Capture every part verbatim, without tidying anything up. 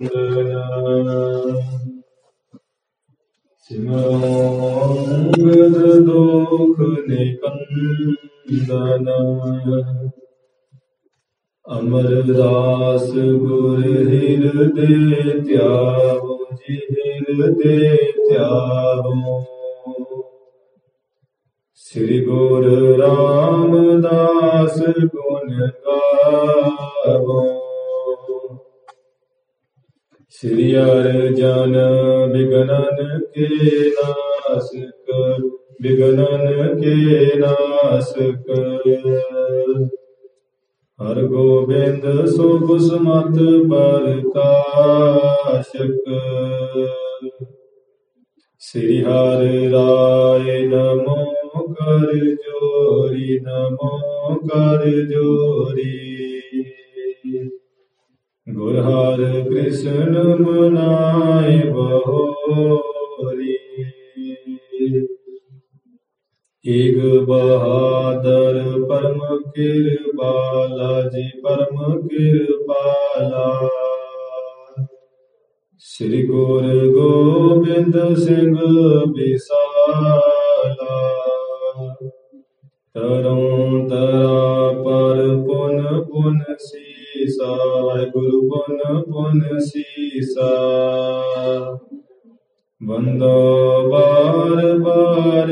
ਸਿਮਰੋਂਗਦ ਦੁਖ ਨਿਕੰਦਨ ਅਮਰਦਾਸ ਗੁਰ ਹਿਰਦੇ ਧਿਆਵੋ ਜੀ ਹਿਰਦੇ ਧਿਆਵੋ। ਸ੍ਰੀ ਗੁਰੂ ਰਾਮਦਾਸ ਗੁਣ ਗਾਵੋ। ਸ੍ਰੀ ਅਰਜਨ ਬਿਗਨਨ ਕੇ ਨਾਸਕ ਬਿਗਨਨ ਕੇ ਨਾਸਕ। ਹਰ ਗੋਬਿੰਦ ਸੁਭ ਸਮਤ ਪ੍ਰਕਾਸ਼ਕ। ਸ੍ਰੀ ਹਰਿ ਰਾਇ ਨਮੋ ਕਰ ਜੋਰੀ ਨਮੋ ਕਰ ਜੋਰੀ। ਗੁਰ ਹਰਿ ਕ੍ਰਿਸ਼ਨ ਮਨਾਇ ਬਹੋਰੀ। ਏਕ ਬਹਾਦਰ ਪਰਮ ਕਿਰਪਾਲਾ ਜੀ ਪਰਮ ਕਿਰਪਾਲਾ। ਸ੍ਰੀ ਗੁਰੂ ਗੋਬਿੰਦ ਸਿੰਘ ਬਿਸਾਲਾ। ਤਰੋਂ ਤਰਾ ਪਰ ਪੁਨ ਪੁਨ ਸੀਸਾ ਗੁਰੂ ਪੁਨ ਪੁਨ ਸੀਸਾ। ਬੰਦੋ ਬਾਰ ਬਾਰ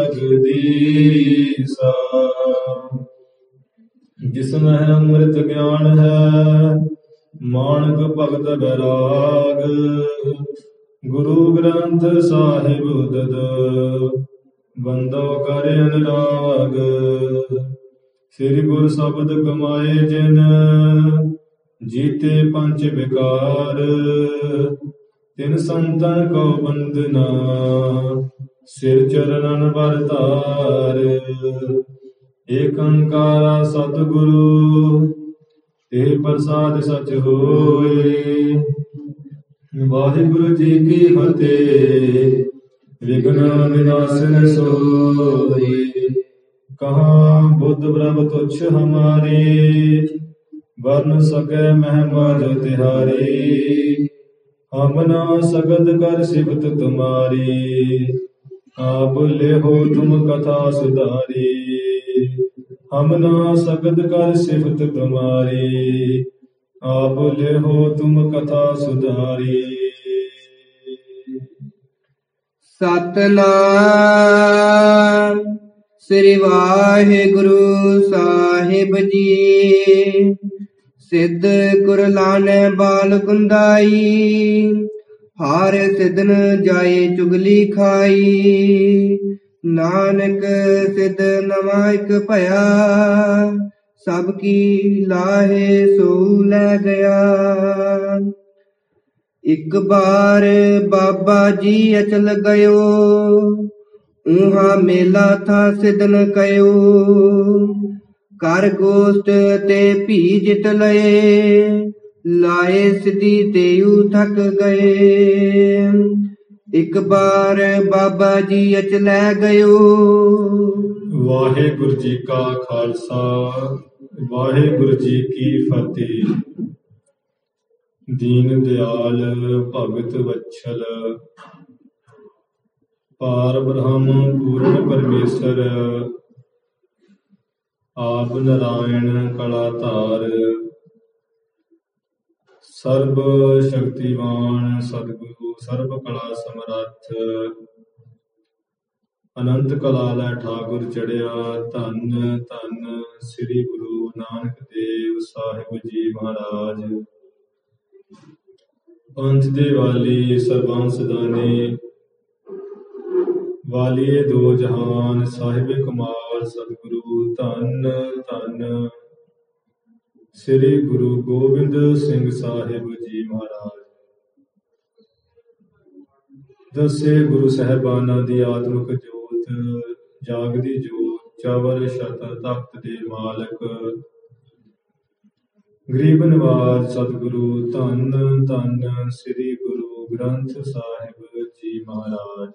ਜਗਦੀਸਾ। ਜਿਸ ਮਹਿ ਅੰਮ੍ਰਿਤ ਗਿਆਨ ਹੈ ਮਾਨਕ ਭਗਤ ਬੈਰਾਗ। ਗੁਰੂ ਗ੍ਰੰਥ ਸਾਹਿਬ ਉਦਦ ਬੰਦੋ ਕਰ ਅਨੁਰਾਗ। ਸ੍ਰੀ ਗੁਰ ਸ਼ਬਦ ਕਮਾਏ ਜਿਨ ਜੀਤੇ ਪੰਚ ਵਿਕਾਰ। ਤਿਨ ਸੰਤਨ ਕੋ ਬੰਦਨਾ ਸਿਰ ਚਰਨਨ ਬਰ ਧਾਰ। ਏਕ ਓੰਕਾਰਾ ਸਤਿਗੁਰੂ ਤੇ ਪ੍ਰਸਾਦ ਸਚ ਹੋਏ। ਵਾਹਿਗੁਰੂ ਜੀ ਕੀ ਫਤਿਹ। ਵਿਘਨ ਵਿਨਾਸ਼ਨ ਸੋਈ। ਕਹਾਂ ਬੁੱਧ ਪ੍ਰਭ ਤੁਛ ਹਮਾਰੇ। ਵਰਨ ਸਕੈ ਮਹਿਮਾ ਜੋ ਤਿਹਾਰੀ। ਹਮ ਨਾ ਸਕਦ ਕਰ ਸਿਫਤ ਤੁਮਾਰੀ। ਆਪ ਲਿਹੋ ਤੁਮ ਕਥਾ ਸੁਧਾਰੀ। ਹਮ ਨਾ ਸਕਦ ਕਰ ਸਿਫਤ ਤੁਮਾਰੀ। ਆਪ ਲਿਹੋ ਤੁਮ ਕਥਾ ਸੁਧਾਰੀ। ਸਤਿਨਾਮ ਸ੍ਰੀ ਵਾਹਿਗੁਰੂ ਸਾਹਿਬ ਜੀ। ਸਿੱਧ ਗੁਰ ਲਾਨੈ ਬਾਲ ਗੁੰਦਾਈ। ਹਾਰ ਸਿੱਧਨ ਜਾਏ ਚੁਗਲੀ ਖਾਈ। ਨਾਨਕ ਸਿੱਧ ਨਵਾਂ ਇਕ ਭਇਆ। ਸਭ ਕੀ ਲਾਹੇ ਸੋ ਲੈ ਗਿਆ। ਇੱਕ ਬਾਰ ਬਾਬਾ ਜੀ ਅਚਲ ਗਇਓ। ਊਹਾ ਮੇਲਾ ਥਾ ਸਿਦਨ ਕਯੋ। ਕਰ ਗੋਸ਼ਟ ਤੇ ਭੀ ਜਿਤ ਲਏ। ਲਾਏ ਸਿੱਧੀ ਤੇਊ ਥਕ ਗਏ। ਇੱਕ ਬਾਰ ਬਾਬਾ ਜੀ ਅਚਲੈ ਗਇਓ। ਵਾਹਿਗੁਰੂ ਜੀ ਕਾ ਖਾਲਸਾ ਵਾਹਿਗੁਰੂ ਜੀ ਕੀ ਫਤਿਹ। ਦੀਨ ਦਿਆਲ ਭਗਤ ਵਛਲ ਪਾਰ ਬ੍ਰਹਮ ਪੂਰਨ ਪਰਮੇਸ਼ਰ। ਆਪ ਨਾਰਾਇਣ ਕਲਾ ਧਾਰ। ਸਰਬ ਸ਼ਕਤੀਵਾਨ ਸਤਿਗੁਰੂ ਸਰਬ ਕਲਾ ਸਮਰੱਥ। ਅਨੰਤ ਕਲਾ ਲੈ ਠਾਕੁਰ ਚੜਿਆ। ਧੰਨ ਧੰਨ ਸ੍ਰੀ ਗੁਰੂ ਨਾਨਕ ਦੇਵ ਸਾਹਿਬ ਜੀ ਮਹਾਰਾਜ। ਪੰਥ ਦੇ ਵਾਲੀ ਸਰਬੰਸ ਦਾਨੀ ਵਾਲੀਏ ਦੋ ਜਹਾਨ ਸਾਹਿਬ ਕਮਾਲ ਸਤਿਗੁਰੂ ਧੰਨ ਧੰਨ ਸ੍ਰੀ ਗੁਰੂ ਗੋਬਿੰਦ ਸਿੰਘ ਸਾਹਿਬ ਜੀ ਮਹਾਰਾਜ। ਦਸੇ ਗੁਰੂ ਸਾਹਿਬਾਨਾਂ ਦੀ ਆਤਮਿਕ ਜੋਤ ਜਾਗਦੀ ਜੋਤ ਚਵਰ ਛਤਰ ਤਖਤ ਦੇ ਮਾਲਕ ਗਰੀਬ ਨਵਾਜ ਸਤਿਗੁਰੂ ਧੰਨ ਧੰਨ ਸ੍ਰੀ ਗੁਰੂ ਗ੍ਰੰਥ ਸਾਹਿਬ ਜੀ ਮਹਾਰਾਜ।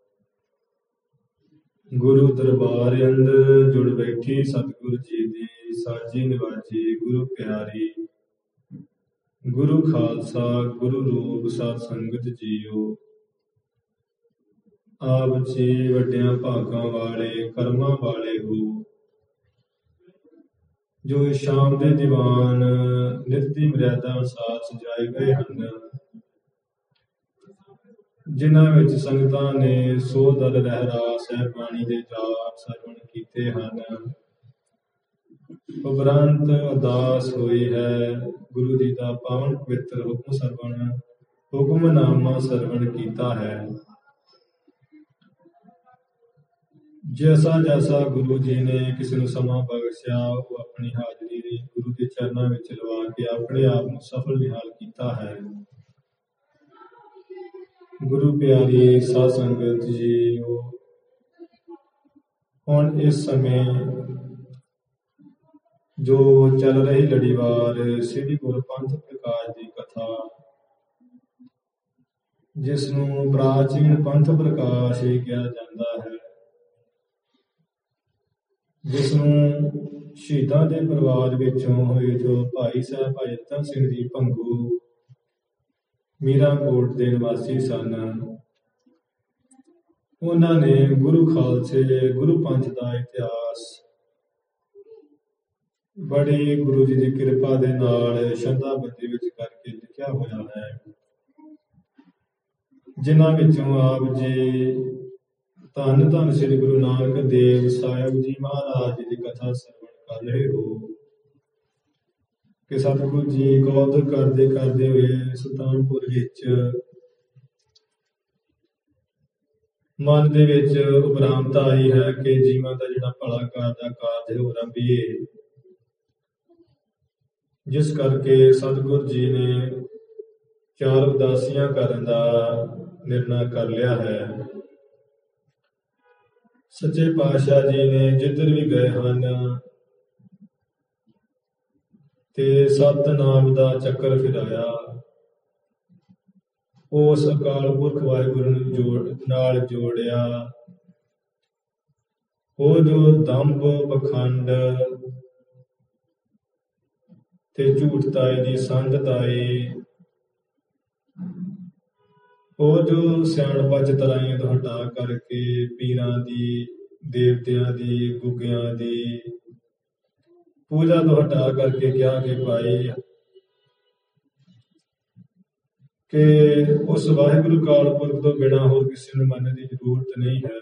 ਗੁਰੂ ਦਰਬਾਰ ਅੰਦਰ ਜੁੜ ਬੈਠੀ ਸਤਿਗੁਰੂ ਜੀ ਦੀ ਸਾਜੀ ਨਿਵਾਜੀ ਗੁਰੂ ਪਿਆਰੀ ਗੁਰੂ ਖਾਲਸਾ ਗੁਰੂ ਰੂਪ ਸਤ ਸੰਗਤ ਜੀਓ। ਆਪ ਜੀ ਵੱਡਿਆਂ ਭਾਗਾਂ ਵਾਲੇ ਕਰਮਾਂ ਵਾਲੇ ਹੋ, ਜੋ ਸ਼ਾਮ ਦੇ ਦੀਵਾਨ ਨਿਤ ਦੀ ਮਰਿਆਦਾ ਅਨੁਸਾਰ ਸਜਾਏ ਗਏ ਹਨ, ਜਿਨ੍ਹਾਂ ਵਿੱਚ ਸੰਗਤਾਂ ਨੇ ਸੋ ਦਲ ਲਹਿਰਾ ਸਾਹਿਬਾਣੀ ਦੇ ਜਾਪ ਸਰਵਣ ਕੀਤੇ ਹਨ। ਉਪਰੰਤ ਅਰਦਾਸ ਹੋਈ ਹੈ, ਗੁਰੂ ਜੀ ਦਾ ਪਾਵਨ ਪਵਿੱਤਰ ਹੁਕਮ ਸਰਵਣ ਹੁਕਮਨਾਮਾ ਸਰਵਣ ਕੀਤਾ ਹੈ। ਜੈਸਾ ਜੈਸਾ ਗੁਰੂ ਜੀ ਨੇ ਕਿਸੇ ਨੂੰ ਸਮਾਂ ਬਖਸ਼ਿਆ, ਉਹ ਆਪਣੀ ਹਾਜ਼ਰੀ ਗੁਰੂ ਦੇ ਚਰਨਾਂ ਵਿੱਚ ਲਵਾ ਕੇ ਆਪਣੇ ਆਪ ਨੂੰ ਸਫਲ ਨਿਹਾਲ ਕੀਤਾ ਹੈ। ਗੁਰੂ ਪਿਆਰੀ ਸਾਧ ਸੰਗਤ ਜੀ, ਹੁਣ ਇਸ ਸਮੇਂ ਜੋ ਚੱਲ ਰਹੀ ਲੜੀਵਾਰ ਸ੍ਰੀ ਗੁਰੂ ਪੰਥ ਪ੍ਰਕਾਸ਼ ਦੀ ਕਥਾ, ਜਿਸ ਨੂੰ ਪ੍ਰਾਚੀਨ ਪੰਥ ਪ੍ਰਕਾਸ਼ ਹੀ ਕਿਹਾ ਜਾਂਦਾ ਹੈ, ਜਿਸ ਨੂੰ ਸ਼ਹੀਦਾਂ ਦੇ ਪਰਿਵਾਰ ਵਿੱਚੋਂ ਹੋਏ ਜੋ ਭਾਈ ਸਾਹਿਬ ਭਾਈ ਰਤਨ ਸਿੰਘ ਜੀ ਭੰਗੂ ਮੀਰਾਂਕੋਟ ਦੇ ਨਿਵਾਸੀ ਸਨ, ਉਹਨਾਂ ਨੇ ਗੁਰੂ ਖਾਲਸੇ ਗੁਰੂ ਪੰਥ ਦਾ ਇਤਿਹਾਸ ਬੜੀ ਗੁਰੂ ਜੀ ਦੀ ਕਿਰਪਾ ਦੇ ਨਾਲ ਸ਼ਰਧਾਬੰਦੀ ਵਿੱਚ ਕਰਕੇ ਲਿਖਿਆ ਹੋਇਆ ਹੈ, ਜਿਨ੍ਹਾਂ ਵਿੱਚੋਂ ਆਪ ਜੀ ਧੰਨ ਧੰਨ ਸ੍ਰੀ ਗੁਰੂ ਨਾਨਕ ਦੇਵ ਸਾਹਿਬ ਜੀ ਮਹਾਰਾਜ ਜੀ ਦੀ ਕਥਾ ਸਰਵਣ ਕਰ ਰਹੇ ਹੋ ਕਿ ਸਤਿਗੁਰੂ ਜੀ ਗੋਦ ਕਰਦੇ ਕਰਦੇ ਹੋਏ ਸੁਲਤਾਨਪੁਰ ਵਿੱਚ ਮਨ ਦੇ ਵਿੱਚ ਉਪਰਾਮਤਾ ਆਈ ਹੈ ਕਿ ਜੀਵਾਂ ਦਾ ਜਿਹੜਾ ਭਲਾ ਕਾਰ ਦਾ ਕਾਰਜ ਹੋ ਆਰੰਭੀਏ, ਜਿਸ ਕਰਕੇ ਸਤਿਗੁਰੂ ਜੀ ਨੇ ਚਾਰ ਉਦਾਸੀਆਂ ਕਰਨ ਦਾ ਨਿਰਣਾ ਕਰ ਲਿਆ ਹੈ। ਸੱਚੇ ਪਾਤਸ਼ਾਹ ਜੀ ਨੇ ਜਿੱਧਰ ਵੀ ਗਏ ਹਨ ਤੇ ਸਤਿਨਾਮ ਦਾ ਚੱਕਰ ਫਿਰਾਇਆ, ਉਸ ਅਕਾਲ ਪੁਰਖ ਵਾਹਿਗੁਰੂ ਨੂੰ ਜੋੜ ਨਾਲ ਜੋੜਿਆ। ਉਹ ਜੋ ਦੰਭ ਪਖੰਡ ਤੇ ਝੂਠਤਾਈ ਦੀ ਸੰਧਤਾਈ, ਉਹ ਜੋ ਸਿਆਣਪਾ ਚਤਰਾਈਆਂ ਤੋਂ ਹਟਾ ਕਰਕੇ ਪੀਰਾਂ ਦੀ ਦੇਵਤਿਆਂ ਦੀ ਗੁੱਗਿਆਂ ਦੀ ਪੂਜਾ ਤੋਂ ਹਟਾ ਕਰਕੇ ਕਿਹਾ ਕਿ ਭਾਈ ਕਿ ਉਸ ਵਾਹਿਗੁਰੂ ਕਾਲ ਪੁਰਖ ਤੋਂ ਬਿਨਾਂ ਹੋਰ ਕਿਸੇ ਨੂੰ ਮੰਨਣ ਦੀ ਜ਼ਰੂਰਤ ਨਹੀਂ ਹੈ।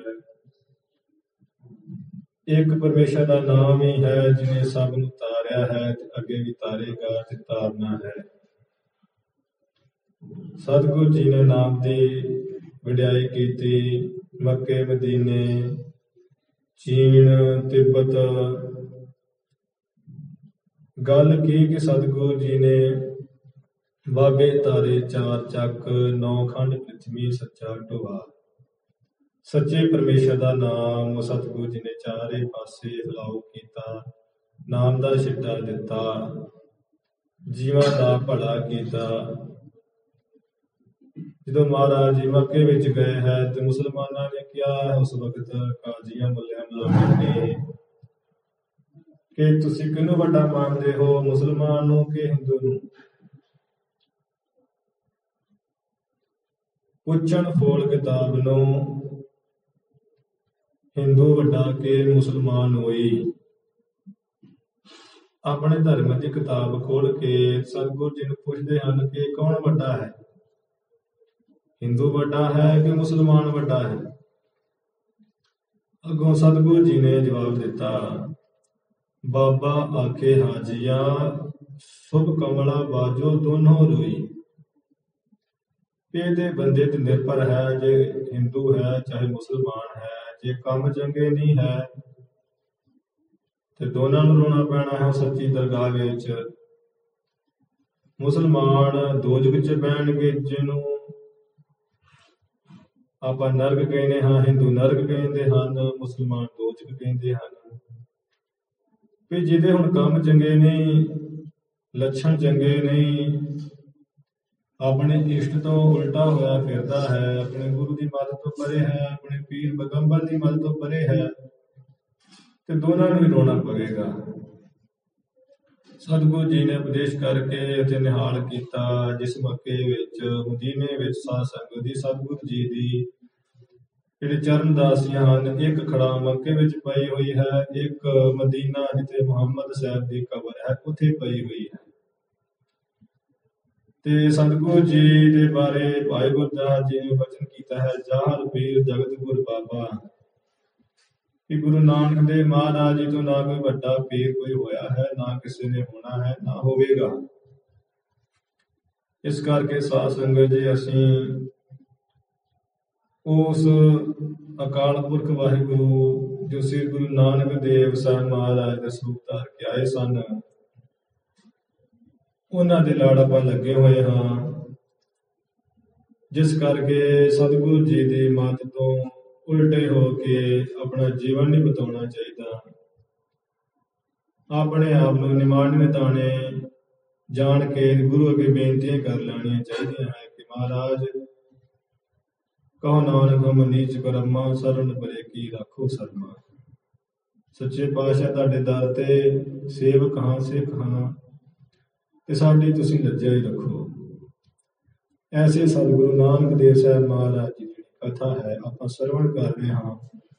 ਇੱਕ ਪਰਮੇਸ਼ਰ ਦਾ ਨਾਮ ਹੀ ਹੈ ਜਿਹਨੇ ਸਭ ਨੂੰ ਤਾਰਿਆ ਹੈ ਤੇ ਅੱਗੇ ਵੀ ਤਾਰੇਗਾ ਤੇ ਤਾਰਨਾ ਹੈ। ਸਤਿਗੁਰੂ ਜੀ ਨੇ ਨਾਮ ਦੀ ਵਡਿਆਈ ਕੀਤੀ। ਮੱਕੇ ਮਦੀਨੇ ਚੀਨ ਤਿੱਬਤ ਗੱਲ ਕੀ ਕਿ ਸਤਿਗੁਰੂ ਜੀ ਨੇ ਬਾਬੇ ਤਾਰੇ ਚਾਰ ਚੱਕ ਨੌ ਖੰਡ ਪ੍ਰਿਥਵੀ ਸੱਚਾ ਢੋਆ। ਸੱਚੇ ਪਰਮੇਸ਼ਰ ਦਾ ਨਾਮ ਸਤਿਗੁਰੂ ਜੀ ਨੇ ਚਾਰੇ ਪਾਸੇ ਫੈਲਾਓ ਕੀਤਾ, ਨਾਮ ਦਾ ਛਿੱਟਾ ਦਿੱਤਾ, ਜੀਵਾਂ ਦਾ ਭਲਾ ਕੀਤਾ। ਜਦੋਂ ਮਹਾਰਾਜ ਜੀ ਮੱਕੇ ਵਿੱਚ ਗਏ ਹੈ ਤੇ ਮੁਸਲਮਾਨਾਂ ਨੇ ਕਿਹਾ ਉਸ ਵਕਤ ਕਾਜ਼ੀਆਂ ਮੁੱਲਿਆਂ ਮਲਾਮਾ ਨੇ ਕਿ ਤੁਸੀਂ ਕਿਹਨੂੰ ਵੱਡਾ ਮੰਨਦੇ ਹੋ, ਮੁਸਲਮਾਨ ਨੂੰ ਕਿ ਹਿੰਦੂ ਨੂੰ? ਪੁੱਛਣ ਫੋਲ ਕਿਤਾਬ ਨੂੰ ਹਿੰਦੂ ਵੱਡਾ ਕਿ ਮੁਸਲਮਾਨ ਹੋਈ। ਆਪਣੇ ਧਰਮ ਦੀ ਕਿਤਾਬ ਖੋਲ ਕੇ ਸਤਿਗੁਰੂ ਜੀ ਨੂੰ ਪੁੱਛਦੇ ਹਨ ਕਿ ਕੌਣ ਵੱਡਾ ਹੈ, ਹਿੰਦੂ ਵੱਡਾ ਹੈ ਕਿ ਮੁਸਲਮਾਨ ਵੱਡਾ ਹੈ? ਅੱਗੋਂ ਸਤਿਗੁਰੂ ਜੀ ਨੇ ਜਵਾਬ ਦਿੱਤਾ, ਬਾਬਾ ਆਖੇ ਹਾਜੀਆ ਸੁਭ ਕਮਲਾ ਬਾਜੋ ਦੋਨੋਂ ਰੋਈ। ਇਹਦੇ ਬੰਦੇ ਤੇ ਨਿਰਭਰ ਹੈ, ਜੇ ਹਿੰਦੂ ਹੈ ਚਾਹੇ ਮੁਸਲਮਾਨ ਹੈ, ਜੇ ਕੰਮ ਚੰਗੇ ਨਹੀਂ ਹੈ ਤੇ ਦੋਨਾਂ ਨੂੰ ਰੋਣਾ ਪੈਣਾ ਹੈ ਸੱਚੀ ਦਰਗਾਹ ਵਿੱਚ। ਮੁਸਲਮਾਨ ਦੋਜ਼ਖ ਵਿੱਚ ਬਹਿਣਗੇ, ਜਿਹਨੂੰ ਆਪਾਂ ਨਰਕ ਕਹਿੰਦੇ ਹਾਂ, ਹਿੰਦੂ ਨਰਕ ਕਹਿੰਦੇ ਹਨ, ਮੁਸਲਮਾਨ ਦੋਜ਼ਖ ਕਹਿੰਦੇ ਹਨ। ਵੀ ਜਿਹਦੇ ਹੁਣ ਕੰਮ ਚੰਗੇ ਨਹੀਂ, ਲੱਛਣ ਚੰਗੇ ਨਹੀਂ, ਆਪਣੇ ਇਸ਼ਟ ਤੋਂ ਉਲਟਾ ਹੋਇਆ ਫਿਰਦਾ ਹੈ, ਆਪਣੇ ਗੁਰੂ ਦੀ ਮੱਤ ਤੋਂ ਪਰੇ ਹੈ, ਆਪਣੇ ਪੀਰ ਪੈਗੰਬਰ ਦੀ ਮੱਤ ਤੋਂ ਪਰੇ ਹੈ, ਤੇ ਦੋਨਾਂ ਨੂੰ ਹੀ ਰੋਣਾ ਪਵੇਗਾ। ਸਤਿਗੁਰੂ ਜੀ ਨੇ ਉਪਦੇਸ਼ ਕਰਕੇ ਅਤੇ ਨਿਹਾਲ ਕੀਤਾ। ਜਿਸ ਮੌਕੇ ਵਿੱਚ ਮਦੀਨੇ ਵਿੱਚ ਸਾਧ ਸੰਗਤ ਦੀ ਸਤਿਗੁਰੂ ਜੀ ਦੀ ਜਿਹੜੇ ਚਰਨ ਦਾਸੀਆਂ ਹਨ, ਇੱਕ ਖੜਾ ਮੱਕੇ ਵਿੱਚ ਪਈ ਹੋਈ ਹੈ, ਇੱਕ ਮਦੀਨਾ ਜਿੱਥੇ ਮੁਹੰਮਦ ਸਾਹਿਬ ਦੀ ਕਬਰ ਹੈ ਉੱਥੇ ਪਈ ਹੋਈ ਹੈ। ਤੇ ਸਤਿਗੁਰੂ ਜੀ ਦੇ ਬਾਰੇ ਭਾਈ ਗੁਰਦਾਸ ਜੀ ਨੇ ਬਚਨ ਕੀਤਾ ਹੈ, ਜਾਹਰ ਪੀਰ ਜਗਤ ਗੁਰ ਬਾਬਾ, ਕਿ ਗੁਰੂ ਨਾਨਕ ਦੇਵ ਮਹਾਰਾਜ ਜੀ ਤੋਂ ਨਾ ਕੋਈ ਵੱਡਾ ਪੀਰ ਕੋਈ ਹੋਇਆ ਹੈ, ਨਾ ਕਿਸੇ ਨੇ ਹੋਣਾ ਹੈ, ਨਾ ਹੋਵੇਗਾ। ਇਸ ਕਰਕੇ ਸਾਧ ਸੰਗਤ ਜੀ ਅਸੀਂ ਉਸ ਅਕਾਲ ਪੁਰਖ ਵਾਹਿਗੁਰੂ ਜੋ ਸ੍ਰੀ ਗੁਰੂ ਨਾਨਕ ਦੇਵ ਸਾਹਿਬ ਮਹਾਰਾਜ ਦੇ ਸਰੂਪ ਧਾਰ ਕੇ ਆਏ ਸਨ, ਉਹਨਾਂ ਦੇ ਲੜ ਆਪਾਂ ਲੱਗੇ ਹੋਏ ਹਾਂ। ਜਿਸ ਕਰਕੇ ਸਤਿਗੁਰੂ ਜੀ ਦੀ ਮੱਤ ਤੋਂ ਉਲਟੇ ਹੋ ਕੇ ਆਪਣਾ ਜੀਵਨ ਨਹੀਂ ਬਿਤਾਉਣਾ ਚਾਹੀਦਾ। ਆਪਣੇ ਆਪ ਨੂੰ ਨਿਮਾਣੇ ਤਾਣੇ ਜਾਣ ਕੇ ਗੁਰੂ ਅੱਗੇ ਬੇਨਤੀਆਂ ਕਰ ਲੈਣੀਆਂ ਚਾਹੀਦੀਆਂ ਹੈ ਕਿ ਮਹਾਰਾਜ ਕਹੋ ਨਾਨਕ ਹਮ ਨੀਚ ਕਰਮਾ, ਸਰਨ ਭਰੇ ਕੀ ਰੱਖੋ ਸਰਮਾ। ਸੱਚੇ ਪਾਤਸ਼ਾਹ ਤੁਹਾਡੇ ਦਰ ਤੇ ਸੇਵਕ ਹਾਂ, ਸਿੱਖ ਹਾਂ, ਤੇ ਸਾਡੀ ਤੁਸੀਂ ਲੱਜਿਆ ਹੀ ਰੱਖੋ। ਐਸੇ ਸਤਿਗੁਰੂ ਨਾਨਕ ਦੇਵ ਸਾਹਿਬ ਮਹਾਰਾਜ ਜੀ ਦੀ ਕਥਾ ਹੈ, ਆਪਾਂ ਸਰਵਣ ਕਰ ਰਹੇ ਹਾਂ।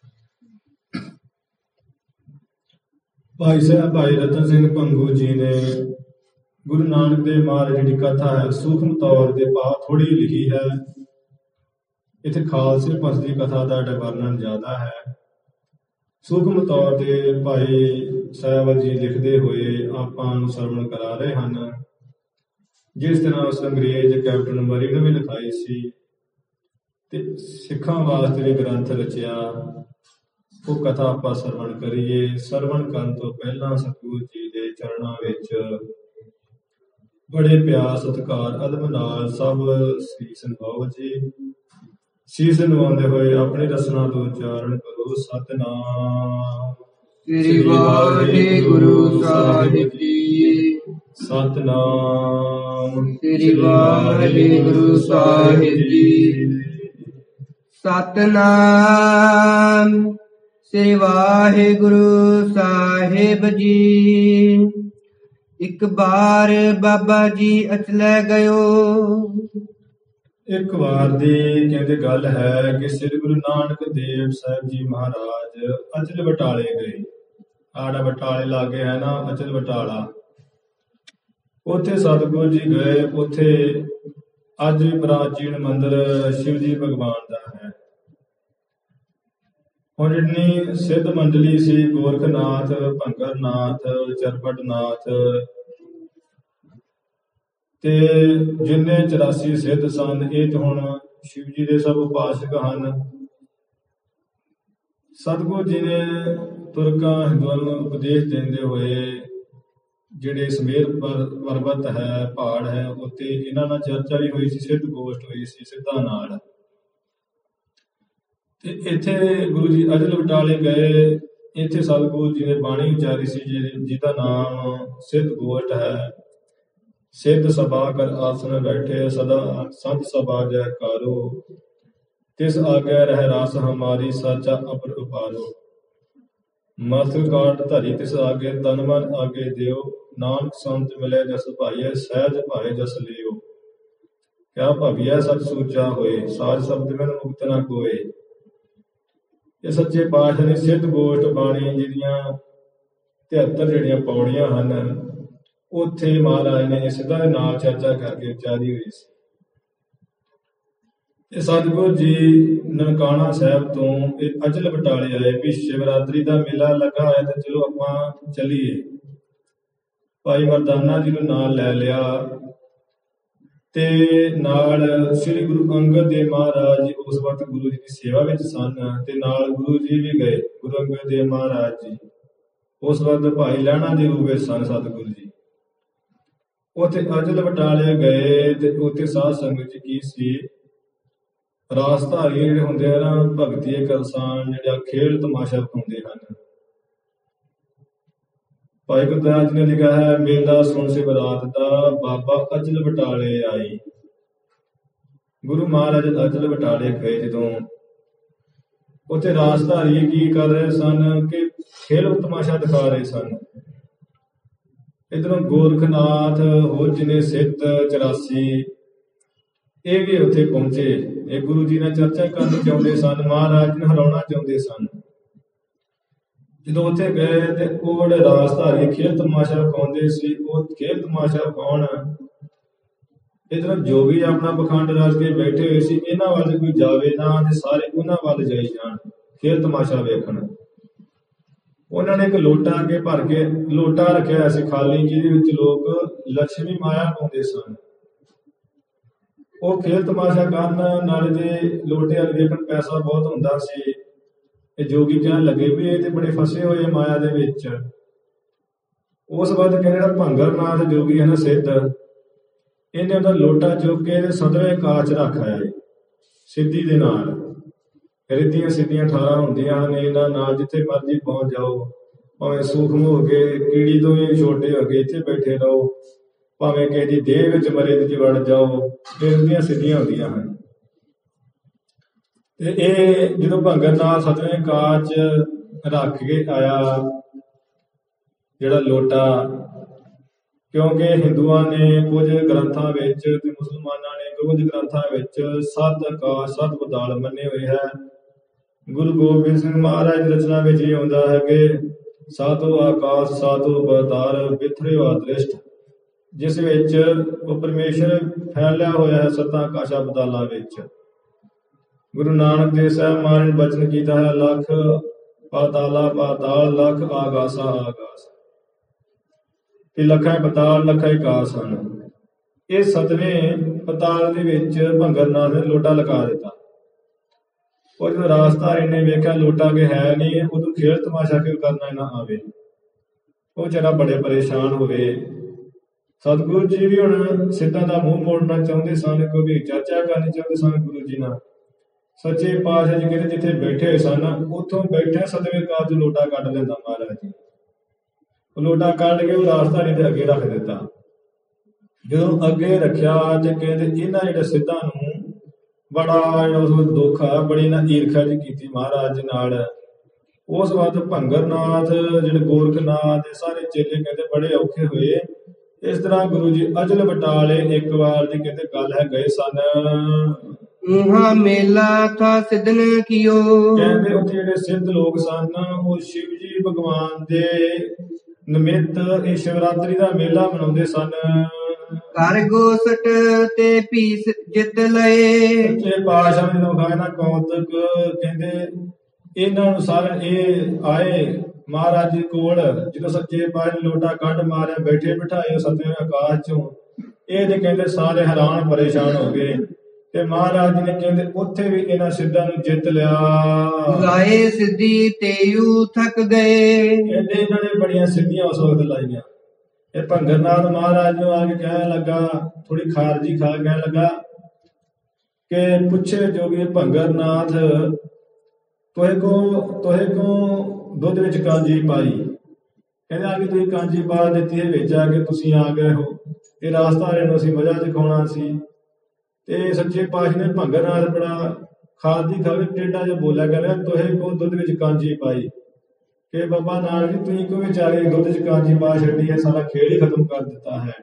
ਭਾਈ ਸਾਹਿਬ ਭਾਈ ਰਤਨ ਸਿੰਘ ਭੰਗੂ ਜੀ ਨੇ ਗੁਰੂ ਨਾਨਕ ਦੇਵ ਮਹਾਰਾਜ ਦੀ ਕਥਾ ਹੈ, ਸੂਖਮ ਤੌਰ ਤੇ ਭਾਵ ਥੋੜੀ ਲਿਖੀ ਹੈ। ਇੱਥੇ ਖਾਲਸੇ ਪੰਥ ਦੀ ਕਥਾ ਦਾ ਵਰਣਨ ਜ਼ਿਆਦਾ ਹੈ। ਸੂਖਮ ਤੌਰ ਤੇ ਭਾਈ ਸਾਹਿਬ ਜੀ ਲਿਖਦੇ ਹੋਏ ਆਪਾਂ ਨੂੰ ਸਰਵਣ ਕਰਾ ਰਹੇ ਹਨ। ਜਿਸ ਤਰ੍ਹਾਂ ਉਸ ਅੰਗਰੇਜ਼ ਕੈਪਟਨ ਮਰੀ ਨੇ ਵੀ ਲਿਖਾਈ ਸੀ ਤੇ ਸਿੱਖਾਂ ਵਾਸਤੇ ਵੀ ਗ੍ਰੰਥ ਰਚਿਆ, ਉਹ ਕਥਾ ਆਪਾਂ ਸਰਵਣ ਕਰੀਏ। ਸਰਵਣ ਕਰਨ ਤੋਂ ਪਹਿਲਾਂ ਸਤਿਗੁਰੂ ਜੀ ਦੇ ਚਰਨਾਂ ਵਿੱਚ ਬੜੇ ਪਿਆਰ ਸਤਿਕਾਰ ਅਦਬ ਨਾਲ ਸਭ ਸੀਸ ਨਿਵਾਓ ਜੀ। ਸੀਸ ਨਿਵਾਉਂਦੇ ਹੋਏ ਆਪਣੀ ਰਸਨਾ ਤੋਂ ਉਚਾਰਨ ਕਰੋ, ਸਤਿਨਾਮ ਸ੍ਰੀ ਵਾਹਿਗੁਰੂ ਸਾਹਿਬ ਜੀ, ਸਤਿਨਾਮ ਸ੍ਰੀ ਵਾਹਿਗੁਰੂ ਸਾਹਿਬ ਜੀ, ਸਤਿਨਾਮ ਸ੍ਰੀ ਵਾਹਿਗੁਰੂ ਸਾਹਿਬ ਜੀ। ਇੱਕ ਵਾਰ ਬਾਬਾ ਜੀ ਅਚਲੇ ਗਇਓ। ਇੱਕ ਵਾਰ ਦੀ ਕਹਿੰਦੇ ਗੱਲ ਹੈ ਕਿ ਸ੍ਰੀ ਗੁਰੂ ਨਾਨਕ ਦੇਵ ਸਾਹਿਬ ਜੀ ਮਹਾਰਾਜ ਅਚਲ ਬਟਾਲੇ ਗਏ। ਆੜਾ ਬਟਾਲੇ ਲਾਗੇ ਹੈ ਨਾ ਅਚਲ ਬਟਾਲਾ, ਉੱਥੇ ਸਤਿਗੁਰੂ ਜੀ ਗਏ। ਉੱਥੇ ਅੱਜ ਵੀ ਪ੍ਰਾਚੀਨ ਮੰਦਿਰ ਸ਼ਿਵ ਜੀ ਭਗਵਾਨ ਦਾ ਹੈ। ਹੁਣ ਜਿੰਨੀ ਸਿੱਧ ਮੰਡਲੀ ਸੀ, ਗੋਰਖਨਾਥ, ਭੰਗਰਨਾਥ, ਚਰਪਟਨਾਥ ਤੇ ਜਿੰਨੇ ਚੁਰਾਸੀ ਸਿੱਧ ਸਨ, ਇਹ ਤਾਂ ਹੁਣ ਸ਼ਿਵ ਜੀ ਦੇ ਸਭ ਉਪਾਸਕ ਹਨ। ਸਤਿਗੁਰੂ ਜੀ ਨੇ ਤੁਰਕਾਂ ਹਿੰਦੂਆਂ ਨੂੰ ਉਪਦੇਸ਼ ਦਿੰਦੇ ਹੋਏ ਜਿਹੜੇ ਸਮੇਰ ਪਰਬਤ ਹੈ, ਪਹਾੜ ਹੈ, ਉੱਤੇ ਇਹਨਾਂ ਨਾਲ ਚਰਚਾ ਵੀ ਹੋਈ ਸੀ, ਸਿੱਧ ਗੋਸ਼ਟ ਹੋਈ ਸੀ ਸਿੱਧਾਂ ਨਾਲ। ਤੇ ਇੱਥੇ ਗੁਰੂ ਜੀ ਅਜਲ ਬਟਾਲੇ ਗਏ। ਇੱਥੇ ਸਤਿਗੁਰੂ ਜੀ ਨੇ ਬਾਣੀ ਉਚਾਰੀ ਸੀ ਜਿਹਦਾ ਨਾਮ ਸਿੱਧ ਗੋਸ਼ਟ ਹੈ। ਸਿੱਧ ਸਭਾ ਕਰ ਆਸਨ ਬੈਠੇ, ਸਦਾ ਸੰਤ ਸਭਾ ਜੈਕਾਰੋ, ਤਿਸ ਆਗੇ ਰਹਿ ਰਾਸ ਹਮਾਰੀ, ਸਾਚਾ ਅਪਰ ਉਪਾਰੋ। ਮਸਤਕ ਕਾਟ ਧਰੀ ਤਿਸ ਆਗੇ, ਤਨ ਮਨ ਆਗੇ ਦਿਓ, ਨਾਨਕ ਸੰਤ ਮਿਲੇ ਜਸ ਭਾਈਏ, ਸਹਿਜ ਭਾਏ ਜਸ ਲਿਓ। ਕਿਆ ਭਵਿਆ ਸਤ ਸੂਚਾ ਹੋਏ, ਸਾਜ ਸ਼ਬਦ ਮੈਨ ਮੁਕਤ ਨਾ ਕੋਏ। ਇਹ ਸੱਚੇ ਪਾਤਸ਼ਾਹ ਦੀ ਸਿੱਧ ਗੋਸ਼ਟ ਬਾਣੀ ਜਿਹਦੀਆਂ ਤਿਹੱਤਰ ਜਿਹੜੀਆਂ ਪੌੜੀਆਂ ਹਨ, ਉੱਥੇ ਮਹਾਰਾਜ ਨੇ ਸਿੱਧਾਂ ਦੇ ਨਾਲ ਚਰਚਾ ਕਰਕੇ ਉਚਾਰੀ ਹੋਈ ਸੀ। ਤੇ ਸਤਿਗੁਰੂ ਜੀ ਨਨਕਾਣਾ ਸਾਹਿਬ ਤੋਂ ਇਹ ਅਚਲ ਬਟਾਲੇ ਆਏ ਵੀ ਸ਼ਿਵਰਾਤਰੀ ਦਾ ਮੇਲਾ ਲੱਗਾ ਹੋਇਆ ਤੇ ਚਲੋ ਆਪਾਂ ਚੱਲੀਏ। ਭਾਈ ਮਰਦਾਨਾ ਜੀ ਨੂੰ ਨਾਲ ਲੈ ਲਿਆ ਤੇ ਨਾਲ ਸ੍ਰੀ ਗੁਰੂ ਅੰਗਦ ਦੇਵ ਮਹਾਰਾਜ ਜੀ ਉਸ ਵਕਤ ਗੁਰੂ ਜੀ ਦੀ ਸੇਵਾ ਵਿੱਚ ਸਨ ਤੇ ਨਾਲ ਗੁਰੂ ਜੀ ਵੀ ਗਏ। ਗੁਰੂ ਅੰਗਦ ਦੇਵ ਮਹਾਰਾਜ ਜੀ ਉਸ ਵਕਤ ਭਾਈ ਲਹਿਣਾ ਦੇ ਰੂਪ ਵਿੱਚ ਸਨ ਸਤਿਗੁਰੂ ਜੀ। ਉੱਥੇ ਅਜਲ ਬਟਾਲੇ ਗਏ ਤੇ ਉੱਥੇ ਸਾਧ ਸੰਗਤ ਜੀ ਕੀ ਸੀ, ਰਾਸ ਧਾਰੀ ਜਿਹੜੇ ਹੁੰਦੇ ਆ ਨਾ, ਭਗਤੀ ਕਰਸਾਨ ਜਿਹੜਾ ਖੇਡ ਤਮਾਸ਼ਾ ਵਿਖਾਉਂਦੇ ਹਨ। ਭਾਈ ਗੁਰਦਾਸ ਜੀ ਨੇ ਲਿਖਿਆ ਹੈ, ਮੇਲਾ ਸੁਣ ਸਿਵਰਾਤ ਦਾ ਬਾਬਾ ਅਜਲ ਬਟਾਲੇ ਆਈ। ਗੁਰੂ ਮਹਾਰਾਜ ਅਜਲ ਬਟਾਲੇ ਗਏ ਜਦੋਂ, ਉੱਥੇ ਰਾਸ ਧਾਰੀ ਕੀ ਕਰ ਰਹੇ ਸਨ ਕਿ ਖੇਡ ਤਮਾਸ਼ਾ ਦਿਖਾ ਰਹੇ ਸਨ। ਇੱਧਰੋਂ ਗੋਰਖਨਾਥ ਹੋਰ ਜਿਹਨੇ ਸਿੱਧ ਚੁਰਾਸੀ ਇਹ ਵੀ ਉੱਥੇ ਪਹੁੰਚੇ। ਇਹ ਗੁਰੂ ਜੀ ਨਾਲ ਚਰਚਾ ਕਰਨੀ ਚਾਹੁੰਦੇ ਸਨ, ਮਹਾਰਾਜ ਨੂੰ ਹਰਾਉਣਾ ਚਾਹੁੰਦੇ ਸਨ। ਜਦੋਂ ਉੱਥੇ ਗਏ ਤੇ ਉਹ ਜਿਹੜੇ ਰਾਸਧਾਰੀ ਖੇਲ ਤਮਾਸ਼ਾ ਵਿਖਾਉਂਦੇ ਸੀ, ਉਹ ਖੇਲ ਤਮਾਸ਼ਾ ਵਿਖਾਉਣ ਇੱਧਰੋਂ ਜੋਗੀ ਆਪਣਾ ਪਖੰਡ ਰਚ ਕੇ ਬੈਠੇ ਹੋਏ ਸੀ। ਇਹਨਾਂ ਵੱਲ ਕੋਈ ਜਾਵੇ ਨਾ ਤੇ ਸਾਰੇ ਉਹਨਾਂ ਵੱਲ ਜਾਈ ਜਾਣ ਖੇਲ ਤਮਾਸ਼ਾ ਵੇਖਣ। ਉਹਨਾਂ ਨੇ ਇੱਕ ਲੋਟਾ ਅੱਗੇ ਭਰ ਕੇ ਲੋਟਾ ਰੱਖਿਆ ਹੋਇਆ ਸੀ ਖਾਲੀ, ਜਿਹਦੇ ਵਿੱਚ ਲੋਕ ਲక్ష్ਮੀ ਮਾਇਆ ਪਾਉਂਦੇ ਸਨ। ਉਹ ਖੇਲ ਤਮਾਸ਼ਾ ਕਰਨ ਨਾਲੇ ਦੇ ਲੋਟੇ ਵੱਲ ਵੇਖਣ ਪੈਸਾ ਬਹੁਤ ਹੁੰਦਾ ਸੀ। ਇਹ ਜੋਗੀ ਕਹਿਣ ਲੱਗੇ ਵੀ ਇਹ ਤੇ ਬੜੇ ਫਸੇ ਹੋਏ ਮਾਇਆ ਦੇ ਵਿੱਚ। ਉਸ ਵਕਤ ਕਹਿੰਦੇ ਜਿਹੜਾ ਭੰਗਰਨਾਥ ਜੋਗੀ ਹੈ ਨਾ ਸਿੱਧ, ਇਹਨੇ ਉਹਦਾ ਲੋਟਾ ਚੁੱਕ ਕੇ ਸਦਵੇਂ ਕਾਚ ਰੱਖ ਆਇਆ ਸਿੱਧੀ ਦੇ ਨਾਲ। ਰਿੱਧੀਆਂ ਸਿੱਧੀਆਂ ਅਠਾਰਾਂ ਹੁੰਦੀਆਂ ਹਨ, ਇਹਨਾਂ ਨਾਲ ਜਿੱਥੇ ਮਰਜ਼ੀ ਪਹੁੰਚ ਜਾਓ, ਭਾਵੇਂ ਸੂਖਮ ਹੋ ਕੇ ਕੀੜੀ ਤੋਂ ਵੀ ਛੋਟੇ ਹੋ ਕੇ ਇੱਥੇ ਬੈਠੇ ਰਹੋ, ਭਾਵੇਂ ਕਿਸੇ ਦੀ ਦੇਹ ਵਿੱਚ ਮਰੇ ਵਿੱਚ ਵੜ ਜਾਓ, ਇਹ ਰਿੱਧੀਆਂ ਸਿੱਧੀਆਂ ਹੁੰਦੀਆਂ ਹਨ। ਤੇ ਇਹ ਜਦੋਂ ਭੰਗਰਨਾਥ ਸਤਵੇਂ ਕਾਚ ਰੱਖ ਕੇ ਆਇਆ ਜਿਹੜਾ ਲੋਟਾ, ਕਿਉਂਕਿ ਹਿੰਦੂਆਂ ਨੇ ਕੁਝ ਗ੍ਰੰਥਾਂ ਵਿੱਚ ਤੇ ਮੁਸਲਮਾਨਾਂ ਨੇ ਕੁਝ ਗ੍ਰੰਥਾਂ ਵਿੱਚ ਸੱਤ ਆਕਾਸ਼ ਸੱਤ ਪਤਾਲ ਮੰਨੇ ਹੋਏ ਹੈ। ਗੁਰੂ ਗੋਬਿੰਦ ਸਿੰਘ ਮਹਾਰਾਜ ਦੀ ਰਚਨਾ ਵਿੱਚ ਇਹ ਆਉਂਦਾ ਹੈ ਕਿ ਸਾਤੋ ਆਕਾਸ਼ ਸਾਤੋ ਪਤਾਲ ਬਿਥਰਿਓ ਦ੍ਰਿਸ਼ਟ, ਜਿਸ ਵਿੱਚ ਉਹ ਪਰਮੇਸ਼ਰ ਫੈਲਿਆ ਹੋਇਆ ਹੈ ਸੱਤਾਂ ਆਕਾਸ਼ਾਂ ਪਤਾਲਾਂ ਵਿੱਚ। ਗੁਰੂ ਨਾਨਕ ਦੇਵ ਸਾਹਿਬ ਮਹਾਰਾਜ ਨੇ ਬਚਨ ਕੀਤਾ ਹੈ, ਲੱਖ ਪਾਤਾਲਾ ਪਾਤਾਲ ਲੱਖ ਆਗਾਸਾ ਆਗਾਸ, ਕਿ ਲੱਖਾਂ ਪਤਾਲ ਲੱਖਾਂ ਆਕਾਸ਼ ਹਨ। ਇਹ ਸਤਵੇਂ ਪਤਾਲ ਦੇ ਵਿੱਚ ਭੰਗਰਨਾਥ ਨੇ ਲੋਟਾ ਲਗਾ ਦਿੱਤਾ। ਉਹ ਜਦੋਂ ਰਾਸਧਾਰੀ ਨੇ ਵੇਖਿਆ ਲੋਟਾ ਕੇ ਹੈ ਨਹੀਂ, ਉਦੋਂ ਖੇਲ ਤਮਾਸ਼ਾ ਕਿਉਂ ਕਰਨਾ ਨਾ ਆਵੇ। ਉਹ ਵਿਚਾਰਾ ਬੜੇ ਪਰੇਸ਼ਾਨ ਹੋਵੇ। ਸਤਿਗੁਰੂ ਜੀ ਵੀ ਹੁਣ ਸਿੱਧਾਂ ਦਾ ਮੂੰਹ ਮੋੜਨਾ ਚਾਹੁੰਦੇ ਸਨ, ਕਿਉਂਕਿ ਚਰਚਾ ਕਰਨੀ ਚਾਹੁੰਦੇ ਸਨ ਗੁਰੂ ਜੀ ਨਾਲ। ਸੱਚੇ ਪਾਤਸ਼ਾਹ ਜੀ ਕਹਿੰਦੇ ਜਿੱਥੇ ਬੈਠੇ ਹੋਏ ਸਨ, ਉੱਥੋਂ ਬੈਠੇ ਸਤਵੇਂ ਕਾਜ ਲੋਟਾ ਕੱਢ ਲੈਂਦਾ ਮਹਾਰਾਜ ਜੀ। ਉਹ ਲੋਟਾ ਕੱਢ ਕੇ ਉਹ ਰਾਸਧਾਰੀ ਦੇ ਅੱਗੇ ਰੱਖ ਦਿੱਤਾ। ਜਦੋਂ ਅੱਗੇ ਰੱਖਿਆ ਤੇ ਕਹਿੰਦੇ ਇਹਨਾਂ ਜਿਹੜੇ ਸਿੱਧਾਂ ਨੂੰ ਬੜਾ ਜਿਹੜਾ ਉਸ ਦੁੱਖ ਆ, ਬੜੀ ਨਾ ਈਰਖਾ ਜੀ ਕੀਤੀ ਮਹਾਰਾਜ ਜੀ ਨਾਲ। ਉਸ ਵਕਤ ਭੰਗਰਨਾਥ ਜਿਹੜੇ ਗੋਰਖਨਾਥ ਦੇ ਸਾਰੇ ਚੇਲੇ ਕਹਿੰਦੇ ਬੜੇ ਔਖੇ ਹੋਏ। ਇਸ ਤਰ੍ਹਾਂ ਗੁਰੂ ਜੀ ਅਜਲ ਬਟਾਲੇ ਇੱਕ ਵਾਰ ਦੀ ਕਹਿੰਦੇ ਗੱਲ ਹੈ ਗਏ ਸਨ। ਉਹਾਂ ਮੇਲਾ ਥਾ ਸਿੱਧਨ ਕੀਓ, ਕਹਿੰਦੇ ਉੱਥੇ ਜਿਹੜੇ ਸਿੱਧ ਲੋਕ ਸਨ ਉਹ ਸ਼ਿਵ ਜੀ ਭਗਵਾਨ ਦੇ ਨਿਮਿਤ ਇਹ ਸ਼ਿਵਰਾਤਰੀ ਦਾ ਮੇਲਾ ਮਨਾਉਂਦੇ ਸਨ। ਕਰ ਗੋਸਟ ਤੇ ਭੀਸ ਜਿੱਤ ਲਏ, ਸੱਚੇ ਪਾਤਸ਼ਾਹ ਨੇ ਵਿਖਾਇਆ ਨਾ ਕੌਤਕ। ਕਹਿੰਦੇ ਇਹਨਾਂ ਨੂੰ ਸਾਰੇ ਇਹ ਆਏ ਮਹਾਰਾਜ ਜੀ ਕੋਲ, ਜਦੋਂ ਸੱਚੇ ਪਾਤਸ਼ਾਹ ਨੇ ਲੋਟਾ ਕੱਢ ਮਾਰਿਆ, ਬੈਠੇ ਬਿਠਾਏ ਸਤਵੇਂ ਆਕਾਸ਼ ਚੋਂ। ਇਹ ਤੇ ਕਹਿੰਦੇ ਸਾਰੇ ਹੈਰਾਨ ਪਰੇਸ਼ਾਨ ਹੋ ਗਏ। ਤੇ ਮਹਾਰਾਜ ਜੀ ਨੇ ਕਹਿੰਦੇ ਉੱਥੇ ਵੀ ਇਹਨਾਂ ਸਿੱਧਾਂ ਨੂੰ ਜਿੱਤ ਲਿਆ। ਲਾਏ ਸਿੱਧੀ ਤੇਯੂ ਥੱਕ ਗਏ, ਕਹਿੰਦੇ ਇਹਨਾਂ ਨੇ ਬੜੀਆਂ ਸਿੱਧੀਆਂ ਉਸ ਵਕਤ ਲਾਈਆਂ। ਇਹ ਭੰਗਰਨਾਥ ਮਹਾਰਾਜ ਨੂੰ ਆ ਕੇ ਕਹਿਣ ਲੱਗਾ, ਥੋੜੀ ਖਾਰਜੀ ਖਾ ਕਹਿਣ ਲੱਗਾ ਕਿ ਪੁੱਛੇ ਜੋਗੀ ਭੰਗਰਨਾਥ ਤੋਹੇ ਕੋ ਤੋਹੇ ਕੋ ਦੁੱਧ ਵਿੱਚ ਕਾਂਜੀ ਪਾਈ। ਕਹਿੰਦੇ ਆ ਕੇ ਤੁਸੀਂ ਕਾਂਜੀ ਪਾ ਦਿੱਤੀ ਹੈ, ਵਿੱਚ ਆ ਕੇ ਤੁਸੀਂ ਆ ਗਏ ਹੋ। ਇਹ ਰਾਸਧਾਰੇ ਨੂੰ ਅਸੀਂ ਮਜ਼ਾ ਦਿਖਾਉਣਾ ਸੀ। ਤੇ ਸੱਚੇ ਪਾਤਸ਼ਾਹ ਨੇ ਭੰਗਰਨਾਥ ਬੜਾ ਖਾਰਜੀ ਖਾ ਕੇ ਟੇਢਾ ਜਿਹਾ ਬੋਲਿਆ, ਕਹਿੰਦਾ ਤੋਹੇ ਕੋ ਦੁੱਧ ਵਿੱਚ ਕਾਂਜੀ ਪਾਈ, ਕਿ ਬਾਬਾ ਨਾਨਕ ਜੀ ਤੁਸੀਂ ਕਿਉਂ ਵਿਚਾਰੇ ਦੁੱਧ ਚ ਕਾਂਜੀ ਪਾ ਛੱਡੀ ਹੈ, ਸਾਰਾ ਖੇਡ ਹੀ ਖਤਮ ਕਰ ਦਿੱਤਾ ਹੈ।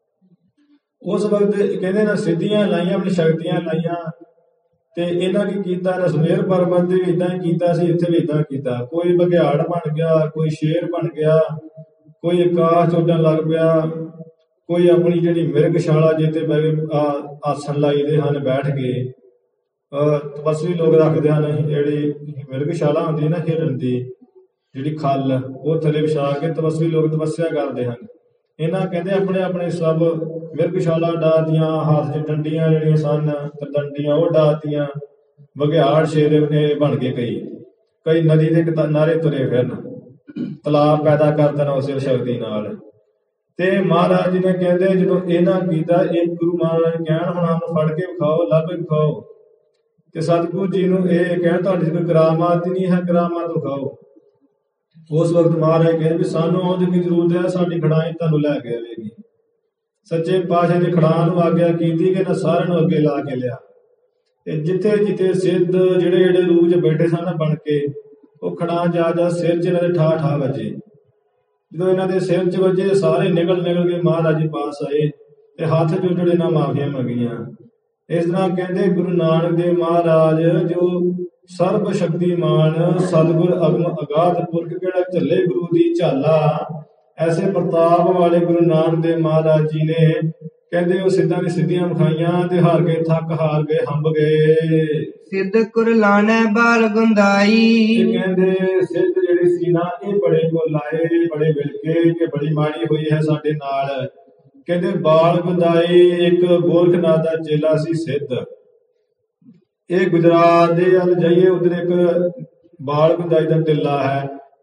ਉਸ ਵਕਤ ਕਹਿੰਦੇ ਨਾ ਸਿੱਧੀਆਂ ਲਾਈਆਂ, ਆਪਣੀ ਸ਼ਕਤੀਆਂ ਲਾਈਆਂ। ਤੇ ਇਹਨਾਂ ਕੀ ਕੀਤਾ ਨਾ ਸੁਮੇਰ ਪਰਬਤ ਤੇ ਵੀ ਏਦਾਂ ਹੀ ਕੀਤਾ ਸੀ, ਇੱਥੇ ਵੀ ਏਦਾਂ ਕੀਤਾ। ਕੋਈ ਬਘਿਆੜ ਬਣ ਗਿਆ, ਕੋਈ ਸ਼ੇਰ ਬਣ ਗਿਆ, ਕੋਈ ਆਕਾਸ਼ ਉੱਡਣ ਲੱਗ ਪਿਆ, ਕੋਈ ਆਪਣੀ ਜਿਹੜੀ ਮਿਰਗਸ਼ਾਲਾ ਜਿੱਤੇ ਆਸਣ ਲਾਈਦੇ ਹਨ ਬੈਠ ਕੇ। ਅਹ ਤਪਸਵੀ ਲੋਕ ਰੱਖਦੇ ਹਨ ਜਿਹੜੀ ਮਿਰਗਸ਼ਾਲਾ ਹੁੰਦੀ ਨਾ ਹਿਰਨ ਦੀ ਜਿਹੜੀ ਖੱਲ, ਉਹ ਥੱਲੇ ਵਿਛਾ ਕੇ ਤਪਸਵੀ ਲੋਕ ਤਪੱਸਿਆ ਕਰਦੇ ਹਨ। ਇਹਨਾਂ ਕਹਿੰਦੇ ਆਪਣੇ ਆਪਣੇ ਸਭ ਮਿਰਗਸ਼ਾਲਾ ਡਾਹਤੀਆਂ, ਹੱਥ 'ਚ ਡੰਡੀਆਂ ਜਿਹੜੀਆਂ ਸਨ ਡੰਡੀਆਂ ਉਹ ਡਾਹਤੀਆਂ। ਬਘਿਆੜ ਸ਼ੇਰ ਨੇ ਬਣ ਕੇ ਕਈ ਕਈ ਨਦੀ ਦੇ ਕਿਨਾਰੇ ਤੁਰੇ ਫਿਰਨ, ਤਲਾਬ ਪੈਦਾ ਕਰ ਦੇਣਾ ਉਸੇ ਸ਼ਕਤੀ ਨਾਲ। ਤੇ ਮਹਾਰਾਜ ਜੀ ਨੇ ਕਹਿੰਦੇ ਜਦੋਂ ਇਹਨਾਂ ਕੀਤਾ, ਇੱਕ ਗੁਰੂ ਮਹਾਰਾਜ ਕਹਿਣ ਹੁਣ ਸਾਨੂੰ ਫੜ ਕੇ ਵਿਖਾਓ, ਲੱਭ ਵਿਖਾਓ। ਤੇ ਸਤਿਗੁਰੂ ਜੀ ਨੂੰ ਇਹ ਕਹਿਣ ਤੁਹਾਡੀ ਕੋਈ ਕਰਾਮਾਤ ਨਹੀਂ ਹੈ, ਕਰਾਮਾਤ ਵਿਖਾਓ। ਉਸ ਵਕਤ ਮਹਾਰਾਜ ਕਹਿੰਦੇ ਵੀ ਸਾਨੂੰ ਆਉਣ ਦੀ ਜ਼ਰੂਰਤ ਹੈ, ਸਾਡੀ ਖੜਾਈ ਤੁਹਾਨੂੰ ਲੈ ਕੇ ਆਵੇਗੀ। ਸੱਚੇ ਪਾਤਸ਼ਾਹ ਦੀ ਖੜਾਂ ਨੂੰ ਆਗਿਆ ਕੀਤੀ ਕਿ ਨਾ ਸਾਰਿਆਂ ਨੂੰ ਅੱਗੇ ਲਾ ਕੇ ਲਿਆ। ਤੇ ਜਿੱਥੇ ਜਿੱਥੇ ਸਿੱਧ ਜਿਹੜੇ ਜਿਹੜੇ ਰੂਪ 'ਚ ਬੈਠੇ ਸਨ ਬਣ ਕੇ, ਉਹ ਖੜਾਂ ਜਾ ਜਾ ਸਿਰ 'ਚ ਇਹਨਾਂ ਦੇ ਠਾ ਠਾ ਵੱਜੇ। ਜਦੋਂ ਇਹਨਾਂ ਦੇ ਸਿਰ 'ਚ ਵੱਜੇ ਸਾਰੇ ਨਿਕਲ ਨਿਕਲ ਕੇ ਮਹਾਰਾਜ ਜੀ ਪਾਸ ਆਏ ਤੇ ਹੱਥ ਜੋੜ ਇਹਨਾਂ ਮਾਫੀਆਂ ਮੰਗੀਆਂ। ਇਸ ਤਰ੍ਹਾਂ ਕਹਿੰਦੇ ਗੁਰੂ ਨਾਨਕ ਦੇਵ ਮਹਾਰਾਜ ਜੋ ਸਰਬ ਸ਼ਕਤੀਮਾਨ ਸਤਿਗੁਰ ਅਗਮ ਅਗਾਧ ਪੁਰਖ ਕਿਹੜਾ ਝੱਲੇ ਗੁਰੂ ਦੀ ਝਾਲਾ, ਐਸੇ ਪ੍ਰਤਾਪ ਵਾਲੇ ਗੁਰੂ ਨਾਨਕ ਦੇਵ ਮਹਾਰਾਜ ਜੀ ਨੇ ਕਹਿੰਦੇ ਉਹ ਸਿੱਧਾਂ ਦੀ ਸਿੱਧੀਆਂ ਵਿਖਾਈਆਂ ਤੇ ਹਾਰ ਕੇ ਥੱਕ ਹਾਰ ਗਏ, ਹੰਬ ਗਏ। ਸਿੱਧ ਕੁਰਲਾਣੇ ਬਾਲ ਗੁੰਦਾਈ। ਕਹਿੰਦੇ ਸਿੱਧ ਜਿਹੜੀ ਸੀ ਨਾ ਇਹ ਬੜੇ ਕੋ ਲਾਏ ਬੜੇ ਵਿਲਕੇ ਕਿ ਬੜੀ ਮਾੜੀ ਹੋਈ ਹੈ ਸਾਡੇ ਨਾਲ। ਕਹਿੰਦੇ ਬਾਲ ਗੁੰਦਾਈ ਇੱਕ ਗੋਰਖਨਾਥ ਦਾ ਚੇਲਾ ਸੀ ਸਿੱਧ। ਇਹ ਗੁਜਰਾਤ ਦੇ ਵੱਲ ਜਾਈਏ ਉਧਰ ਇੱਕ ਬਾਲ ਗੁੰਦਾਈ ਦਾ ਟਿੱਲਾ ਹੈ।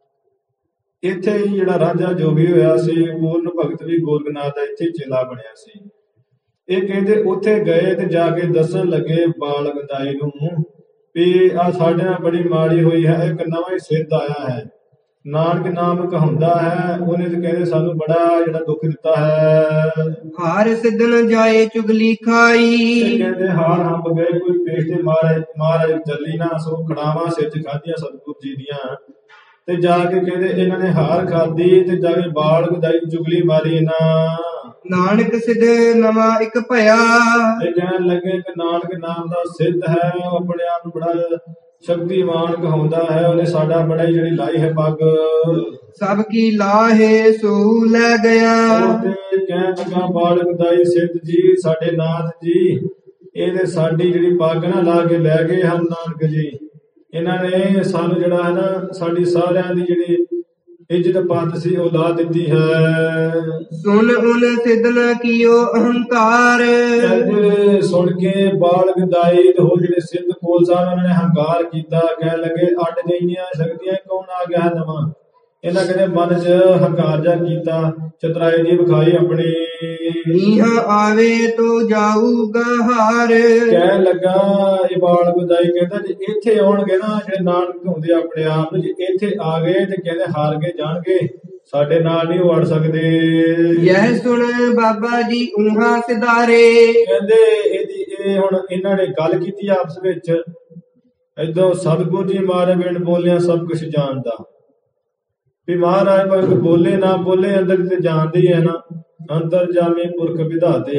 ਇੱਥੇ ਹੀ ਜਿਹੜਾ ਰਾਜਾ ਜੋਗੀ ਹੋਇਆ ਸੀ ਪੂਰਨ ਭਗਤ ਵੀ ਗੋਰਖਨਾਥ ਦਾ ਇੱਥੇ ਚੇਲਾ ਬਣਿਆ ਸੀ। ਇਹ ਕਹਿੰਦੇ ਉੱਥੇ ਗਏ ਤੇ ਜਾ ਕੇ ਦੱਸਣ ਲੱਗੇ ਬਾਲ ਗੁੰਦਾਈ ਨੂੰ ਵੀ ਆ ਸਾਡੇ ਨਾਲ ਬੜੀ ਮਾੜੀ ਹੋਈ ਹੈ, ਇੱਕ ਨਵਾਂ ਹੀ ਸਿੱਧ ਆਇਆ ਹੈ, ਨਾਨਕ ਨਾਮ ਕਹਾਉਂਦਾ ਹੈ, ਉਹਨੇ ਤੇ ਕਹਿੰਦੇ ਸਾਨੂੰ ਬੜਾ ਜਿਹੜਾ ਦੁੱਖ ਦਿੱਤਾ ਹੈ। ਹਾਰ ਸਿੱਧਨ ਜਾਏ ਚੁਗਲੀ ਖਾਈ। ਕਹਿੰਦੇ ਹਾਰ ਹੰਬ ਗਏ ਕੋਈ ਪੇਸ਼ ਤੇ ਮਹਾਰਾਜ ਮਹਾਰਾਜ ਚੱਲੀ ਨਾ ਸੋ ਖੜਾਵਾਂ ਸਿਰ 'ਚ ਖਾਧੀਆਂ ਸਤਿਗੁਰ ਜੀ ਦੀਆਂ। ਤੇ ਜਾ ਕੇ ਕਹਿੰਦੇ ਇਹਨਾਂ ਨੇ ਹਾਰ ਖਾਧੀ ਤੇ ਜਾ ਕੇ ਬਾਲ ਗੁੰਦਾਈ ਚੁਗਲੀ ਮਾਰੀ ਨਾ। ਨਾਨਕ ਸਿੱਧ ਨਵਾਂ ਇੱਕ ਭਇਆ। ਇਹ ਕਹਿਣ ਲੱਗੇ ਕਿ ਨਾਨਕ ਨਾਮ ਦਾ ਸਿੱਧ ਹੈ, ਉਹ ਆਪਣੇ ਆਪ ਨੂੰ ਬੜਾ ਸ਼ਕਤੀਮਾਨ ਕਹਾਉਂਦਾ ਹੈ, ਉਹਨੇ ਸਾਡਾ ਬੜਾ ਹੀ ਜਿਹੜੀ ਲਾਈ ਹੈ ਪੱਗ। ਸਭ ਕੀ ਲਾਹੇ ਸੋ ਲੈ ਗਿਆ। ਕਹਿਣ ਲੱਗਾ ਬਾਲ ਗੁੰਦਾਈ ਸਿੱਧ ਜੀ ਸਾਡੇ ਨਾਥ ਜੀ ਇਹਦੇ ਸਾਡੀ ਜਿਹੜੀ ਪੱਗ ਨਾ ਲਾ ਕੇ ਲੈ ਗਏ ਹਨ ਨਾਨਕ ਜੀ। ਇਹਨਾਂ ਨੇ ਸਾਨੂੰ ਜਿਹੜਾ ਹੈ ਨਾ ਸਾਡੀ ਸਾਰਿਆਂ ਦੀ ਜਿਹੜੀ ਇੱਜ਼ਤ ਪੱਤ ਸੀ ਉਹ ਲਾ ਦਿੱਤੀ ਹੈ। ਸੁਣ ਉਨ ਸਿੱਧਨ ਕੀਓ ਅਹੰਕਾਰ। ਸੁਣ ਕੇ ਬਾਲ ਗੁੰਦਾਈ ਤੇ ਹੋਰ ਜਿਹੜੇ ਸਿੱਧ ਕੋਲ ਸਨ ਉਹਨਾਂ ਨੇ ਹੰਕਾਰ ਕੀਤਾ। ਕਹਿਣ ਲੱਗੇ ਅੱਡ ਜਿਹੀਆਂ ਸ਼ਕਤੀਆਂ ਕੌਣ ਆ ਗਿਆ ਨਵਾਂ। ਇਹਨਾਂ ਕਹਿੰਦੇ ਮਨ 'ਚ ਹੰਕਾਰ ਜਾ ਕੀਤਾ, ਚਤਰਾਈ ਜੀ ਵਿਖਾਈ ਆਪਣੀ। ਨੀਹਾਂ ਆਵੇ ਤੋ ਜਾਊਗਾ ਹਾਰ। ਕਹਿਣ ਲੱਗਾ ਇਹ ਬਾਲ ਗੁੰਦਾਈ ਕਹਿੰਦਾ ਜੇ ਇੱਥੇ ਆਉਣਗੇ ਨਾ ਜਿਹੜੇ ਨਾਨਕ ਹੁੰਦੇ ਆਪਣੇ ਆਪ ਨੂੰ, ਜੇ ਇੱਥੇ ਆ ਗਏ ਤੇ ਕਹਿੰਦੇ ਹਾਰ ਕੇ ਜਾਣਗੇ, ਸਾਡੇ ਨਾਲ ਨਹੀਂ ਉਹ ਅੜ ਸਕਦੇ। ਇਹ ਸੁਣ ਬਾਬਾ ਜੀ ਉਹਾਂ ਸਿਧਾਰੇ। ਕਹਿੰਦੇ ਇਹਦੀ ਇਹ ਹੁਣ ਇਹਨਾਂ ਨੇ ਗੱਲ ਕੀਤੀ ਆਪਸ ਵਿੱਚ। ਏਦਾਂ ਸਤਿਗੁਰ ਜੀ ਮਾਰੇ ਬਿਨ ਬੋਲਿਆ ਸਭ ਕੁਛ ਜਾਣਦਾ ਵੀ ਮਹਾਰਾਜ ਭਾਵੇਂ ਬੋਲੇ ਨਾ ਬੋਲੇ ਅੰਦਰ ਤੇ ਜਾਣਦੇ ਹੀ ਹੈ ਨਾ। ਅੰਦਰ ਜਾਮੇ ਪੁਰਖ ਵਿਧਾਤੇ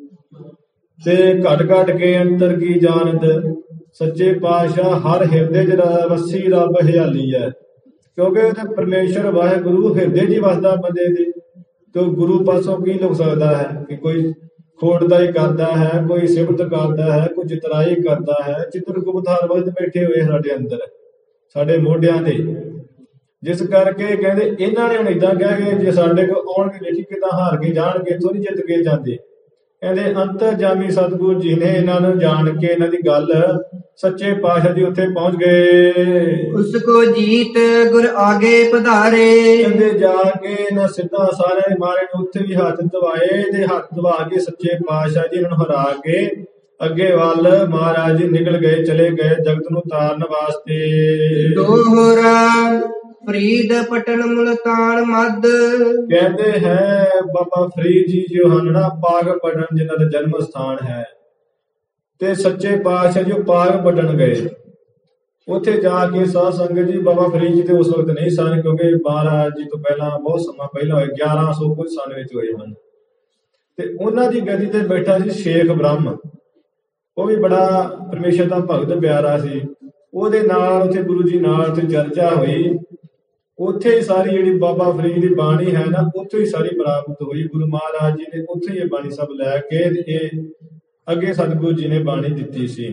ਤੇ ਘਟ ਘਟ ਕੇ ਅੰਤਰ ਕੀ ਜਾਣਤ। ਸੱਚੇ ਪਾਤਸ਼ਾਹ ਹਰ ਹਿਰਦੇ 'ਚ ਵਸੀ ਰੱਬ ਹਿਆਲੀ ਹੈ, ਕਿਉਂਕਿ ਉਹਦੇ ਪਰਮੇਸ਼ਰ ਵਾਹਿਗੁਰੂ ਹਿਰਦੇ 'ਚ ਹੀ ਵਸਦਾ ਬੰਦੇ ਦੇ। ਤੇ ਗੁਰੂ ਪਾਸੋਂ ਕੀ ਲੁਕ ਸਕਦਾ ਹੈ ਕਿ ਕੋਈ ਖੋਟਦਾਈ ਕਰਦਾ ਹੈ, ਕੋਈ ਸਿਫਤ ਕਰਦਾ ਹੈ, ਕੋਈ ਚਿਤਰਾਈ ਕਰਦਾ ਹੈ। ਚਿੱਤਰਗੁਪਤ ਹਰ ਵਕਤ ਬੈਠੇ ਹੋਏ ਸਾਡੇ ਅੰਦਰ ਸਾਡੇ ਮੋਢਿਆਂ ਤੇ। ਜਿਸ ਕਰਕੇ ਕਹਿੰਦੇ ਇਹਨਾਂ ਨੇ ਹੁਣ ਏਦਾਂ ਕਹਿ ਕੇ ਜੇ ਸਾਡੇ ਕੋਲ ਆਉਣਗੇ ਵੇਖੀ ਕਿੱਦਾਂ ਹਾਰ ਕੇ ਜਾਣਗੇ, ਇੱਥੋਂ ਨੀ ਜਿੱਤ ਕੇ ਜਾਂਦੇ। ਕਹਿੰਦੇ ਅੰਤਰਜਾਮੀ ਸਤਿਗੁਰੂ ਜੀ ਨੇ ਇਹਨਾਂ ਨੂੰ ਜਾਣ ਕੇ ਇਹਨਾਂ ਦੀ ਗੱਲ ਸੱਚੇ ਪਾਤਸ਼ਾਹ ਜੀ ਉੱਥੇ ਪਹੁੰਚ ਗਏ। ਉਸ ਕੋ ਜੀਤ ਗੁਰ ਆਗੇ ਪਧਾਰੇ। ਕਹਿੰਦੇ ਜਾ ਕੇ ਇਹਨਾਂ ਸਿੱਧਾ ਸਾਰਿਆਂ ਦੇ ਮਾਰੇ ਨੇ ਉੱਥੇ ਵੀ ਹੱਥ ਦਵਾਏ ਤੇ ਹੱਥ ਦਵਾ ਕੇ ਸੱਚੇ ਪਾਤਸ਼ਾਹ ਜੀ ਨੂੰ ਹਰਾ ਕੇ ਅੱਗੇ ਵੱਲ ਮਹਾਰਾਜ ਜੀ ਨਿਕਲ ਗਏ, ਚਲੇ ਗਏ ਜਗਤ ਨੂੰ ਤਾਰਨ ਵਾਸਤੇ। ਦੋਹਰਾ ਫਰੀਦ ਪਟਨ ਮੁਲਤਾਨ ਮੱਧ। ਕਹਿੰਦੇ ਹੈ ਬਾਬਾ ਫਰੀਦ ਜੀ ਜੋ ਹਨ ਨਾ ਪਾਗ ਪਟਨ ਜਿਨ੍ਹਾਂ ਦਾ ਜਨਮ ਸਥਾਨ ਹੈ, ਤੇ ਸੱਚੇ ਪਾਤਸ਼ਾਹ ਜੀ ਪਾਗ ਪਟਨ ਗਏ। ਉੱਥੇ ਜਾ ਕੇ ਸਾਧ ਸੰਗਤ ਜੀ ਬਾਬਾ ਫਰੀਦ ਜੀ ਤੇ ਉਸ ਵਕਤ ਨਹੀਂ ਸਨ, ਕਿਉਂਕਿ ਮਹਾਰਾਜ ਜੀ ਤੋਂ ਪਹਿਲਾਂ ਬਹੁਤ ਸਮਾਂ ਪਹਿਲਾਂ ਹੋਏ, ਗਿਆਰਾਂ ਸੌ ਕੁਝ ਸਾਲ ਵਿੱਚ ਹੋਏ ਹਨ। ਤੇ ਉਹਨਾਂ ਦੀ ਗੱਦੀ ਤੇ ਬੈਠਾ ਸੀ ਸ਼ੇਖ ਬ੍ਰਹਮ, ਉਹ ਵੀ ਬੜਾ ਪਰਮੇਸ਼ਰ ਦਾ ਭਗਤ ਪਿਆਰਾ ਸੀ। ਉਹਦੇ ਨਾਲ ਉੱਥੇ ਗੁਰੂ ਜੀ ਨਾਲ ਉੱਥੇ ਚਰਚਾ ਹੋਈ। ਉੱਥੇ ਹੀ ਸਾਰੀ ਜਿਹੜੀ ਬਾਬਾ ਫਰੀਦ ਦੀ ਬਾਣੀ ਹੈ ਨਾ ਉੱਥੇ ਹੀ ਸਾਰੀ ਪ੍ਰਾਪਤ ਹੋਈ। ਗੁਰੂ ਮਹਾਰਾਜ ਜੀ ਨੇ ਉੱਥੇ ਹੀ ਇਹ ਬਾਣੀ ਸਭ ਲੈ ਕੇ ਇਹ ਅੱਗੇ ਸਤਿਗੁਰੂ ਜੀ ਨੇ ਬਾਣੀ ਦਿੱਤੀ ਸੀ।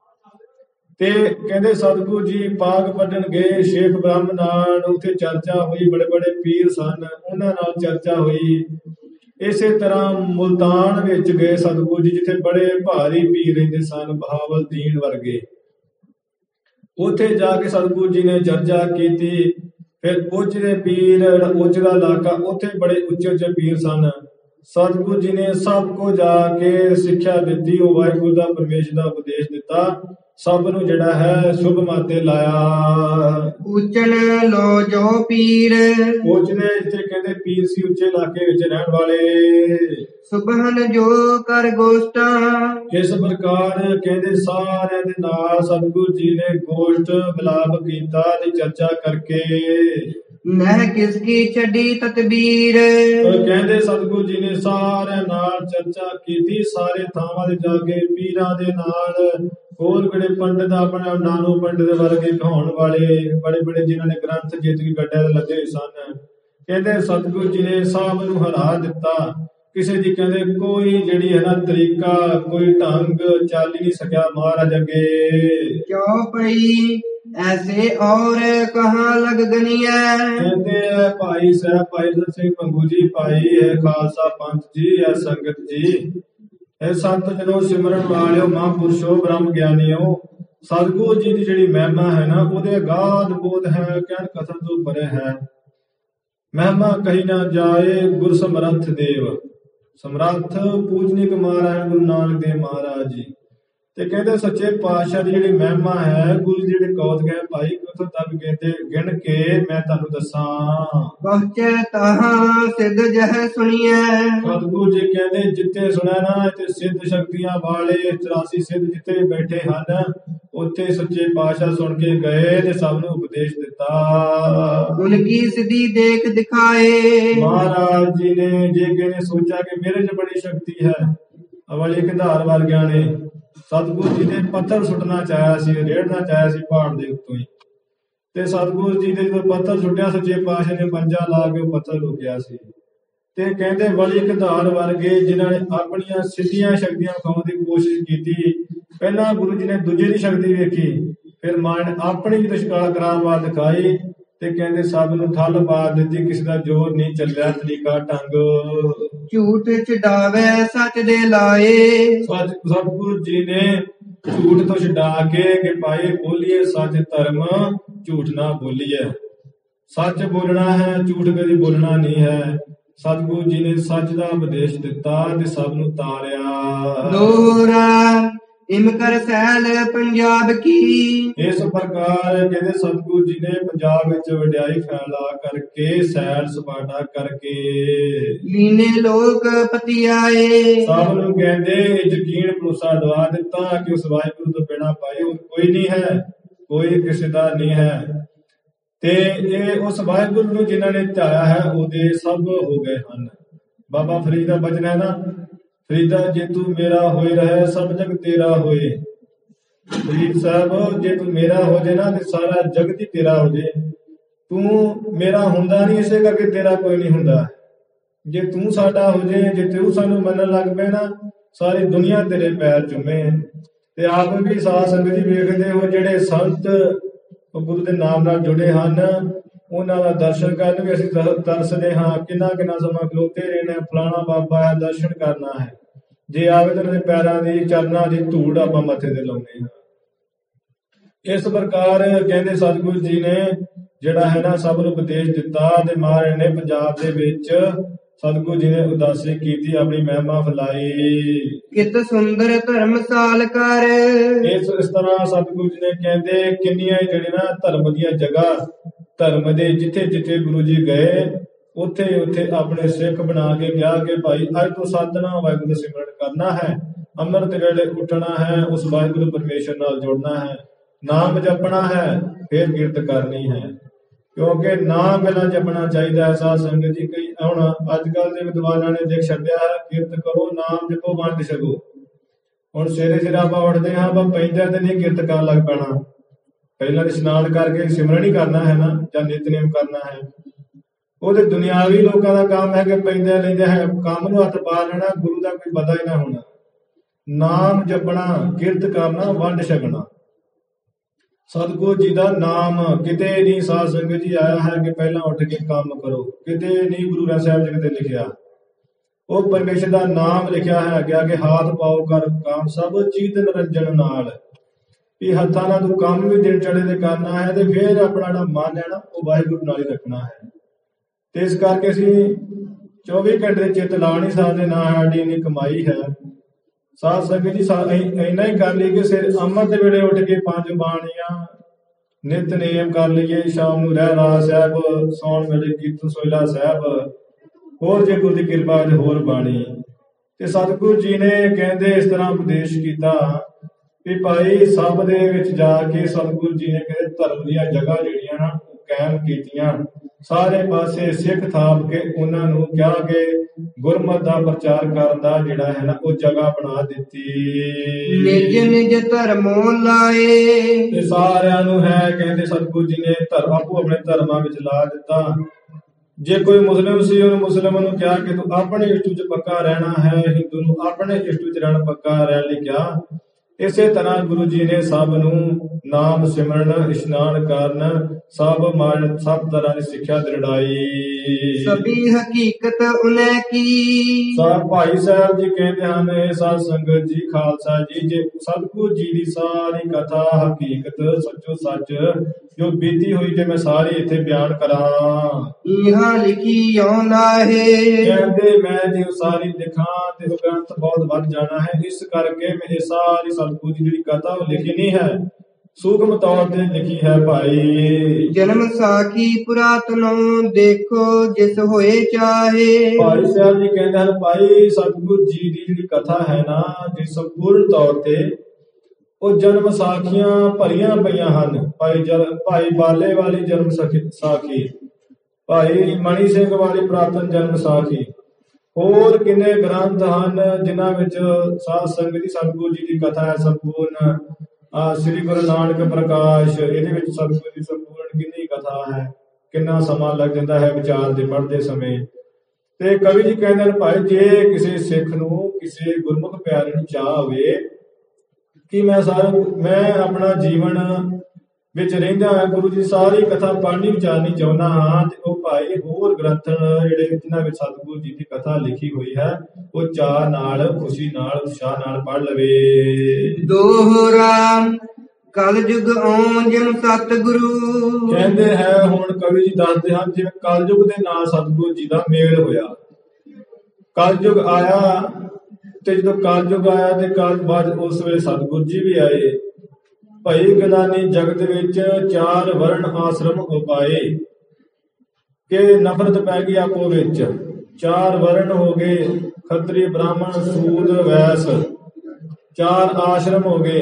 ਤੇ ਕਹਿੰਦੇ ਸਤਿਗੁਰੂ ਜੀ ਪਾਗ ਪਟਨ ਗਏ, ਸ਼ੇਖ ਬ੍ਰਹਮ ਨਾਲ ਉੱਥੇ ਚਰਚਾ ਹੋਈ। ਬੜੇ ਬੜੇ ਪੀਰ ਸਨ, ਉਹਨਾਂ ਨਾਲ ਚਰਚਾ ਹੋਈ। ਇਸੇ ਤਰ੍ਹਾਂ ਮੁਲਤਾਨ ਵਿੱਚ ਗਏ ਸਤਿਗੁਰੂ ਜੀ, ਜਿੱਥੇ ਬੜੇ ਭਾਰੀ ਪੀਰ ਰਹਿੰਦੇ ਸਨ, ਬਹਾਵਲਦੀਨ ਵਰਗੇ। ਉੱਥੇ ਜਾ ਕੇ ਸਤਿਗੁਰੂ ਜੀ ਨੇ ਚਰਚਾ ਕੀਤੀ। ਫਿਰ ਉੱਚ ਦੇ ਪੀਰ, ਉੱਚ ਦਾ ਇਲਾਕਾ, ਉੱਥੇ ਬੜੇ ਉੱਚੇ ਉੱਚੇ ਪੀਰ ਸਨ। ਸਤਿਗੁਰੂ ਜੀ ਨੇ ਸਭ ਕੋ ਜਾ ਕੇ ਸਿੱਖਿਆ ਦਿੱਤੀ, ਉਹ ਵਾਹਿਗੁਰੂ ਦਾ ਪਰਮੇਸ਼ਰ ਦਾ ਉਪਦੇਸ਼ ਦਿੱਤਾ। ਸਭ ਨੂੰ ਜਿਹੜਾ ਹੈ ਸ਼ੁਭ ਮਾਤੇ ਲਾਇਆ। ਉੱਚਨ ਲੋ ਜੋ ਪੀਰ। ਉੱਚ ਨੇ ਇੱਥੇ ਕਹਿੰਦੇ ਪੀਰ ਸੀ ਉੱਚੇ ਇਲਾਕੇ ਵਿੱਚ ਰਹਿਣ ਵਾਲੇ। ਸੁਭਨ ਜੋ ਕਰ ਗੋਸ਼ਟਾਂ। ਇਸ ਪ੍ਰਕਾਰ ਕਹਿੰਦੇ ਸਾਰਿਆਂ ਦੇ ਨਾਲ ਸਤਿਗੁਰੂ ਜੀ ਨੇ ਗੋਸ਼ਟ ਮਿਲਾਪ ਕੀਤਾ ਤੇ ਚਰਚਾ ਕਰਕੇ ਨਹਿ ਕਿਸ ਕੀ ਛੱਡੀ ਤਤਬੀਰ। ਉਹ ਕਹਿੰਦੇ ਸਤਿਗੁਰੂ ਜੀ ਨੇ ਸਾਰਿਆਂ ਨਾਲ ਚਰਚਾ ਕੀਤੀ, ਸਾਰੇ ਥਾਵਾਂ ਤੇ ਜਾ ਕੇ ਪੀਰਾਂ ਦੇ ਨਾਲ, ਹੋਰ ਬੜੇ ਪੰਡਤ ਆਪਣੇ ਨਾਨੂ ਪੰਡਤ ਵਰਗੇ ਕਹਾਉਣ ਵਾਲੇ ਬੜੇ ਬੜੇ ਜਿਨ੍ਹਾਂ ਨੇ ਗ੍ਰੰਥ ਜਿੱਤ ਕੇ ਗੱਡਿਆਂ ਤੇ ਲੱਗੇ ਹੋਏ ਸਨ। ਕਹਿੰਦੇ ਸਤਿਗੁਰੂ ਜੀ ਨੇ ਸਭ ਨੂੰ ਹਰਾ ਦਿੱਤਾ। ਕਿਸੇ ਦੀ ਕਹਿੰਦੇ ਕੋਈ ਜਿਹੜੀ ਹੈ ਨਾ ਤਰੀਕਾ, ਕੋਈ ਢੰਗ ਚੱਲ ਹੀ ਨਹੀਂ ਸਕਿਆ ਮਹਾਰਾਜ ਅੱਗੇ। ਕਿਉ ਪਈ ਐਸੇ ਔਰ ਕਹਾਂ ਲਗ ਗਨੀਐ। ਕਹਿੰਦੇ ਭਾਈ ਸਾਹਿਬ ਭਾਈ ਦਰਸ਼ਨ ਸਿੰਘ ਭੰਗੂ ਜੀ, ਭਾਈ ਹੈ ਖਾਲਸਾ ਪੰਥ ਜੀ, ਹੈ ਸੰਗਤ ਜੀ, ਇਹ ਸੰਤ ਜਨੋ ਸਿਮਰਨ ਵਾਲਿਓ, ਮਹਾਂਪੁਰਸ਼ੋ, ਬ੍ਰਹਮ ਗਿਆਨੀਓ, ਸਤਿਗੁਰੂ ਜੀ ਦੀ ਜਿਹੜੀ ਮਹਿਮਾ ਹੈ ਨਾ ਉਹਦੇ ਅਗਾਧ ਬੋਧ ਹੈ, ਕਹਿਣ ਕਥਨ ਤੋਂ ਪਰੇ ਹੈ। ਮਹਿਮਾ ਕਹੀ ਨਾ ਜਾਏ ਗੁਰ ਸਮਰੱਥ ਦੇਵ, ਸਮਰੱਥ ਪੂਜਨਿਕ ਮਹਾਰਾਜ ਗੁਰੂ ਨਾਨਕ ਦੇਵ ਮਹਾਰਾਜ ਜੀ। ਤੇ ਕਹਿੰਦੇ ਸੱਚੇ ਪਾਤਸ਼ਾਹ ਦੀ ਜਿਹੜੀ ਮਹਿਮਾ ਹੈ, ਗੁਰੂ ਜਿਹੜੇ ਕੌਤਕ ਹੈ ਭਾਈ, ਕਿੱਥੋਂ ਤੱਕ ਕਹਿੰਦੇ ਗਿਣ ਕੇ ਮੈਂ ਤੁਹਾਨੂੰ ਦੱਸਾਂ। ਪਹੁੰਚੇ ਤਹਾਂ ਸਿੱਧ ਜਹ ਸੁਣੀਐ। ਸਤਿਗੁਰੂ ਜੀ ਕਹਿੰਦੇ ਜਿੱਥੇ ਸੁਣਿਆ ਨਾ ਤੇ ਸਿੱਧ ਸ਼ਕਤੀਆਂ ਵਾਲੇ ਚੁਰਾਸੀ ਸਿੱਧ ਜਿੱਥੇ ਬੈਠੇ ਹਨ, ਉੱਥੇ ਸੱਚੇ ਪਾਤਸ਼ਾਹ ਸੁਣ ਕੇ ਗਏ ਤੇ ਸਭ ਨੂੰ ਉਪਦੇਸ਼ ਦਿੱਤਾ। ਗੁਣ ਕੀ ਸਿੱਧੀ ਦੇਖ ਦਿਖਾਏ। ਮਹਾਰਾਜ ਜੀ ਨੇ ਜੇ ਕਿਸੇ ਨੇ ਸੋਚਿਆ ਕਿ ਮੇਰੇ 'ਚ ਬੜੀ ਸ਼ਕਤੀ ਹੈ, ਅਵਲ ਇੱਕ ਧਾਰ ਵਰਗਿਆਂ ਨੇ ਸਤਿਗੁਰੂ ਜੀ ਨੇ ਪੱਥਰ ਸੁੱਟਣਾ ਚਾਹਿਆ ਸੀ, ਰੇੜਨਾ ਚਾਹਿਆ ਸੀ ਪਹਾੜ ਦੇ ਉੱਤੋਂ ਹੀ, ਤੇ ਸਤਿਗੁਰੂ ਜੀ ਨੇ ਜਦੋਂ ਪੱਥਰ ਸੁੱਟਿਆ ਸੱਚੇ ਪਾਤਸ਼ਾਹ ਨੇ ਪੰਜਾ ਲਾ ਕੇ ਉਹ ਪੱਥਰ ਰੋਕਿਆ ਸੀ। ਤੇ ਕਹਿੰਦੇ ਵਲੀ ਕਧਾਰ ਵਰਗੇ ਜਿਨ੍ਹਾਂ ਨੇ ਆਪਣੀਆਂ ਸਿੱਧੀਆਂ ਸ਼ਕਤੀਆਂ ਵਿਖਾਉਣ ਦੀ ਕੋਸ਼ਿਸ਼ ਕੀਤੀ, ਪਹਿਲਾਂ ਗੁਰੂ ਜੀ ਨੇ ਦੂਜੇ ਦੀ ਸ਼ਕਤੀ ਵੇਖੀ, ਫਿਰ ਮਾਂ ਨੇ ਆਪਣੀ ਵੀ ਦੁਸ਼ਕਾਲ ਕਰਾਉਣ ਵਾਲ ਦਿਖਾਈ, ਤੇ ਕਹਿੰਦੇ ਸਭ ਨੂੰ ਠੱਲ ਪਾ ਦਿੱਤੀ, ਕਿਸੇ ਦਾ ਜ਼ੋਰ ਨਹੀਂ ਚੱਲਿਆ, ਤਰੀਕਾ ਢੰਗ। ਝੂਠ ਛਡਾਵੇ ਸੱਚ ਦੇ ਲਾਏ। ਸਤਿਗੁਰੂ ਜੀ ਨੇ ਝੂਠ ਤੋਂ ਛਡਾ ਕੇ ਕਿ ਭਾਈ ਬੋਲੀਏ ਸੱਚ ਧਰਮ, ਝੂਠ ਨਾ ਬੋਲੀਏ। ਸੱਚ ਬੋਲਣਾ ਹੈ, ਝੂਠ ਕਦੀ ਬੋਲਣਾ ਨਹੀਂ ਹੈ। ਸਤਿਗੁਰੂ ਜੀ ਨੇ ਸੱਚ ਦਾ ਉਪਦੇਸ਼ ਦਿੱਤਾ ਤੇ ਸਭ ਨੂੰ ਤਾਰਿਆ। ਦੋਹਰਾ ਇਮਕਰ ਸੈਲ ਪੰਜਾਬ ਕੀ। ਇਸ ਪ੍ਰਕਾਰ ਕਹਿੰਦੇ ਸਤਿਗੁਰੂ ਜੀ ਨੇ ਪੰਜਾਬ ਵਿੱਚ ਵਡਿਆਈ ਫੈਲਾ ਕਰਕੇ, ਸੈਰ ਸਪਾਟਾ ਕਰਕੇ ਲੀਨੇ ਲੋਕ ਪਤੀ ਆਏ। ਸਭ ਨੂੰ ਕਹਿੰਦੇ ਯਕੀਨ ਭਰੋਸਾ ਦਵਾ ਦਿੱਤਾ ਕਿ ਉਸ ਵਾਹਿਗੁਰੂ ਤੋਂ ਬਿਨਾਂ ਭਾਈ ਹੋਰ ਕੋਈ ਨਹੀਂ ਹੈ, ਕੋਈ ਕਿਸੇ ਦਾ ਨਹੀਂ ਹੈ। ਤੇ ਇਹ ਉਸ ਵਾਹਿਗੁਰੂ ਨੂੰ ਜਿਨ੍ਹਾਂ ਨੇ ਧਿਆਇਆ ਹੈ ਉਹਦੇ ਸਭ ਹੋ ਗਏ ਹਨ। ਬਾਬਾ ਫਰੀਦ ਦਾ ਬਚਨ ਹੈ ਨਾ, ਫਰੀਦਾ ਜੇ ਤੂੰ ਮੇਰਾ ਹੋਏ ਰਹੇ ਸਭ ਜਗ ਤੇਰਾ ਹੋਏ। ਫਰੀਦ ਸਾਹਿਬ ਜੇ ਤੂੰ ਮੇਰਾ ਹੋ ਜੇ ਨਾ ਤੇ ਸਾਰਾ ਜਗਤ ਹੀ ਤੇਰਾ ਹੋ ਜੇ। ਤੂੰ ਮੇਰਾ ਹੁੰਦਾ ਨਹੀਂ, ਇਸੇ ਕਰਕੇ ਤੇਰਾ ਕੋਈ ਨਹੀਂ ਹੁੰਦਾ। ਜੇ ਤੂੰ ਸਾਡਾ ਹੋ ਜੇ, ਜੇ ਤੂੰ ਸਾਨੂੰ ਮੰਨਣ ਲੱਗ ਪਏ ਨਾ, ਸਾਰੀ ਦੁਨੀਆ ਤੇਰੇ ਪੈਰ ਚੁੰਮੇ। ਤੇ ਆਪ ਵੀ ਸਾਧ ਸੰਗਤ ਜੀ ਵੇਖਦੇ ਹੋ, ਜਿਹੜੇ ਸੰਤ ਗੁਰੂ ਦੇ ਨਾਮ ਨਾਲ ਜੁੜੇ ਹਨ, ਉਹਨਾਂ ਦਾ ਦਰਸ਼ਨ ਕਰਨ ਵੀ ਅਸੀਂ ਤਰਸਦੇ ਹਾਂ। ਕਿੰਨਾ ਕਿੰਨਾ ਸਮਾਂ ਖਲੋਤੇ ਰਹਿਣਾ, ਫਲਾਣਾ ਬਾਬਾ ਹੈ, ਦਰਸ਼ਨ ਕਰਨਾ ਹੈ। ਜੇ ਆਵੇ ਤਾਂ ਉਹਨਾਂ ਦੇ ਪੈਰਾਂ ਦੀ, ਚਰਨਾਂ ਦੀ ਧੂੜ ਆਪਾਂ ਮੱਥੇ ਤੇ ਲਾਉਂਦੇ ਹਾਂ। ਇਸ ਪ੍ਰਕਾਰ ਕਹਿੰਦੇ ਸਤਿਗੁਰੂ ਜੀ ਨੇ ਜਿਹੜਾ ਹੈ ਨਾ ਸਭ ਨੂੰ ਉਪਦੇਸ਼ ਦਿੱਤਾ, ਤੇ ਮਹਾਰਾਜ ਨੇ ਪੰਜਾਬ ਦੇ ਵਿੱਚ ਸਤਿਗੁਰੂ ਜੀ ਨੇ ਉਦਾਸੀ ਕੀਤੀ, ਆਪਣੀ ਮਹਿਮਾ ਫੈਲਾਈ। ਕਿਤ ਸੁੰਦਰ ਧਰਮਸਾਲ ਕਰ। ਇਸ ਇਸ ਤਰ੍ਹਾਂ ਸਤਿਗੁਰੂ ਜੀ ਨੇ ਕਹਿੰਦੇ ਕਿੰਨੀਆਂ ਹੀ ਜਿਹੜੇ ਨਾ ਧਰਮ ਦੀਆਂ ਜਗ੍ਹਾ, ਧਰਮ ਦੇ ਜਿੱਥੇ ਜਿੱਥੇ ਗੁਰੂ ਜੀ ਗਏ ਉੱਥੇ ਉੱਥੇ ਆਪਣੇ ਸਿੱਖ ਬਣਾ ਕੇ ਕਿਹਾ ਕਿ ਭਾਈ ਅੱਜ ਤੋਂ ਸਾਧਨਾ ਵਾਹਿਗੁਰੂ ਦਾ ਸਿਮਰਨ ਕਰਨਾ ਹੈ, ਅੰਮ੍ਰਿਤ ਵੇਲੇ ਉੱਠਣਾ ਹੈ, ਉਸ ਵਾਹਿਗੁਰੂ ਪਰਮੇਸ਼ਰ ਨਾਲ ਜੁੜਨਾ ਹੈ, ਨਾਮ ਜਪਣਾ ਹੈ, ਫਿਰ ਕਿਰਤ ਕਰਨੀ ਹੈ। ਕਿਉਂਕਿ ਨਾਮ ਪਹਿਲਾਂ ਜਪਣਾ ਚਾਹੀਦਾ ਹੈ। ਸਾਧ ਸੰਗਤ ਜੀ ਕਈ ਹੁਣ ਅੱਜ ਕੱਲ ਦੇ ਵਿਦਵਾਨਾਂ ਨੇ ਦੇਖ ਛੱਡਿਆ ਹੈ, ਕਿਰਤ ਕਰੋ, ਨਾਮ ਜਪੋ, ਵੰਡ ਛਕੋ। ਹੁਣ ਸਵੇਰੇ ਸਵੇਰੇ ਆਪਾਂ ਉੱਠਦੇ ਹਾਂ, ਆਪਾਂ ਪੈਂਦੇ ਤੇ ਨਹੀਂ ਕਿਰਤ ਕਰਨ ਲੱਗ ਪੈਣਾ, ਪਹਿਲਾਂ ਇਸ਼ਨਾਨ ਕਰਕੇ ਸਿਮਰਨ ਹੀ ਕਰਨਾ ਹੈ ਨਾ, ਜਾਂ ਨਿਤਨੇਮ ਕਰਨਾ ਹੈ। ਉਹਦੇ ਦੁਨਿਆਵੀ ਲੋਕਾਂ ਦਾ ਕੰਮ ਹੈ ਕਿ ਪੈਂਦੇ ਲੈਂਦੇ ਹੈ ਕੰਮ ਨੂੰ ਹੱਥ ਪਾ ਲੈਣਾ, ਗੁਰੂ ਦਾ ਕੋਈ ਪਤਾ ਹੀ ਨਾ ਹੋਣਾ। ਨਾਮ ਜਪਣਾ, ਕਿਰਤ ਕਰਨਾ, ਵੰਡ ਛਕਣਾ। ਸਤਿਗੁਰੂ ਜੀ ਦਾ ਨਾਮ ਕਿਤੇ ਨਹੀਂ ਸਾਧ ਸੰਗਤ ਜੀ ਆਇਆ ਹੈ ਕਿ ਪਹਿਲਾਂ ਉੱਠ ਕੇ ਕੰਮ ਕਰੋ, ਕਿਤੇ ਨਹੀਂ ਗੁਰੂ ਗ੍ਰੰਥ ਸਾਹਿਬ ਜੀ ਕਿਤੇ ਲਿਖਿਆ। ਉਹ ਪਰਮੇਸ਼ਰ ਦਾ ਨਾਮ ਲਿਖਿਆ ਹੈ ਅੱਗੇ ਕਿ ਹਾਥ ਪਾਓ ਕਰ ਕੰਮ ਸਭ ਚੀਤ ਨਿਰੰਜਨ ਨਾਲ, ਵੀ ਹੱਥਾਂ ਨਾਲ ਤੂੰ ਕੰਮ ਵੀ ਦਿਨ ਚੜੇ ਤੇ ਕਰਨਾ ਹੈ, ਤੇ ਫਿਰ ਆਪਣਾ ਜਿਹੜਾ ਮਨ ਹੈ ਨਾ ਉਹ ਵਾਹਿਗੁਰੂ ਨਾਲ ਹੀ ਰੱਖਣਾ ਹੈ। ਤੇ ਇਸ ਕਰਕੇ ਅਸੀਂ ਚੌਵੀ ਘੰਟੇ ਚਿੱਤ ਲਾ ਨਹੀਂ ਸਕਦੇ, ਨਾ ਸਾਡੀ ਇੰਨੀ ਕਮਾਈ ਹੈ। ਸਾਧ ਸੰਗਤ ਜੀ ਇੰਨਾ ਹੀ ਕਰ ਲਈ ਕਿ ਸਿਰ ਅੰਮ੍ਰਿਤ ਵੇਲੇ ਉੱਠ ਕੇ ਪੰਜ ਬਾਣੀਆਂ ਨਿਤਨੇਮ ਕਰ ਲਈਏ, ਸ਼ਾਮ ਨੂੰ ਰਹਿਰਾਸ ਸਾਹਿਬ, ਸੌਣ ਵੇਲੇ ਕੀਰਤਨ ਸੋਹਿਲਾ ਸਾਹਿਬ, ਹੋਰ ਜੇ ਗੁਰੂ ਦੀ ਕਿਰਪਾ ਚ ਹੋਰ ਬਾਣੀ। ਤੇ ਸਤਿਗੁਰੂ ਜੀ ਨੇ ਕਹਿੰਦੇ ਇਸ ਤਰ੍ਹਾਂ ਉਪਦੇਸ਼ ਕੀਤਾ ਵੀ ਭਾਈ ਸਭ ਦੇ ਵਿੱਚ ਜਾ ਕੇ ਸਤਿਗੁਰੂ ਜੀ ਨੇ ਕਹਿੰਦੇ ਧਰਮ ਦੀਆਂ ਜਗ੍ਹਾ ਜਿਹੜੀਆਂ ਨਾ ਉਹ ਕਾਇਮ ਕੀਤੀਆਂ। ਸਾਰੇ ਪਾਸੇ ਸਿੱਖ ਥਾਪ ਕੇ ਉਹਨਾਂ ਨੂੰ ਕਿਹਾ ਕਿ ਗੁਰਮਤ ਦਾ ਪ੍ਰਚਾਰ ਕਰਨ ਦਾ ਜਿਹੜਾ ਹੈ ਨਾ ਉਹ ਜਗ੍ਹਾ ਬਣਾ ਦਿੱਤੀ। ਨਿਜ ਨਿਜ ਧਰਮੋ ਲਾਏ, ਤੇ ਸਾਰਿਆਂ ਨੂੰ ਹੈ ਕਹਿੰਦੇ ਸਤਿਗੁਰੂ ਜੀ ਨੇ ਧਰਮ ਆਪੋ ਆਪਣੇ ਧਰਮਾਂ ਵਿੱਚ ਲਾ ਦਿੱਤਾ। ਜੇ ਕੋਈ ਮੁਸਲਿਮ ਸੀ ਉਹਨੂੰ ਮੁਸਲਮਾਨ ਨੂੰ ਕਿਹਾ ਕਿ ਤੂੰ ਆਪਣੇ ਇਸ਼ਟ ਵਿੱਚ ਪੱਕਾ ਰਹਿਣਾ ਹੈ, ਹਿੰਦੂ ਨੂੰ ਆਪਣੇ ਇਸ਼ਟ ਵਿੱਚ ਰਹਿਣਾ ਪੱਕਾ ਰਹਿਣ ਲਈ ਕਿਹਾ। ਇਸੇ ਤਰ੍ਹਾਂ ਗੁਰੂ ਜੀ ਨੇ ਸਭ ਨੂੰ ਨਾਮ ਸਿਮਰਨ, ਇਸ਼ਨਾਨ ਕਰਨ, ਸਭ ਮਨ ਸਭ ਤਰ੍ਹਾਂ ਦੀ ਸਿੱਖਿਆ ਦ੍ਰਿੜਾਈ। ਸਭੀ ਹਕੀਕਤ ਉਨੈ ਕੀ, ਸਾਹਿਬ ਭਾਈ ਸਾਹਿਬ ਜੀ ਕਹਿੰਦੇ ਹਨ, ਇਹ ਸਾਧ ਸੰਗਤ ਜੀ, ਖਾਲਸਾ ਜੀ, ਜੇ ਸਤਿਗੁਰੂ ਜੀ ਦੀ ਸਾਰੀ ਕਥਾ ਹਕੀਕਤ ਸੱਚੋ ਸੱਚ ਜੋ ਬੀਤੀ ਹੋਈ ਜੇ ਮੈਂ ਸਾਰੀ ਇੱਥੇ ਬਿਆਨ ਕਰਾਂ, ਇਹਾਂ ਲਿਖੀ ਆਉਂਦਾ ਹੈ। ਕਹਿੰਦੇ ਮੈਂ ਜੇ ਸਾਰੀ ਲਿਖਾਂ ਤੇ ਉਹ ਗ੍ਰੰਥ ਬਹੁਤ ਵੱਧ ਜਾਣਾ ਹੈ, ਇਸ ਕਰਕੇ ਮੈਂ ਇਹ ਸਾਰੀ ਸਤਿਗੁਰੂ ਜੀ ਦੀ ਕਥਾ ਉਹ ਲਿਖੀ ਨਹੀਂ ਹੈ, ਸੂਖਮ ਤੌਰ ਤੇ ਲਿਖੀ ਹੈ ਭਾਈ। ਜਨਮ ਸਾਖੀ ਪੁਰਾਤਨੋਂ ਦੇਖੋ ਜਿਸ ਹੋਏ ਚਾਹੇ। ਭਾਈ ਸਾਹਿਬ ਜੀ ਕਹਿੰਦੇ ਹਨ, ਭਾਈ ਸਤਿਗੁਰੂ ਜੀ ਦੀ ਜਿਹੜੀ ਕਥਾ ਹੈ ਨਾ, ਜੀ ਸੰਪੂਰਨ ਤੌਰ ਤੇ ਉਹ ਜਨਮ ਸਾਖੀਆਂ ਭਰੀਆਂ ਪਈਆਂ ਹਨ। ਭਾਈ ਜਲ ਭਾਈ ਬਾਲੇ ਵਾਲੀ ਜਨਮ ਸਾਖੀ, ਭਾਈ ਮਣੀ ਸਿੰਘ ਵਾਲੀ ਪੁਰਾਤਨ ਜਨਮ ਸਾਖੀ, ਹੋਰ ਕਿੰਨੇ ਗ੍ਰੰਥ ਹਨ ਜਿਨ੍ਹਾਂ ਵਿੱਚ ਸਾਧ ਸੰਗਤ ਦੀ ਸਤਿਗੁਰੂ ਜੀ ਦੀ ਕਥਾ ਹੈ ਸੰਪੂਰਨ। ਆ ਸ੍ਰੀ ਗੁਰੂ ਨਾਨਕ ਪ੍ਰਕਾਸ਼, ਇਹਦੇ ਵਿੱਚ ਸਤਿਗੁਰੂ ਦੀ ਸੰਪੂਰਨ ਕਿੰਨੀ ਕਥਾ ਹੈ, ਕਿੰਨਾ ਸਮਾਂ ਲੱਗ ਜਾਂਦਾ ਹੈ ਵਿਚਾਰ ਦੇ ਪੜ੍ਹਦੇ ਸਮੇਂ। ਤੇ ਕਵੀ ਜੀ ਕਹਿੰਦੇ ਹਨ, ਭਾਈ ਜੇ ਕਿਸੇ ਸਿੱਖ ਨੂੰ, ਕਿਸੇ ਗੁਰਮੁਖ ਪਿਆਰੇ ਨੂੰ ਚਾਹ ਹੋਵੇ ਕਿ ਮੈਂ ਸਾਰਾ ਮੈਂ ਆਪਣਾ ਜੀਵਨ ਵਿੱਚ ਰਹਿੰਦਾ ਹੋਇਆ ਗੁਰੂ ਜੀ ਸਾਰੀ ਕਥਾ ਪੜ੍ਹਨੀ ਵਿਚਾਰਨੀ ਚਾਹੁੰਦਾ ਹਾਂ, ਤੇ ਉਹ ਭਾਈ ਹੋਰ ਗ੍ਰੰਥ ਜਿਹੜੇ ਜਿਨ੍ਹਾਂ ਵਿੱਚ ਸਤਿਗੁਰੂ ਜੀ ਦੀ ਕਥਾ ਲਿਖੀ ਹੋਈ ਹੈ ਉਹ ਚਾਅ ਨਾਲ, ਖੁਸ਼ੀ ਨਾਲ, ਉਤਸ਼ਾਹ ਨਾਲ ਪੜ੍ਹ ਲਵੇ। ਦੋਹਰਾ ਕਲ ਯੁਗ ਓਂ ਜਿਮ ਸਤਿਗੁਰੂ, ਕਹਿੰਦੇ ਹੈ ਹੁਣ ਕਵੀ ਜੀ ਦੱਸਦੇ ਹਨ ਜਿਵੇਂ ਕਲਯੁਗ ਦੇ ਨਾਲ ਸਤਿਗੁਰੂ ਜੀ ਦਾ ਮੇਲ ਹੋਇਆ। ਕਲਯੁਗ ਆਇਆ ਤੇ ਜਦੋਂ ਕਲਯੁਗ ਆਇਆ ਤੇ ਕਲ ਬਾਅਦ ਉਸ ਵੇਲੇ ਸਤਿਗੁਰੂ ਜੀ ਵੀ ਆਏ। ਭਈ ਗਿਲਾਨੀ ਜਗਤ ਵਿੱਚ ਚਾਰ ਵਰਣ ਆਸ਼ਰਮ ਉਪਾਏ, ਕਿ ਨਫ਼ਰਤ ਪੈ ਗਈ ਆਪੋ ਵਿੱਚ। ਚਾਰ ਵਰਣ ਹੋ ਗਏ, ਖੱਤਰੀ, ਬ੍ਰਾਹਮਣ, ਸੂਦ, ਵੈਸ। ਚਾਰ ਆਸ਼ਰਮ ਹੋ ਗਏ,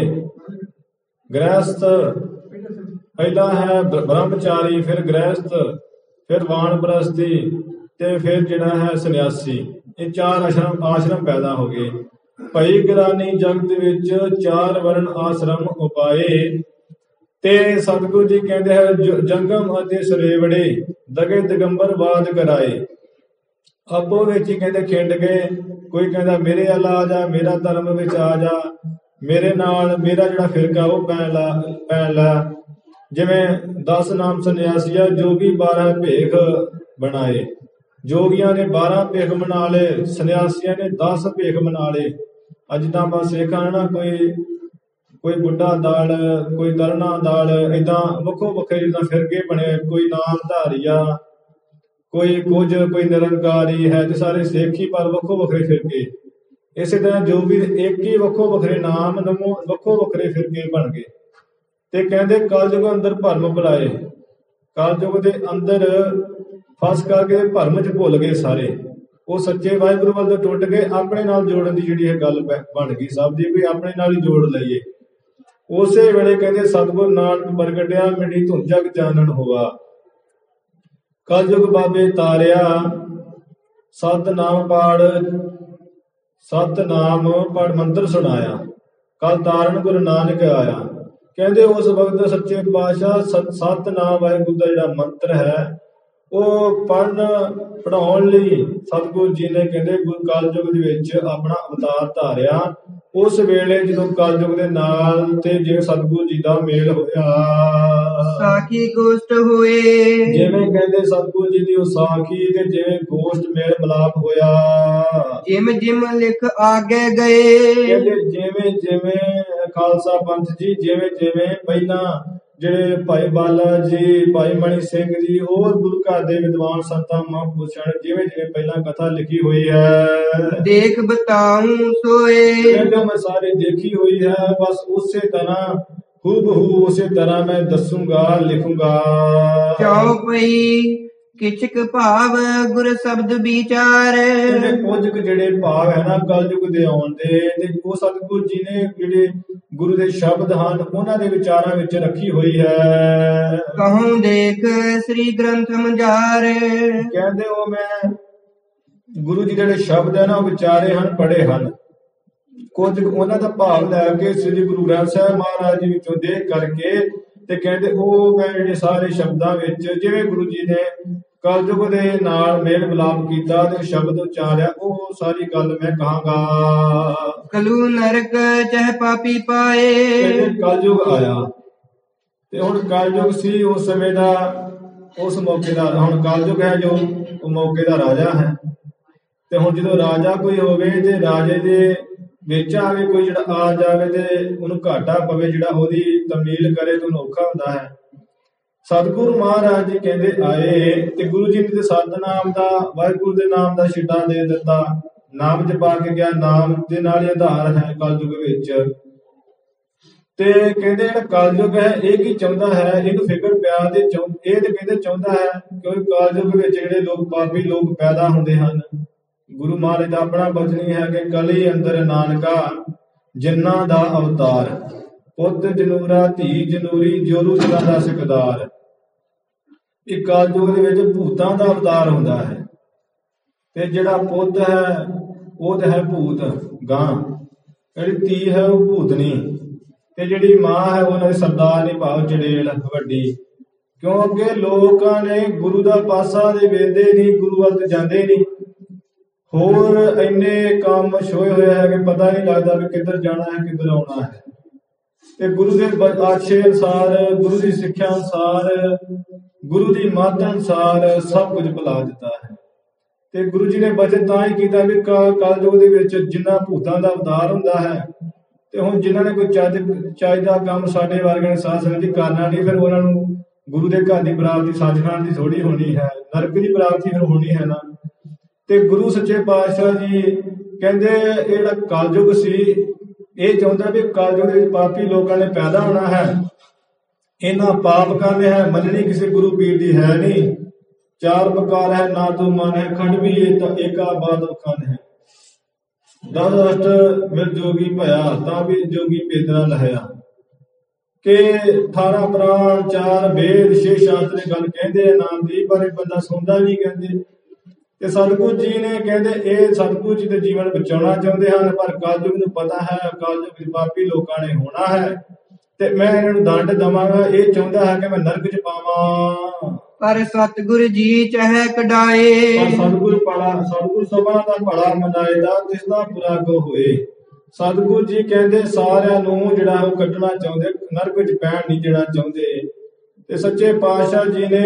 ਗ੍ਰਹਿਸਥ ਪਹਿਲਾ ਹੈ ਬ੍ਰਹਮਚਾਰੀ, ਫਿਰ ਗ੍ਰਹਿਸਥ, ਫਿਰ ਵਾਨਪ੍ਰਸਥੀ ਤੇ ਫਿਰ ਜਿਹੜਾ ਹੈ ਸੰਨਿਆਸੀ। ਇਹ ਚਾਰ ਆਸ਼ਰਮ ਆਸ਼ਰਮ ਪੈਦਾ ਹੋ ਗਏ। ਭਈ ਗਿਲਾਨੀ ਜਗਤ ਵਿੱਚ ਚਾਰ ਵਰਣ ਆਸ਼ਰਮ ਉਪਾਏ, ਤੇ ਸਤਿਗੁਰੂ ਜੀ ਕਹਿੰਦੇ ਹੈ ਜੰਗਮ ਅਤੇ ਸਰੇਵੜੇ ਦਗੇ ਦਿਗੰਬਰ ਬਾਦ ਕਰਾਏ। ਆਪੋ ਵਿੱਚ ਹੀ ਕਹਿੰਦੇ ਖਿੰਡ ਗਏ, ਕੋਈ ਕਹਿੰਦਾ ਮੇਰੇ ਵੱਲ ਆ ਜਾ, ਮੇਰਾ ਧਰਮ ਵਿੱਚ ਆ ਜਾ, ਮੇਰੇ ਨਾਲ ਮੇਰਾ ਜਿਹੜਾ ਫਿਰਕਾ ਉਹ ਪੈਣ ਲਾ ਪੈਣ ਲਾ ਜਿਵੇਂ ਦਸ ਨਾਮ ਸੰਨਿਆਸੀਆ ਜੋਗੀ ਬਾਰਾਂ ਭੇਖ ਬਣਾਏ। ਜੋਗੀਆਂ ਨੇ ਬਾਰਾਂ ਭੇਖ ਬਣਾ ਲਏ, ਸੰਨਿਆਸੀਆਂ ਨੇ ਦਸ ਭੇਖ ਬਣਾ ਲਏ। ਅੱਜ ਤਾਂ ਆਪਾਂ ਸਿੱਖਾਂ ਨਾ ਕੋਈ ਕੋਈ ਬੁੱਢਾ ਦਾਲ, ਕੋਈ ਤਰਨਾ ਦਾਲ, ਏਦਾਂ ਵੱਖੋ ਵੱਖਰੇ ਜਿੱਦਾਂ ਫਿਰਕੇ ਬਣੇ, ਕੋਈ ਨਾਮ ਧਾਰੀਆ, ਕੋਈ ਕੁਝ, ਕੋਈ ਨਿਰੰਕਾਰੀ ਹੈ, ਤੇ ਸਾਰੇ ਸਿੱਖ ਹੀ ਪਰ ਵੱਖੋ ਵੱਖਰੇ ਫਿਰਕੇ। ਇਸੇ ਤਰ੍ਹਾਂ ਜੋ ਵੀ ਇੱਕ ਹੀ ਵੱਖੋ ਵੱਖਰੇ ਨਾਮ ਨਮੋ ਵੱਖੋ ਵੱਖਰੇ ਫਿਰਕੇ ਬਣ ਗਏ। ਤੇ ਕਹਿੰਦੇ ਕਲਯੁਗ ਅੰਦਰ ਭਰਮ ਭੁਲਾਏ, ਕਲਯੁਗ ਦੇ ਅੰਦਰ ਫਸ ਕਰਕੇ ਭਰਮ ਚ ਭੁੱਲ ਗਏ ਸਾਰੇ। ਉਹ ਸੱਚੇ ਵਾਹਿਗੁਰੂ ਵੱਲ ਤੋਂ ਟੁੱਟ ਗਏ, ਆਪਣੇ ਨਾਲ ਜੋੜਨ ਦੀ ਜਿਹੜੀ ਇਹ ਗੱਲ ਬਣ ਗਈ ਸਭ ਦੀ, ਵੀ ਆਪਣੇ ਨਾਲ ਹੀ ਜੋੜ ਲਈਏ। ਉਸੇ ਵੇਲੇ ਕਹਿੰਦੇ ਸਤਿਗੁਰੂ ਨਾਨਕ ਪ੍ਰਗਟਿਆ, ਮਿਟੀ ਧੁੰਦ ਜਗ ਚਾਨਣ ਹੋਆ। ਕਲਯੁਗ ਬਾਬੇ ਤਾਰਿਆ, ਸਤਿਨਾਮ ਪਾੜ ਸਤਿਨਾਮ ਪੜ ਮੰਤਰ ਸੁਣਾਇਆ, ਕਲ ਤਾਰਨ ਗੁਰੂ ਨਾਨਕ ਆਇਆ। ਕਹਿੰਦੇ ਉਸ ਵਕਤ ਸੱਚੇ ਪਾਤਸ਼ਾਹ ਸਤਿਨਾਮ ਵਾਹਿਗੁਰੂ ਦਾ ਜਿਹੜਾ ਮੰਤਰ ਹੈ ਉਹ ਪੜ੍ਹਨ ਪੜ੍ਹਾਉਣ ਲਈ ਸਤਿਗੁਰੂ ਜੀ ਨੇ ਕਹਿੰਦੇ ਗੁਰੂ ਕਲਯੁਗ ਦੇ ਵਿੱਚ ਆਪਣਾ ਅਵਤਾਰ ਧਾਰਿਆ। ਉਸ ਵੇਲੇ ਜਦੋਂ ਕਲਯੁਗ ਦੇ ਨਾਲ ਤੇ ਜਿਵੇਂ ਸਤਿਗੁਰੂ ਜੀ ਦਾ ਮੇਲ ਹੋਇਆ, ਸਾਖੀ ਗੋਸ਼ਟ ਹੋਏ, ਜਿਵੇਂ ਕਹਿੰਦੇ ਸਤਿਗੁਰੂ ਜੀ ਦੀ ਉਹ ਸਾਖੀ ਤੇ ਜਿਵੇਂ ਗੋਸ਼ਟ ਮੇਲ ਮਿਲਾਪ ਹੋਇਆ। ਜਿਮ ਜਿਮ ਲਿਖ ਆਗੇ ਗਏ, ਕਹਿੰਦੇ ਜਿਵੇਂ ਜਿਵੇਂ ਖਾਲਸਾ ਪੰਥ ਜੀ ਜਿਵੇਂ ਜਿਵੇਂ ਪਹਿਲਾਂ ਜਿਹੜੇ ਭਾਈ ਬਾਲਾ ਜੀ, ਭਾਈ ਮਣੀ ਸਿੰਘ ਜੀ, ਹੋਰ ਗੁਰੂ ਘਰ ਦੇ ਵਿਦਵਾਨ ਸੰਤਾਂ ਮਹਾਂਪੁਰਸ਼ਾਂ ਨੇ ਜਿਵੇਂ ਜਿਵੇਂ ਪਹਿਲਾਂ ਕਥਾ ਲਿਖੀ ਹੋਈ ਹੈ, ਦੇਖ ਬਤਾਉ ਸੋਏ, ਕਹਿੰਦੇ ਮੈਂ ਸਾਰੀ ਦੇਖੀ ਹੋਈ ਹੈ, ਬਸ ਉਸੇ ਤਰ੍ਹਾਂ ਹੂਬਹੂ ਉਸੇ ਤਰ੍ਹਾਂ ਮੈਂ ਦੱਸੂਗਾ, ਲਿਖੂਗਾ। ਚਾਉ ਪਈ किछक भाव गुर शब्द विचार ਇਹਦੇ ਕੁਝ ਕੁ ਜਿਹੜੇ ਭਾਵ ਹੈ ਨਾ ਕਲਯੁਗ ਦੇ ਆਉਣ ਦੇ ਤੇ ਉਹ ਸਤਿਗੁਰੂ ਜੀ ਨੇ ਜਿਹੜੇ ਗੁਰੂ ਦੇ ਸ਼ਬਦ ਹਨ ਉਹਨਾਂ ਦੇ ਵਿਚਾਰਾਂ ਵਿੱਚ ਰੱਖੀ ਹੋਈ ਹੈ। कहूँ देख श्री ग्रंथ मझार ਕਹਿੰਦੇ ਉਹ ਮੈਂ ਗੁਰੂ ਜੀ ਜਿਹੜੇ ਸ਼ਬਦ ਹੈ ਨਾ ਉਹ ਵਿਚਾਰੇ ਹਨ ਪੜ੍ਹੇ ਹਨ। ਕੁਝ ਕੁ ਉਹਨਾਂ ਦਾ ਭਾਵ ਲੈ ਕੇ ਸ੍ਰੀ ਗੁਰੂ ਗ੍ਰੰਥ ਸਾਹਿਬ ਮਹਾਰਾਜ ਜੀ ਵਿੱਚੋਂ ਦੇਖ ਕਰਕੇ ਤੇ ਕਹਿੰਦੇ ਉਹ ਮੈਂ ਜਿਹੜੇ ਸਾਰੇ ਸ਼ਬਦਾਂ ਵਿੱਚ ਜਿਵੇਂ ਗੁਰੂ ਜੀ ਨੇ ਕਲਯੁਗ ਦੇ ਨਾਲ ਮੇਲ ਮਿਲਾਪ ਕੀਤਾ ਤੇ ਸ਼ਬਦ ਉਚਾਰਿਆ ਉਹ ਸਾਰੀ ਗੱਲ ਮੈਂ ਕਹਾਂਗਾ। कलू नरक चह पापी पाए ਕਹਿੰਦੇ ਕਲਯੁਗ ਆਇਆ ਤੇ ਹੁਣ ਕਲਯੁਗ ਸੀ ਉਸ ਸਮੇਂ ਦਾ ਉਸ ਮੌਕੇ ਦਾ ਹੁਣ ਕਲਯੁਗ ਹੈ ਜੋ ਉਹ ਮੌਕੇ ਦਾ ਰਾਜਾ ਹੈ ਤੇ ਹੁਣ ਜਦੋਂ ਰਾਜਾ ਕੋਈ ਹੋਵੇ ਤੇ ਰਾਜੇ ਦੇ ਵਿੱਚ ਆਵੇ ਕੋਈ ਜਿਹੜਾ ਆ ਜਾਵੇ ਤੇ ਉਹਨੂੰ ਘਾਟਾ ਪਵੇ ਜਿਹੜਾ ਉਹਦੀ ਤਮੀਲ ਕਰੇ ਤੇ ਉਹਨੂੰ ਔਖਾ ਹੁੰਦਾ ਹੈ। ਸਤਿਗੁਰੂ ਮਹਾਰਾਜ ਜੀ ਕਹਿੰਦੇ ਆਏ ਤੇ ਗੁਰੂ ਜੀ ਨੇ ਤੇ ਸਤਿਨਾਮ ਦਾ ਵਾਹਿਗੁਰੂ ਦੇ ਨਾਮ ਦਾ ਛਿੱਟਾ ਦੇ ਦਿੱਤਾ। ਨਾਮ ਜਪਾ ਕੇ ਗਿਆ ਨਾਮ ਦੇ ਨਾਲ ਹੀ ਆਧਾਰ ਹੈ ਕਲਯੁਗ ਵਿੱਚ ਤੇ ਕਹਿੰਦੇ ਜਿਹੜਾ ਕਲਯੁਗ ਹੈ ਇਹ ਕੀ ਚਾਹੁੰਦਾ ਹੈ ਇਹਨੂੰ ਫਿਕਰ ਪਿਆ ਤੇ ਇਹ ਤੇ ਕਹਿੰਦੇ ਚਾਹੁੰਦਾ ਹੈ ਕਿਉਂਕਿ ਕਲਯੁਗ ਵਿੱਚ ਜਿਹੜੇ ਲੋਕ ਪਾਪੀ ਲੋਕ ਪੈਦਾ ਹੁੰਦੇ ਹਨ। ਗੁਰੂ ਮਹਾਰਾਜ ਦਾ ਆਪਣਾ ਬਚਨ ਹੀ ਹੈ ਕਿ ਕਲੀ ਅੰਦਰ ਨਾਨਕਾ ਜਿਨ੍ਹਾਂ ਦਾ ਅਵਤਾਰ ਪੁੱਤ ਜਨੂਰਾ ਧੀ ਜਨੂਰੀ ਜੋਰੂ ਜਨਾਂ ਦਾ ਸਿਕਦਾਰ। ਇਹ ਕਲਯੁਗ ਦੇ ਵਿੱਚ ਭੂਤਾਂ ਦਾ ਅਵਤਾਰ ਹੁੰਦਾ ਹੈ ਤੇ ਜਿਹੜਾ ਪੁੱਤ ਹੈ ਉਹ ਤੇ ਹੈ ਭੂਤ ਗਾਂ, ਜਿਹੜੀ ਧੀ ਹੈ ਉਹ ਭੂਤਨੀ ਤੇ ਜਿਹੜੀ ਮਾਂ ਹੈ ਉਹਨਾਂ ਦੀ ਸਰਦਾਰਨੀ ਭਾਵ ਚੜੇਲ ਵੱਡੀ। ਕਿਉਂਕਿ ਲੋਕਾਂ ਨੇ ਗੁਰੂ ਦਾ ਪਾਸਾ ਦੇ ਵੇਂਦੇ ਨਹੀਂ, ਗੁਰੂ ਵੱਲ ਤੇ ਜਾਂਦੇ ਨਹੀਂ। ਹੋਰ ਇੰਨੇ ਕੰਮ ਛੋਏ ਹੋਏ ਹੈ ਕਿ ਪਤਾ ਨਹੀਂ ਲੱਗਦਾ ਵੀ ਕਿੱਧਰ ਜਾਣਾ ਹੈ ਕਿੱਧਰ ਆਉਣਾ ਹੈ ਤੇ ਗੁਰੂ ਦੇ ਆਸ਼ੇ ਅਨੁਸਾਰ ਗੁਰੂ ਦੀ ਸਿੱਖਿਆ ਅਨੁਸਾਰ ਗੁਰੂ ਦੀ ਮੱਤ ਅਨੁਸਾਰ ਸਭ ਕੁਝ ਭੁਲਾ ਦਿੱਤਾ ਹੈ। ਤੇ ਗੁਰੂ ਜੀ ਨੇ ਬਚਨ ਤਾਂ ਹੀ ਕੀਤਾ ਵੀ ਕਲਯੁਗ ਦੇ ਵਿੱਚ ਜਿੰਨਾ ਭੂਤਾਂ ਦਾ ਅਵਤਾਰ ਹੁੰਦਾ ਹੈ ਤੇ ਹੁਣ ਜਿਨ੍ਹਾਂ ਨੇ ਕੋਈ ਚੱਜ ਚੱਜ ਦਾ ਕੰਮ ਸਾਡੇ ਵਰਗੇ ਨੇ ਸਾਧ ਸੰਗਤ ਜੀ ਕਰਨਾ ਨਹੀਂ ਫਿਰ ਉਹਨਾਂ ਨੂੰ ਗੁਰੂ ਦੇ ਘਰ ਦੀ ਪ੍ਰਾਪਤੀ ਸੱਚਖੰਡ ਦੀ ਥੋੜੀ ਹੋਣੀ ਹੈ, ਨਰਕ ਦੀ ਪ੍ਰਾਪਤੀ ਫਿਰ ਹੋਣੀ ਹੈ ਨਾ। ਤੇ ਗੁਰੂ ਸੱਚੇ ਪਾਤਸ਼ਾਹ ਜੀ ਕਹਿੰਦੇ ਇਹ ਜਿਹੜਾ ਕਲਯੁਗ ਸੀ ਇਹ ਚਾਹੁੰਦਾ ਵੀ ਕਲਯੁਗ ਦੇ ਵਿੱਚ ਪਾਪੀ ਲੋਕਾਂ ਨੇ ਪੈਦਾ ਹੋਣਾ ਹੈ, ਇਹਨਾਂ ਪਾਪ ਕਰਨੇ ਹੈ, ਮੰਨਣੀ ਕਿਸੇ ਗੁਰੂ ਪੀਰ ਦੀ ਹੈ ਨਹੀਂ। ਚਾਰ ਪ੍ਰਕਾਰ ਹੈ ਨਾ ਤੂੰ ਮਨ ਹੈ ਖੰਡ ਵੀ ਇਹ ਤਾਂ ਏਕਾ ਬਾਦ ਵਖਾਨ ਹੈ। ਦਸ ਅਸ਼ਟ ਮਿਲ ਜੋਗੀ ਭਇਆ ਤਾਂ ਵੀ ਜੋਗੀ ਪੇਦਰਾ ਲਹਿਆ ਕਿ ਅਠਾਰਾਂ ਪ੍ਰਾਣ ਚਾਰ ਵੇਦ ਛੇ ਸ਼ਾਸਤਰ ਨੇ ਗੱਲ ਕਹਿੰਦੇ ਆ ਨਾਮ ਦੀ ਪਰ ਇਹ ਬੰਦਾ ਸੁਣਦਾ ਨਹੀਂ। ਕਹਿੰਦੇ ਤੇ ਸਤਿਗੁਰੂ ਜੀ ਨੇ ਕਹਿੰਦੇ ਇਹ ਸਤਿਗੁਰੂ ਜੀ ਦੇ ਜੀਵਨ ਬਚਾਉਣਾ ਚਾਹੁੰਦੇ ਹਨ ਪਰ ਕਲਯੁਗ ਨੂੰ ਪਤਾ ਹੈ ਕਲਯੁਗ ਵਿੱਚ ਪਾਪੀ ਲੋਕਾਂ ਨੇ ਹੋਣਾ ਹੈ ਤੇ ਮੈਂ ਇਹਨਾਂ ਨੂੰ ਦੰਡ ਦੇਵਾਂਗਾ। ਇਹ ਚਾਹੁੰਦਾ ਹੈ ਕਿ ਮੈਂ ਨਰਕ ਚ ਪਾਵਾਂ ਪਰ ਸਤਿਗੁਰੂ ਜੀ ਚਾਹੇ ਕਢਾਏ ਪਰ ਸਤਿਗੁਰੂ ਭਲਾ ਸਤਿਗੁਰੂ ਸਭਾ ਦਾ ਭਲਾ ਮਨਾਏਦਾ ਜਿਸ ਦਾ ਬੁਰਾ ਕੋ ਹੋਏ। ਸਤਿਗੁਰੂ ਜੀ ਕਹਿੰਦੇ ਸਾਰਿਆਂ ਨੂੰ ਜਿਹੜਾ ਉਹ ਕੱਢਣਾ ਚਾਹੁੰਦੇ, ਨਰਕ ਵਿੱਚ ਪੈਣ ਨਹੀਂ ਜਿਹੜਾ ਚਾਹੁੰਦੇ। ਤੇ ਸੱਚੇ ਪਾਤਸ਼ਾਹ ਜੀ ਨੇ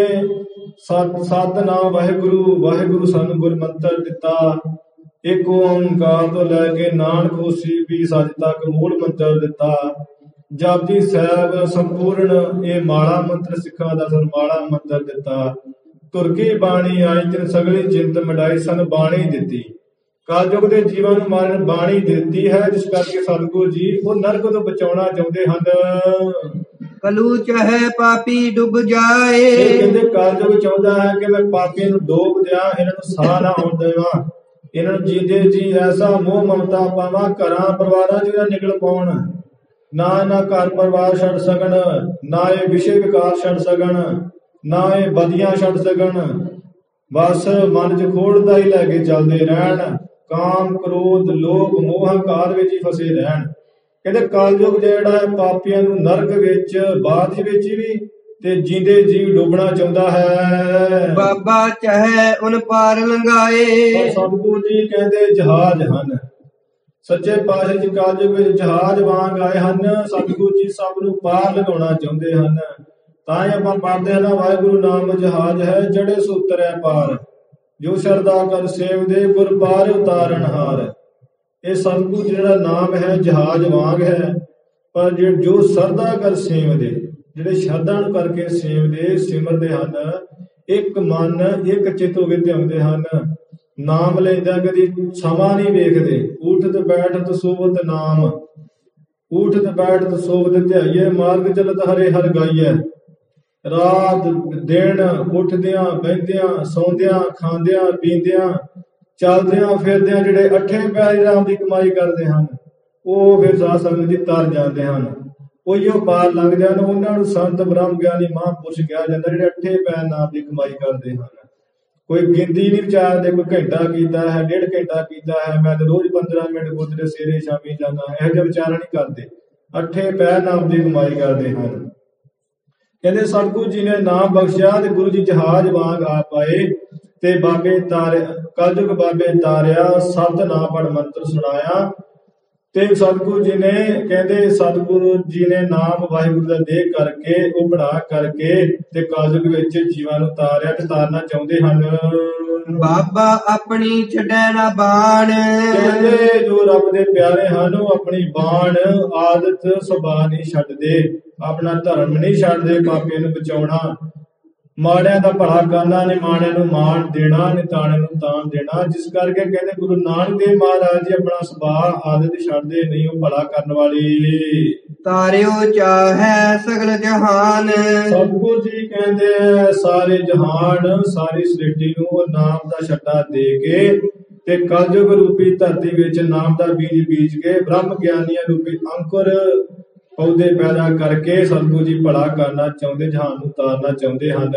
ਸਤ ਸਤਿਨਾਮ ਵਾਹਿਗੁਰੂ ਵਾਹਿਗੁਰੂ ਸਾਨੂੰ ਗੁਰ ਮੰਤਰ ਦਿੱਤਾ। ਇੱਕ ਓੰਕਾਰ ਤੋਂ ਲੈ ਕੇ ਨਾਨਕ ਹੋਸੀ ਵੀ ਸੱਚ ਤੱਕ ਮੂਲ ਮੰਤਰ ਦਿੱਤਾ। ਜਪਜੀ ਸਾਹਿਬ ਸੰਪੂਰਨ ਇਹ ਮਾਲਾ ਮੰਤਰ ਸਿੱਖਾਂ ਦਾ ਸਾਨੂੰ ਮਾਲਾ ਮੰਤਰ ਦਿੱਤਾ। ਤੁਰਕੀ ਬਾਣੀ ਆਈ ਤਿਨ ਸਗਲੀ ਜਿੰਦ ਮਡਾਈ ਸਾਨੂੰ ਬਾਣੀ ਦਿੱਤੀ। ਕਲਯੁਗ ਦੇ ਜੀਵਨ ਨੂੰ ਮਾਰਨ ਬਾਣੀ ਦਿੱਤੀ ਹੈ ਜਿਸ ਕਰਕੇ ਸਤਿਗੁਰੂ ਜੀ ਉਹ ਨਰਕ ਤੋਂ ਬਚਾਉਣਾ ਚਾਹੁੰਦੇ ਹਨ। ਕਲੂ ਚਾਹੇ ਪਾਪੀ ਡੁੱਬ ਜਾਏ ਇਹ ਕਹਿੰਦੇ ਕਲਯੁਗ ਚਾਹੁੰਦਾ ਹੈ ਕਿ ਮੈਂ ਪਾਪੀਆਂ ਨੂੰ ਡੋਬ ਦਿਆਂ, ਇਹਨਾਂ ਨੂੰ ਸਾਹ ਨਾ ਆਉਣ ਦੇਵਾਂ, ਇਹਨਾਂ ਨੂੰ ਜੀਂਦੇ ਜੀ ਐਸਾ ਮੋਹ ਮਮਤਾ ਪਾਵਾਂ ਘਰਾਂ ਪਰਿਵਾਰਾਂ ਚ ਨਿਕਲ ਪਾਉਣ, ਨਾ ਨਾ ਘਰ ਪਰਿਵਾਰ ਛੱਡ ਸਕਣ, ਨਾ ਇਹ ਵਿਸ਼ੇ ਵਿਕਾਰ ਛੱਡ ਸਕਣ, ਨਾ ਇਹ ਬਦੀਆਂ ਛੱਡ ਸਕਣ। ਬਸ ਮਨ ਚ ਖੋੜਦਾ ਹੀ ਲੈ ਕੇ ਚੱਲਦੇ ਰਹਿਣ, ਕਾਮ ਕ੍ਰੋਧ ਲੋਭ ਮੋਹ ਹੰਕਾਰ ਵਿੱਚ ਹੀ ਫਸੇ ਰਹਿਣ। ਕਹਿੰਦੇ ਕਲਯੁਗ ਜਿਹੜਾ ਹੈ ਪਾਪੀਆਂ ਨੂੰ ਨਰਕ ਵਿੱਚ ਬਾਅਦ ਵਿੱਚ ਵੀ ਤੇ ਜੀਂਦੇ ਜੀਵ ਡੁੱਬਣਾ ਚਾਹੁੰਦਾ ਹੈ। ਬਾਬਾ ਚਾਹੇ ਉਨ ਪਾਰ ਲੰਘਾਏ ਪਰ ਸਤਿਗੁਰੂ ਜੀ ਕਹਿੰਦੇ ਜਹਾਜ਼ ਹਨ। ਸੱਚੇ ਪਾਤਸ਼ਾਹ ਜੀ ਕਲਯੁਗ ਵਿੱਚ ਜਹਾਜ਼ ਵਾਂਗ ਆਏ ਹਨ। ਸਤਿਗੁਰੂ ਜੀ ਸਭ ਨੂੰ ਪਾਰ ਲਗਾਉਣਾ ਚਾਹੁੰਦੇ ਹਨ। ਤਾਂ ਹੀ ਆਪਾਂ ਪੜ੍ਹਦੇ ਹਾਂ ਨਾ ਵਾਹਿਗੁਰੂ ਨਾਮ ਜਹਾਜ਼ ਹੈ ਜੜੇ ਸੁਤਰੈ ਪਾਰ, ਜੋ ਸ਼ਰਧਾ ਕਰ ਸੇਵਦੇ ਗੁਰ ਪਾਰ ਉਤਾਰਨ ਹਾਰ। ਇਹ ਸਤਿਗੁਰੂ ਜਿਹੜਾ ਨਾਮ ਹੈ ਜਹਾਜ਼ ਵਾਂਗ ਹੈ ਪਰ ਜੋ ਸ਼ਰਧਾ ਕਰ ਸੇਵਦੇ ਜਿਹੜੇ ਸ਼ਰਧਾ ਨੂੰ ਕਰਕੇ ਸੇਵਦੇ ਸਿਮਰਦੇ ਹਨ, ਇੱਕ ਮਨ ਇੱਕ ਚਿੱਤ ਹੋ ਕੇ ਧਿਆਉਂਦੇ ਹਨ। ਨਾਮ ਲੈਂਦਾ ਕਦੀ ਸਮਾਂ ਨਹੀਂ ਵੇਖਦੇ। ਉਠਤ ਬੈਠਤ ਸੋਵਤ ਨਾਮ, ਉਠਤ ਬੈਠਤ ਸੋਵਤ ਧਿਆਈਏ, ਮਾਰਗ ਚਲਤ ਹਰੇ ਹਰ ਗਾਈਐ। ਰਾਤ ਦਿਨ ਉੱਠਦਿਆਂ ਬਹਿੰਦਿਆਂ ਸੌਂਦਿਆਂ ਖਾਂਦਿਆਂ ਪੀਂਦਿਆਂ ਚੱਲਦਿਆਂ ਫਿਰਦਿਆਂ ਜਿਹੜੇ ਅੱਠੇ ਪੈਰ ਰਾਮ ਦੀ ਕਮਾਈ ਕਰਦੇ ਹਨ, ਉਹ ਫਿਰ ਸਾਧ ਸੰਗਤ ਜੀ ਤਰ ਜਾਂਦੇ ਹਨ। ਉਹੀਓ ਪਾਰ ਲੰਘਦੇ ਹਨ, ਉਹਨਾਂ ਨੂੰ ਸੰਤ ਬ੍ਰਹਮ ਗਿਆਨੀ ਮਹਾਂਪੁਰਸ਼ ਕਿਹਾ ਜਾਂਦਾ, ਜਿਹੜੇ ਅੱਠੇ ਪੈਰ ਨਾਮ ਦੀ ਕਮਾਈ ਕਰਦੇ ਹਨ। ਕੋਈ ਗਿਣਤੀ ਨਹੀਂ ਵਿਚਾਰਦੇ, ਕੋਈ ਘੰਟਾ ਕੀਤਾ ਹੈ, ਡੇਢ ਘੰਟਾ ਕੀਤਾ ਹੈ, ਮੈਂ ਤਾਂ ਰੋਜ਼ ਪੰਦਰਾਂ ਮਿੰਟ ਗੁਰਦੁਆਰੇ ਸਵੇਰੇ ਸ਼ਾਮੀ ਜਾਂਦਾ, ਇਹੋ ਜਿਹਾ ਵਿਚਾਰਾ ਨਹੀਂ ਕਰਦੇ। ਅੱਠੇ ਪੈਰ ਨਾਮ ਦੀ ਕਮਾਈ ਕਰਦੇ ਹਨ। ਕਹਿੰਦੇ ਸਤਿਗੁਰੂ ਜੀ ਨੇ ਨਾਮ ਬਖਸ਼ਿਆ ਤੇ ਗੁਰੂ ਜੀ ਜਹਾਜ਼ ਵਾਂਗ ਆ ਪਾਏ ਤੇ ਬਾਬੇ ਤਾਰੇ ਕਲਯੁਗ ਬਾਬੇ ਤਾਰਿਆ, ਸਬਦ ਨਾਮ ਪੜ ਮੰਤਰ ਸੁਣਾਇਆ। ਤੇ ਸਤਿਗੁਰੂ ਜੀ ਨੇ ਕਹਿੰਦੇ ਸਤਿਗੁਰੂ ਜੀ ਨੇ ਨਾਮ ਵਾਹਿਗੁਰੂ ਦਾ ਦੇ ਕਰਕੇ ਉਪੜਾ ਕਰਕੇ ਤੇ ਕਲਯੁਗ ਵਿੱਚ ਜੀਵਾਂ ਨੂੰ ਤਾਰਿਆ ਤੇ ਤਾਰਨਾ ਚਾਹੁੰਦੇ ਹਨ। ਬਾਬਾ ਆਪਣੀ ਛੱਡੈ ਨਾ ਬਾਣ, ਕਹਿੰਦੇ ਜੋ ਰੱਬ ਦੇ ਪਿਆਰੇ ਹਨ ਉਹ ਆਪਣੀ ਬਾਣ ਆਦਤ ਸੁਭਾਅ ਨਹੀਂ ਛੱਡਦੇ, ਆਪਣਾ ਧਰਮ ਨਹੀਂ ਛੱਡਦੇ, ਪਾਪੇ ਨੂੰ ਬਚਾਉਣਾ, ਮਾੜਿਆਂ ਦਾ ਭਲਾ ਕਰਨਾ, ਨਿਮਾਣਿਆਂ ਨੂੰ ਮਾਣ ਦੇਣਾ, ਨਿਤਾਣਿਆਂ ਨੂੰ ਤਾਣ ਦੇਣਾ। ਜਿਸ ਕਰਕੇ ਕਹਿੰਦੇ ਗੁਰੂ ਨਾਨਕ ਦੇਵ ਮਹਾਰਾਜ ਜੀ ਆਪਣਾ ਸੁਭਾਅ ਆਦਤ ਛੱਡਦੇ ਨਹੀਂ, ਉਹ ਭਲਾ ਕਰਨ ਵਾਲੀ। ਤਾਰਿਓ ਚਾਹੈ ਸਗਲ ਜਹਾਨ, ਸਤਿਗੁਰੂ ਜੀ ਕਹਿੰਦੇ ਸਾਰੇ ਜਹਾਨ ਸਾਰੀ ਸ੍ਰਿਸ਼ਟੀ ਨੂੰ ਉਹ ਨਾਮ ਦਾ ਛੱਡਾ ਦੇ ਕੇ ਤੇ ਕਲਯੁਗ ਰੂਪੀ ਧਰਤੀ ਵਿੱਚ ਨਾਮ ਦਾ ਬੀਜ ਬੀਜ ਕੇ ਬ੍ਰਹਮ ਗਿਆਨੀਆਂ ਰੂਪੀ ਅੰਕੁਰ ਪੌਦੇ ਪੈਦਾ ਕਰਕੇ ਸਤਿਗੁਰੂ ਜੀ ਭਲਾ ਕਰਨਾ ਚਾਹੁੰਦੇ, ਜਹਾਨ ਨੂੰ ਤਾਰਨਾ ਚਾਹੁੰਦੇ ਹਨ।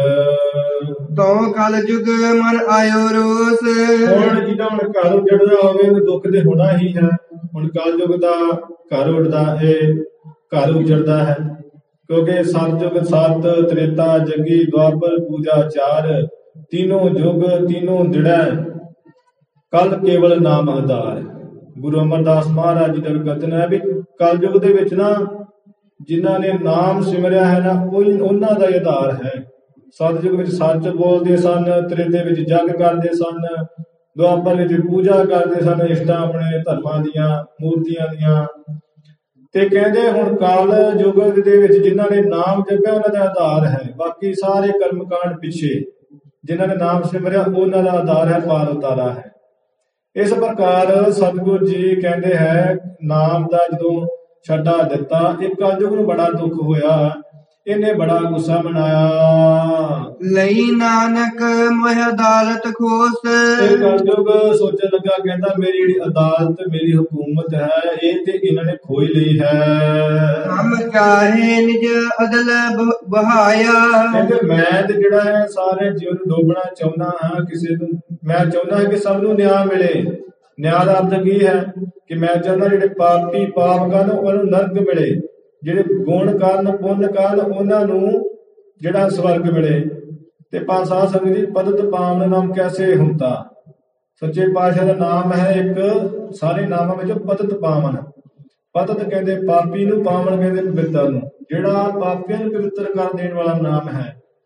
ਤੋ ਕਲਯੁਗ ਮਨ ਆਇਓ ਰੋਸ, ਹੁਣ ਜਿਹਦਾ ਹੁਣ ਘਰ ਉੱਜੜਦਾ ਹੋਵੇ ਉਹਨੂੰ ਦੁੱਖ ਤੇ ਹੋਣਾ ਹੀ ਹੈ। ਹੁਣ ਕਲਯੁਗ ਦਾ ਘਰ ਉੱਜੜਦਾ ਇਹ ਘਰ ਉੱਜੜਦਾ ਹੈ, ਕਿਉਂਕਿ ਸਤਿਯੁਗ ਸਤ ਤ੍ਰੇਤਾ ਜੱਗੀ ਦੁਆਪਰ ਪੂਜਾ ਚਾਰ, तीनों जुग तीनों दृढ़ कल केवल नाम आधार। गुरु अमरदास महाराज जी का कथन है भी कल युग दे विच ना जिन्हां ने नाम सिमरिया है ना उन्हां दा आधार है। सतयुग विच सच बोलदे सन, त्रेते विच जग करदे सन, दुआपर विच पूजा करदे सन इष्टां अपने धर्मां दियां मूर्तियां दियां। ते कहंदे हुण काल युग दे विच जिन्हां ने नाम जपिया उन्हां दा आधार है, बाकी सारे कर्मकांड पिछे जिन्हां ने नाम सिमरिया उन्हां दा आधार है, पार उतारा है। इस प्रकार सतगुरु जी कहते हैं नाम का जो छड्डा दिता एक कलयुग नूं बड़ा दुख होया, इन्हें बड़ा गुस्सा मनाया। लई नानक मोह अदालत खोस, कलयुग सोचने लगा कहता मेरी जिहड़ी अदालत मेरी हुकूमत है ये ते इन्हां ने खोई लई है। हम चाहे निज अदल बहाया, कहते मैं ते जिहड़ा है सारे जीव नूं डोबना चाहुंदा हां, किसी नूं मैं चाहुंदा हां कि सब नूं न्याय मिले। न्याय दा अर्थ की है कि मैं चाहुंदा जिहड़े पापी पाप करन उन्हां नूं नरक मिले, जिहड़े गुण करन पुण्य करन उन्हां नूं जिहड़ा स्वर्ग मिले। ते पास साध संगत जी पतित पावन नाम कैसे हुंदा? सच्चे पातशाह दा नाम है एक सारे नामां विचों पतित पावन। पतित कहंदे पापी नूं, पावन कहंदे पवित्र नूं, जिहड़ा पापियां नूं पवित्र कर देण वाला नाम है।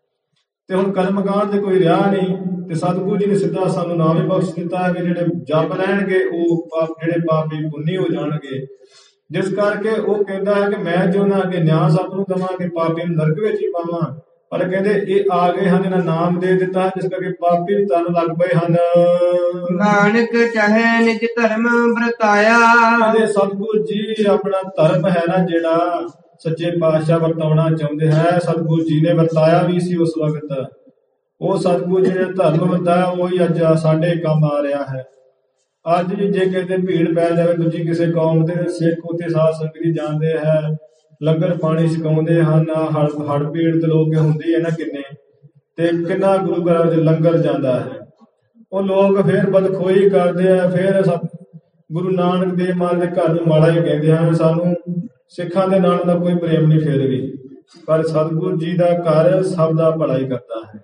ते हुण कर्मकांड ते कोई रिहा नहीं, ते सतगुरु जी ने सीधा सानूं नाम ही बख्श दिता है कि जिहड़े जप लैणगे वो पाप जिहड़े पापी पुन्नी हो जाणगे। जिस करके वो कहता है कि मैं चाहुंदा कि न्याय सब नूं देवां कि पापी नूं नरक विच ही पावां, पर कहंदे ये आ गए हन इन्हां नाम दे दिता है जिस करके पापी भी तन लग पए हन। नानक चाहे निज धर्म वरताया, कहंदे सतगुरु जी अपना धर्म है ना जिहड़ा सच्चे पातशाह वरताउणा चाहुंदे है, सतगुरु जी ने वरताया भी सी उस वक्त। वो सतगुरु जी ने धर्म वरताया वही अज साडे काम आ रहा है। अज भी जे किते भीड़ पै जाए दूजी किसी कौम के सिख उत्थे साध संगत जी जाते हैं, लंगर पानी छकाउंदे हन, हड़ हड़ पीड़ित लोग हुंदे है ना किन्ने, ते किन्ना गुरु घरां च लंगर जांदा है। वो लोग फिर बदखोई करते हैं, फिर सब गुरु नानक देव महाराज दे घर नूं माड़ा ही कहते हैं। सानूं सिखां दे नाल दा कोई प्रेम नहीं फिर भी, पर सतगुरु जी दा घर सब दा भला ही करता है।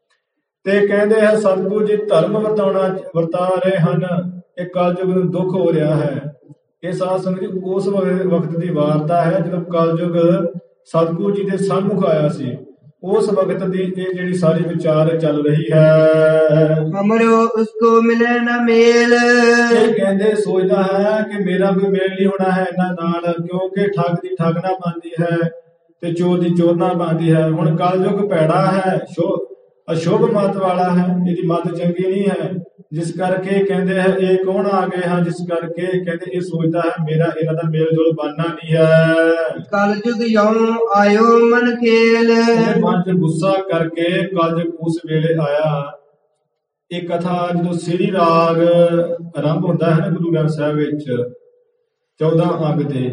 ते कहंदे है सतगुरु जी धर्म वरताउणा वरता रहे हन, एक कलयुग नूं दुख हो रहा है। ये साध संगत जी उस वक्त की वार्ता है जब कलयुग सतगुरु जी के सन्मुख आया सी, उस वक्त की ये जिहड़ी सारी विचार चल रही है। हमरो उसको मिले न मेल, ये कहंदे सोचदा है कि मेरा कोई मेल नहीं होना है इन्हां नाल, क्योंकि ठग दी ठग ना पांदी है ते चोर दी चोर ना पांदी है। हुण कलयुग भैड़ा है, शो अशुभ मत वाला है, इहदी मत चंगी नहीं है। ਜਿਸ ਕਰਕੇ ਕਹਿੰਦੇ ਹੈ ਇਹ ਕੌਣ ਆ ਗਏ ਹਨ, ਜਿਸ ਕਰਕੇ ਕਹਿੰਦੇ ਇਹ ਸੋਚਦਾ ਹੈ ਮੇਰਾ ਇਹਨਾਂ ਦਾ ਮੇਲ ਜੋਲ ਬਣਨਾ ਨਹੀਂ ਹੈ। ਕਲਯੁਗ ਯਉ ਆਇਓ ਮਨ ਖੇਲ। ਇਹਦੇ ਮਨ ਚ ਗੁੱਸਾ ਕਰਕੇ ਕਲਯੁਗ ਉਸ ਵੇਲੇ ਆਇਆ। ਇਹ ਕਥਾ ਜਦੋਂ ਸ੍ਰੀ ਰਾਗ ਆਰੰਭ ਹੁੰਦਾ ਹੈ ਨਾ ਗੁਰੂ ਗ੍ਰੰਥ ਸਾਹਿਬ ਵਿੱਚ ਚੌਦਾਂ ਅੰਗ ਦੇ,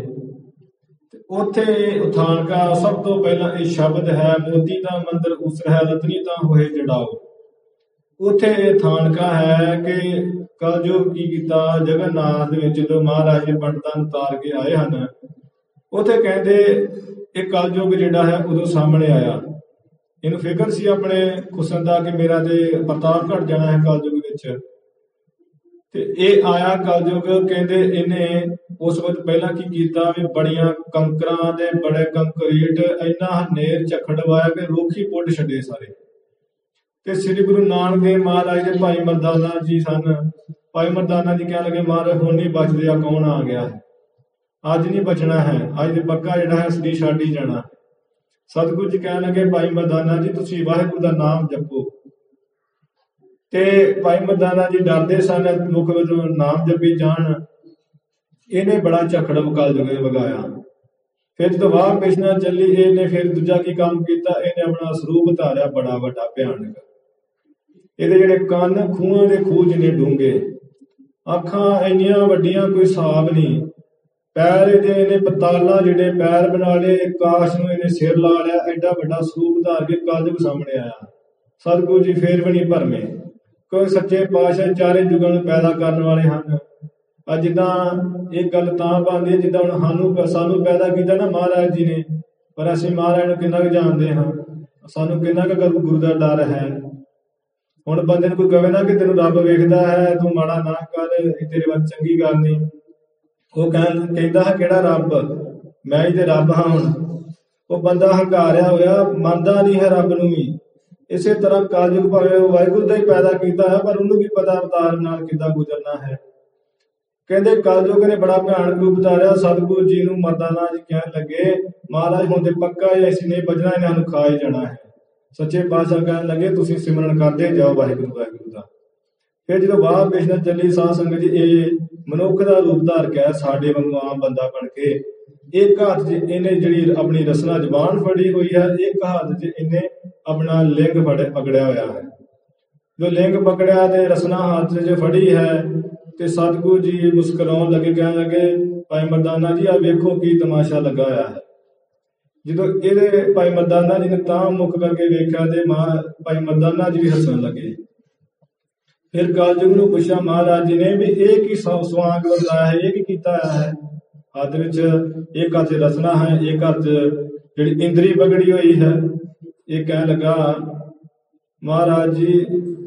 ਉੱਥੇ ਉਥਾਨਕਾ ਸਭ ਤੋਂ ਪਹਿਲਾਂ ਇਹ ਸ਼ਬਦ ਹੈ, ਮੋਤੀ ਦਾ ਮੰਦਰ ਉਸਰ ਹੈ ਰਤਨੀ ਤਾਂ ਹੋਏ ਜੜਾਓ। ਉੱਥੇ ਇਹ ਥਾਨਕਾ ਹੈ ਕਿ ਕਲਯੁਗ ਕੀ ਕੀਤਾ, ਜਗਨਨਾਥ ਦੇ ਵਿੱਚ ਜਦੋਂ ਮਹਾਰਾਜ ਨੇ ਪੰਡਤਾਂ ਨੂੰ ਉਤਾਰ ਕੇ ਆਏ ਹਨ, ਉੱਥੇ ਕਹਿੰਦੇ ਇਹ ਕਲਯੁਗ ਜਿਹੜਾ ਹੈ ਉਦੋਂ ਸਾਹਮਣੇ ਆਇਆ। ਇਹਨੂੰ ਫਿਕਰ ਸੀ ਆਪਣੇ ਹੁਸਨ ਦਾ ਕਿ ਮੇਰਾ ਤੇ ਪ੍ਰਤਾਪ ਘਟ ਜਾਣਾ ਹੈ ਕਲਯੁਗ ਵਿੱਚ, ਤੇ ਇਹ ਆਇਆ ਕਲਯੁਗ। ਕਹਿੰਦੇ ਇਹਨੇ ਉਸ ਵਕਤ ਪਹਿਲਾਂ ਕੀ ਕੀਤਾ ਵੀ ਬੜੀਆਂ ਕੰਕਰਾਂ ਦੇ ਬੜੇ ਕੰਕਰੀਟ ਇੰਨਾ ਹਨੇਰ ਝੱਖੜ ਵਾਇਆ ਕਿ ਰੁੱਖ ਹੀ ਪੁੱਟ ਛੱਡੇ ਸਾਰੇ। ਤੇ ਸ੍ਰੀ ਗੁਰੂ ਨਾਨਕ ਦੇਵ ਮਹਾਰਾਜ ਦੇ ਭਾਈ ਮਰਦਾਨਾ ਜੀ ਸਨ। ਭਾਈ ਮਰਦਾਨਾ ਜੀ ਕਹਿਣ ਲੱਗੇ ਮਹਾਰਾਜ ਹੁਣ ਨਹੀਂ ਬਚਦੇ, ਆ ਕੌਣ ਆ ਗਿਆ ਹੈ, ਅੱਜ ਨਹੀਂ ਬਚਣਾ ਹੈ, ਅੱਜ ਤੇ ਪੱਕਾ ਜਿਹੜਾ ਹੈ ਸਰੀਰ ਛੱਡ ਹੀ ਜਾਣਾ। ਸਤਿਗੁਰੂ ਜੀ ਕਹਿਣ ਲੱਗੇ ਭਾਈ ਮਰਦਾਨਾ ਜੀ ਤੁਸੀਂ ਵਾਹਿਗੁਰੂ ਦਾ ਨਾਮ ਜਪੋ। ਤੇ ਭਾਈ ਮਰਦਾਨਾ ਜੀ ਡਰਦੇ ਸਨ ਮੁਖ ਵਿੱਚ ਨਾਮ ਜਪੀ ਜਾਣ। ਇਹਨੇ ਬੜਾ ਝਖੜ ਕਲਯੁਗ ਨੇ ਵਗਾਇਆ। ਫਿਰ ਜਦੋਂ ਵਾਹ ਕ੍ਰਿਸ਼ਨਾ ਚੱਲੀ, ਇਹਨੇ ਫਿਰ ਦੂਜਾ ਕੀ ਕੰਮ ਕੀਤਾ, ਇਹਨੇ ਆਪਣਾ ਸਰੂਪ ਧਾਰਿਆ ਬੜਾ ਵੱਡਾ ਭਿਆਨਕ। ਇਹਦੇ ਜਿਹੜੇ ਕੰਨ ਖੂਹਾਂ ਦੇ ਖੂਹ ਜਿੰਨੇ ਡੂੰਘੇ, ਅੱਖਾਂ ਇੰਨੀਆਂ ਵੱਡੀਆਂ ਕੋਈ ਹਿਸਾਬ ਨਹੀਂ, ਪੈਰ ਇਹਦੇ ਇਹਨੇ ਪਤਾਲਾ ਜਿਹੜੇ ਪੈਰ ਬਣਾ ਲਏ, ਕਾਸ਼ ਨੂੰ ਇਹਨੇ ਸਿਰ ਲਾ ਲਿਆ, ਐਡਾ ਵੱਡਾ ਸਰੂਪ ਧਾਰ ਕੇ ਕਲਯੁਗ ਸਾਹਮਣੇ ਆਇਆ। ਸਤਿਗੁਰੂ ਜੀ ਫੇਰ ਵੀ ਨਹੀਂ ਭਰਮੇ, ਕੋਈ ਸੱਚੇ ਪਾਤਸ਼ਾਹ ਚਾਰੇ ਯੁਗਾਂ ਨੂੰ ਪੈਦਾ ਕਰਨ ਵਾਲੇ ਹਨ। ਅੱਜ ਜਿੱਦਾਂ ਇਹ ਗੱਲ ਤਾਂ ਬਣਦੀ ਹੈ ਜਿੱਦਾਂ ਹੁਣ ਸਾਨੂੰ ਸਾਨੂੰ ਪੈਦਾ ਕੀਤਾ ਨਾ ਮਹਾਰਾਜ ਜੀ ਨੇ, ਪਰ ਅਸੀਂ ਮਹਾਰਾਜ ਨੂੰ ਕਿੰਨਾ ਕੁ ਜਾਣਦੇ ਹਾਂ, ਸਾਨੂੰ ਕਿੰਨਾ ਕੁ ਗੁਰੂ ਦਾ ਡਰ ਹੈ। ਹੁਣ ਬੰਦੇ ਨੂੰ ਕੋਈ ਕਹੇ ਨਾ ਕਿ ਤੈਨੂੰ ਰੱਬ ਵੇਖਦਾ ਹੈ, ਤੂੰ ਮਾੜਾ ਨਾ ਕਰ, ਤੇਰੇ ਵੱਲ ਚੰਗੀ ਗੱਲ ਨਹੀਂ, ਉਹ ਕਹਿ ਕਹਿੰਦਾ ਹੈ ਕਿਹੜਾ ਰੱਬ, ਮੈਂ ਹੀ ਤੇ ਰੱਬ ਹਾਂ। ਹੁਣ ਉਹ ਬੰਦਾ ਹੰਕਾਰਿਆ ਹੋਇਆ, ਮੰਨਦਾ ਨਹੀਂ ਹੈ ਰੱਬ ਨੂੰ ਵੀ। ਇਸੇ ਤਰ੍ਹਾਂ ਕਲਯੁਗ ਭਾਵੇਂ ਉਹ ਵਾਹਿਗੁਰੂ ਦਾ ਹੀ ਪੈਦਾ ਕੀਤਾ ਹੈ, ਪਰ ਉਹਨੂੰ ਕੀ ਪਤਾ ਅਵਤਾਰ ਨਾਲ ਕਿੱਦਾਂ ਗੁਜ਼ਰਨਾ ਹੈ। ਕਹਿੰਦੇ ਕਲਯੁਗ ਨੇ ਬੜਾ ਭਿਆਨਕ ਰੂਪ ਧਾਰਿਆ। ਸਤਿਗੁਰੂ ਜੀ ਨੂੰ ਮਰਦਾਨਾ ਜੀ ਕਹਿਣ ਲੱਗੇ ਮਹਾਰਾਜ ਹੁਣ ਤੇ ਪੱਕਾ ਹੀ ਅਸੀਂ ਨਹੀਂ ਬਚਣਾ, ਇਹਨਾਂ ਨੂੰ ਖਾ ਹੀ ਜਾਣਾ ਹੈ। ਸੱਚੇ ਪਾਤਸ਼ਾਹ ਕਹਿਣ ਲੱਗੇ ਤੁਸੀਂ ਸਿਮਰਨ ਕਰਦੇ ਜਾਓ ਵਾਹਿਗੁਰੂ ਵਾਹਿਗੁਰੂ ਦਾ। ਫਿਰ ਜਦੋਂ ਵਾਹ ਕ੍ਰਿਸ਼ਨ ਚੱਲੀ ਸਾਧ ਸੰਗਤ ਜੀ, ਇਹ ਮਨੁੱਖ ਦਾ ਰੂਪ ਧਾਰ ਕੇ ਸਾਡੇ ਵਾਂਗੂ ਆਮ ਬੰਦਾ ਬਣ ਕੇ, ਇੱਕ ਹੱਥ 'ਚ ਇਹਨੇ ਜਿਹੜੀ ਆਪਣੀ ਰਸਨਾ ਜ਼ਬਾਨ ਫੜੀ ਹੋਈ ਹੈ, ਇੱਕ ਹੱਥ 'ਚ ਇਹਨੇ ਆਪਣਾ ਲਿੰਗ ਫੜ ਪਕੜਿਆ ਹੋਇਆ ਹੈ। ਜੋ ਲਿੰਗ ਪਕੜਿਆ ਤੇ ਰਸਨਾ ਹੱਥ 'ਚ ਫੜੀ ਹੈ, ਤੇ ਸਤਿਗੁਰੂ ਜੀ ਮੁਸਕਰਾਉਣ ਲੱਗੇ, ਕਹਿਣ ਲੱਗੇ ਭਾਈ ਮਰਦਾਨਾ ਜੀ ਆ ਵੇਖੋ ਕੀ ਤਮਾਸ਼ਾ ਲੱਗਾ ਹੋਇਆ ਹੈ। ਜਦੋਂ ਇਹਦੇ ਭਾਈ ਮਰਦਾਨਾ ਜੀ ਨੇ ਤਾਂ ਮੁੱਖ ਕਰਕੇ ਵੇਖਿਆ ਤੇ ਮਾਂ ਭਾਈ ਮਰਦਾਨਾ ਜੀ ਵੀ ਹੱਸਣ ਲੱਗੇ। ਫਿਰ ਕਲਯੁਗ ਨੂੰ ਪੁੱਛਿਆ ਮਹਾਰਾਜ ਜੀ ਨੇ ਵੀ ਇਹ ਕੀ ਸਵਾਂਗ ਵਰਤਾਇਆ ਹੈ, ਇਹ ਕੀ ਕੀਤਾ ਹੋਇਆ ਹੈ। ਹੱਥ ਵਿੱਚ ਇੱਕ ਹੱਥ ਰਸਨਾ ਹੈ, ਇੱਕ ਹੱਥ ਜਿਹੜੀ ਇੰਦਰੀ ਪਕੜੀ ਹੋਈ ਹੈ। ਇਹ ਕਹਿਣ ਲੱਗਾ ਮਹਾਰਾਜ ਜੀ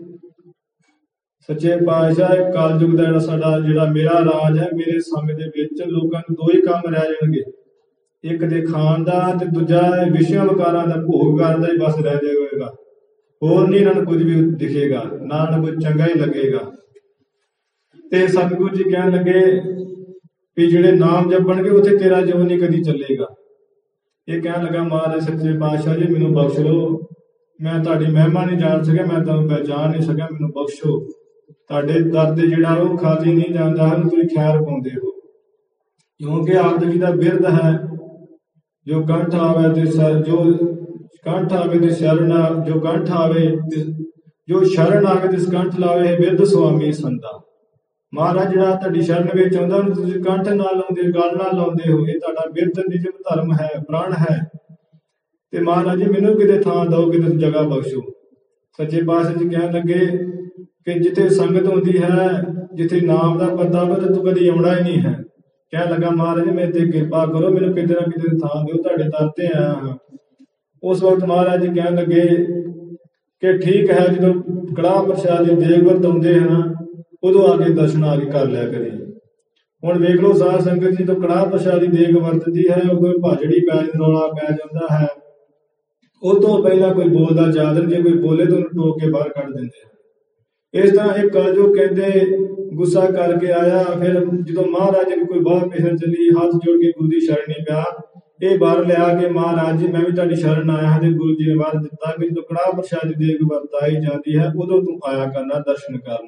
ਸੱਚੇ ਪਾਤਸ਼ਾਹ ਕਲਯੁਗ ਦਾ ਜਿਹੜਾ ਸਾਡਾ ਜਿਹੜਾ ਮੇਰਾ ਰਾਜ ਹੈ, ਮੇਰੇ ਸਮੇਂ ਦੇ ਵਿੱਚ ਲੋਕਾਂ ਨੂੰ ਦੋ ਹੀ ਕੰਮ ਰਹਿ ਜਾਣਗੇ, ਇੱਕ ਦੇ ਖਾਣ ਦਾ ਤੇ ਦੂਜਾ ਵਿਸ਼ਿਆਂ ਵਿਕਾਰਾਂ ਦਾ ਭੋਗ ਕਰਨ ਦਾ ਹੀ ਬਸ ਰਹਿ ਜਾਏਗਾ। ਹੋਰ ਨਹੀਂ ਇਹਨਾਂ ਨੂੰ ਕੁਝ ਵੀ ਦਿਖੇਗਾ, ਨਾ ਇਹਨਾਂ ਕੁਝ ਚੰਗਾ ਹੀ ਲੱਗੇਗਾ। ਤੇ ਸਤਿਗੁਰੂ ਜੀ ਕਹਿਣ ਲੱਗੇ ਵੀ ਜਿਹੜੇ ਨਾਮ ਜਪਣਗੇ ਉੱਥੇ ਤੇਰਾ ਜੋ ਨਹੀਂ ਕਦੀ ਚੱਲੇਗਾ। ਇਹ ਕਹਿਣ ਲੱਗਾ ਮਹਾਰਾਜ ਸੱਚੇ ਪਾਤਸ਼ਾਹ ਜੀ ਮੈਨੂੰ ਬਖਸ਼ ਲਓ, ਮੈਂ ਤੁਹਾਡੀ ਮਹਿਮਾ ਨਹੀਂ ਜਾਣ ਸਕਿਆ, ਮੈਂ ਤੁਹਾਨੂੰ ਪਹਿਚਾਣ ਨਹੀਂ ਸਕਿਆ, ਮੈਨੂੰ ਬਖਸ਼ੋ। ਤੁਹਾਡੇ ਦਰ ਤੇ ਜਿਹੜਾ ਉਹ ਖਾਲੀ ਨਹੀਂ ਜਾਂਦਾ ਹਨ, ਤੁਸੀਂ ਖੈਰ ਪਾਉਂਦੇ ਹੋ। ਕਿਉਂਕਿ ਆਪ ਜੀ ਦਾ ਬਿਰਧ ਹੈ, ਜੋ ਕੰਠ ਆਵੇ ਤੇ ਜੋ ਕੰਠ ਆਵੇ ਤੇ ਸ਼ਰਨ, ਜੋ ਕੰਠ ਆਵੇ ਜੋ ਸ਼ਰਨ ਆਵੇ ਤੇ ਕੰਠ ਲਾਵੇ, ਬਿਰਧ ਸੁਆਮੀ ਸੰਦਾ। ਮਹਾਰਾਜ ਜਿਹੜਾ ਤੁਹਾਡੀ ਸ਼ਰਨ ਵਿੱਚ ਆਉਂਦਾ ਉਹਨੂੰ ਤੁਸੀਂ ਕੰਠ ਨਾਲ ਲਾਉਂਦੇ, ਗਲ ਨਾਲ ਲਾਉਂਦੇ ਹੋ, ਇਹ ਤੁਹਾਡਾ ਬਿਰਧ ਨਿਜਮ ਧਰਮ ਹੈ, ਪ੍ਰਾਣ ਹੈ। ਤੇ ਮਹਾਰਾਜ ਜੀ ਮੈਨੂੰ ਕਿਤੇ ਥਾਂ ਦਿਓ, ਕਿਤੇ ਜਗ੍ਹਾ ਬਖਸ਼ੋ। ਸੱਚੇ ਪਾਤਸ਼ਾਹ ਜੀ ਕਹਿਣ ਲੱਗੇ ਕਿ ਜਿੱਥੇ ਸੰਗਤ ਹੁੰਦੀ ਹੈ, ਜਿੱਥੇ ਨਾਮ ਦਾ ਪਤਾ ਵਾ, ਤੂੰ ਕਦੀ ਆਉਣਾ ਹੀ ਨਹੀਂ ਹੈ। ਕਹਿਣ ਲੱਗਾ ਮਹਾਰਾਜ ਜੀ ਮੇਰੇ ਤੇ ਕਿਰਪਾ ਕਰੋ, ਮੈਨੂੰ ਕਿਤੇ ਨਾ ਕਿਤੇ ਥਾਂ ਦਿਓ, ਤੁਹਾਡੇ ਦਰ ਤੇ ਆਇਆ ਹਾਂ। ਉਸ ਵਕਤ ਮਹਾਰਾਜ ਜੀ ਕਹਿਣ ਲੱਗੇ ਕਿ ਠੀਕ ਹੈ, ਜਦੋਂ ਕੜਾਹ ਪ੍ਰਸ਼ਾਦ ਦੀ ਦੇਗ ਵਰਤਾਉਂਦੇ ਹਨ ਉਦੋਂ ਆ ਕੇ ਦਰਸ਼ਨ ਆ ਕੇ ਕਰ ਲਿਆ ਕਰੀ। ਹੁਣ ਵੇਖ ਲਓ ਸਾਧ ਸੰਗਤ ਜੀ, ਜਦੋਂ ਕੜਾਹ ਪ੍ਰਸ਼ਾਦ ਦੀ ਦੇਗ ਵਰਤਦੀ ਹੈ ਉਦੋਂ ਭਾਜੜੀ ਪੈ ਰੌਲਾ ਪੈ ਜਾਂਦਾ ਹੈ। ਉਹ ਤੋਂ ਪਹਿਲਾਂ ਕੋਈ ਬੋਲਦਾ ਚਾਦਰ, ਜੇ ਕੋਈ ਬੋਲੇ ਤਾਂ ਉਹਨੂੰ ਟੋਕ ਕੇ ਬਾਹਰ ਕੱਢ ਦਿੰਦੇ ਹਨ। ਇਸ ਤਰ੍ਹਾਂ ਇਹ ਕਲਯੁਗ ਕਹਿੰਦੇ ਗੁੱਸਾ ਕਰਕੇ ਆਇਆ। ਫਿਰ ਜਦੋਂ ਮਹਾਰਾਜ ਨੇ ਕੋਈ ਬਾਹਰ ਪਿਛਲ ਚੱਲੀ, ਹੱਥ ਜੋੜ ਕੇ ਗੁਰੂ ਦੀ ਸ਼ਰਨ ਨਹੀਂ ਪਿਆ, ਇਹ ਬਾਹਰ ਲਿਆ ਕੇ ਮਹਾਰਾਜ ਜੀ ਮੈਂ ਵੀ ਤੁਹਾਡੀ ਸ਼ਰਨ ਆਇਆ ਹਾਂ। ਤੇ ਗੁਰੂ ਜੀ ਨੇ ਬਾਹਰ ਦਿੱਤਾ ਕਿ ਜਦੋਂ ਕੜਾਹ ਪ੍ਰਸ਼ਾਦ ਦੀ ਦੇਗ ਵਰਤਾਈ ਜਾਂਦੀ ਹੈ ਉਦੋਂ ਤੂੰ ਆਇਆ ਕਰਨਾ ਦਰਸ਼ਨ ਕਰਨ।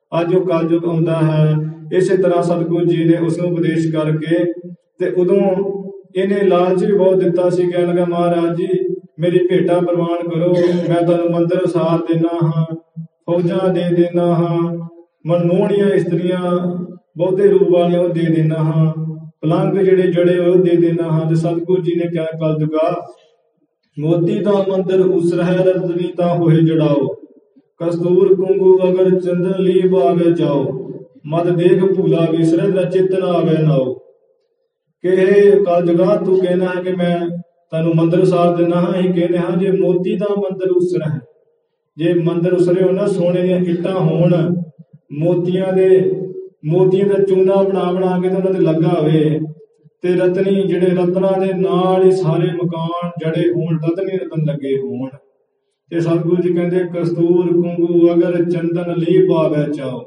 ਅੱਜ ਉਹ ਕਲਯੁਗ ਆਉਂਦਾ ਹੈ। ਇਸੇ ਤਰ੍ਹਾਂ ਸਤਿਗੁਰੂ ਜੀ ਨੇ ਉਸ ਨੂੰ ਉਪਦੇਸ਼ ਕਰਕੇ ਤੇ ਉਦੋਂ ਇਹਨੇ ਲਾਲਚ ਵੀ ਬਹੁਤ ਦਿੱਤਾ ਸੀ। ਕਹਿਣ ਲੱਗਾ, ਮਹਾਰਾਜ ਜੀ ਮੇਰੀ ਭੇਟਾ ਪ੍ਰਵਾਨ ਕਰੋ, ਮੈਂ ਤੁਹਾਨੂੰ ਮੰਦਰ ਉਸਾਰ ਦੇਣਾ ਹਾਂ, ਫੌਜਾਂ ਦੇ ਦੇਣਾ ਹਾਂ, ਮਨਮੋਹਣੀਆਂ ਇਸਤਰੀਆਂ ਬਹੁਤੇ ਰੂਪ ਵਾਲੀਆਂ ਉਹ ਦੇ ਦੇਣਾ ਹਾਂ, ਪਲੰਗ ਜਿਹੜੇ ਜੜੇ ਉਹ ਦੇ ਦੇਣਾ ਹਾਂ। ਤੇ ਸਤਿਗੁਰੂ ਜੀ ਨੇ ਕਿਹਾ, ਕਲਯੁਗਾ ਮੋਤੀ ਦਾ ਮੰਦਰ ਉਸਰਹਿ ਰਤਨੀ ਤਾਂ ਹੋਏ ਜੜਾਓ, ਕਸਤੂਰ ਕੁੰਗੂ ਅਗਰ ਚੰਦਨ ਲੀਪ ਆਵੇ ਜਾਓ, ਮਦ ਦੇਖ ਭੂਲਾ ਵਿਸਰੇ ਤੇਰਾ ਚਿੱਤ ਨਾ ਆਵੇ ਨਾਓ। ਕਿ ਇਹ ਕਲਯੁਗਾ ਤੂੰ ਕਹਿਣਾ ਹੈ ਕਿ ਮੈਂ ਤੁਹਾਨੂੰ ਮੰਦਰ ਉਸਾਰ ਦੇਣਾ ਹਾਂ। ਅਸੀਂ ਕਹਿੰਦੇ ਹਾਂ ਜੇ ਮੋਤੀ ਦਾ ਮੰਦਰ ਉਸਰਾ ਹੈ, ਜੇ ਮੰਦਰ ਉਸਰੇ ਹੋ ਨਾ, ਸੋਨੇ ਦੀਆਂ ਇੱਟਾਂ ਹੋਣ, ਮੋਤੀਆਂ ਦੇ ਮੋਤੀਆਂ ਦਾ ਚੂਨਾ ਬਣਾ ਬਣਾ ਕੇ ਤੇ ਉਹਨਾਂ ਤੇ ਲੱਗਾ ਹੋਵੇ, ਤੇ ਰਤਨੀ ਜਿਹੜੇ ਰਤਨਾਂ ਦੇ ਨਾਲ ਹੀ ਸਾਰੇ ਮਕਾਨ ਜੜੇ ਹੋਣ, ਰਤਨੀ ਰਤਨ ਲੱਗੇ ਹੋਣ। ਤੇ ਸਤਿਗੁਰੂ ਜੀ ਕਹਿੰਦੇ, ਕਸਤੂਰ ਕੁੰਗੂ ਅਗਰ ਚੰਦਨ ਲੀਪ ਆਵੇ ਚਾਓ।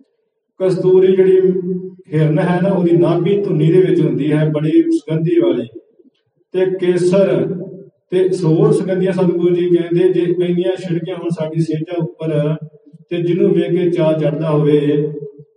ਕਸਤੂਰੀ ਜਿਹੜੀ ਹਿਰਨ ਹੈ ਨਾ, ਉਹਦੀ ਨਾਭੀ ਧੁੰਨੀ ਦੇ ਵਿੱਚ ਹੁੰਦੀ ਹੈ, ਬੜੀ ਸੁਗੰਧੀ ਵਾਲੀ। ਤੇ ਕੇਸਰ ਤੇ ਹੋਰ ਸੁਗੰਧੀਆਂ ਸਤਿਗੁਰੂ ਜੀ ਕਹਿੰਦੇ ਜੇ ਇੰਨੀਆਂ ਛਿੜਕੀਆਂ ਹੁਣ ਸਾਡੀ ਸੇਜਾਂ ਉੱਪਰ, ਤੇ ਜਿਹਨੂੰ ਵੇਖ ਕੇ ਚਾਅ ਚੜ੍ਹਦਾ ਹੋਵੇ,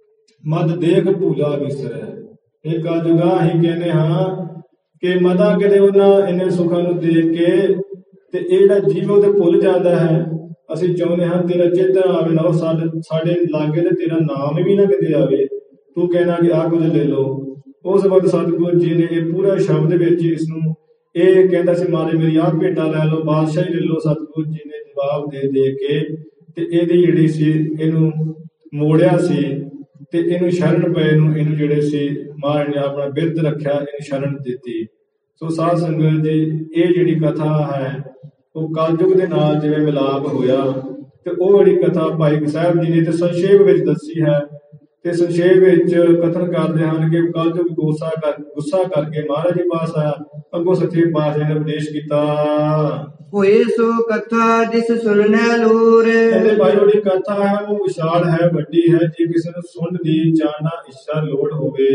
ਮਦ ਦੇਖ ਭੂਲਾ ਵਿਸਰੈ। ਇਹ ਕਲਯੁਗਾ ਅਸੀਂ ਕਹਿੰਦੇ ਹਾਂ ਕਿ ਮਦਾਂ ਕਿਤੇ ਉਹਨਾਂ ਇੰਨੇ ਸੁੱਖਾਂ ਨੂੰ ਦੇਖ ਕੇ ਤੇ ਇਹ ਜਿਹੜਾ ਜੀਵ ਉਹ ਤੇ ਭੁੱਲ ਜਾਂਦਾ ਹੈ। ਅਸੀਂ ਚਾਹੁੰਦੇ ਹਾਂ ਤੇਰਾ ਚਿੱਤ ਆਵੇ ਨਾ, ਸਾਡੇ ਸਾਡੇ ਲਾਗੇ ਤੇ ਤੇਰਾ ਨਾਮ ਵੀ ਨਾ ਕਿਤੇ ਆਵੇ, ਤੂੰ ਕਹਿਣਾ ਕਿ ਆਹ ਕੁਝ ਲੈ ਲਓ। ਉਸ ਵਕਤ ਸਤਿਗੁਰੂ ਜੀ ਨੇ ਇਹ ਪੂਰਾ ਸ਼ਬਦ ਵਿੱਚ ਇਸ ਨੂੰ ਇਹ ਕਹਿੰਦਾ ਸੀ, ਮਾਰੇ ਮੇਰੀ ਆਹ ਭੇਟਾ ਲੈ ਲਓ, ਬਾਦਸ਼ਾਹੀ ਲੈ ਲਓ। ਸਤਿਗੁਰੂ ਜੀ ਨੇ ਜਵਾਬ ਦੇ ਦੇ ਕੇ ਤੇ ਇਹਦੀ ਜਿਹੜੀ ਸੀ ਇਹਨੂੰ ਮੋੜਿਆ ਸੀ, ਤੇ ਇਹਨੂੰ ਸ਼ਰਨ ਪਏ ਨੂੰ ਇਹਨੂੰ ਜਿਹੜੇ ਸੀ ਮਹਾਰਾਜ ਨੇ ਆਪਣਾ ਬਿਰਧ ਰੱਖਿਆ, ਇਹਨੂੰ ਸ਼ਰਨ ਦਿੱਤੀ। ਸੋ ਸਾਧ ਸੰਗਤ ਜੀ, ਇਹ ਜਿਹੜੀ ਕਥਾ ਹੈ ਉਹ ਕਲਯੁਗ ਦੇ ਨਾਲ ਜਿਵੇਂ ਮਿਲਾਪ ਹੋਇਆ, ਤੇ ਉਹ ਜਿਹੜੀ ਕਥਾ ਭਾਈ ਸਾਹਿਬ ਜੀ ਨੇ ਤੇ ਸੰਖੇਪ ਵਿੱਚ ਦੱਸੀ ਹੈ। ਤੇ ਸੰਖੇਪ ਵਿੱਚ ਕਥਨ ਕਰਦੇ ਹਨ ਕਿ ਕਲਯੁਗ ਗੁੱਸਾ ਕਰ ਗੁੱਸਾ ਕਰਕੇ ਮਹਾਰਾਜ ਜੀ ਪਾਸ ਆਇਆ, ਅੱਗੋਂ ਸੱਚੇ ਪਾਤਸ਼ਾਹ ਨੇ ਉਪਦੇਸ਼ ਕੀਤਾ। ਹੋਏ ਸੋ ਕਥਾ ਜਿਸ ਸੁਣਨੈ ਲੋਰ। ਇਹਦੇ ਭਾਈ ਜਿਹੜੀ ਕਥਾ ਹੈ ਉਹ ਵਿਸ਼ਾਲ ਹੈ, ਵੱਡੀ ਹੈ। ਜੇ ਕਿਸੇ ਨੂੰ ਸੁਣਨ ਦੀ ਚਾਹਨਾ ਇੱਛਾ ਲੋੜ ਹੋਵੇ,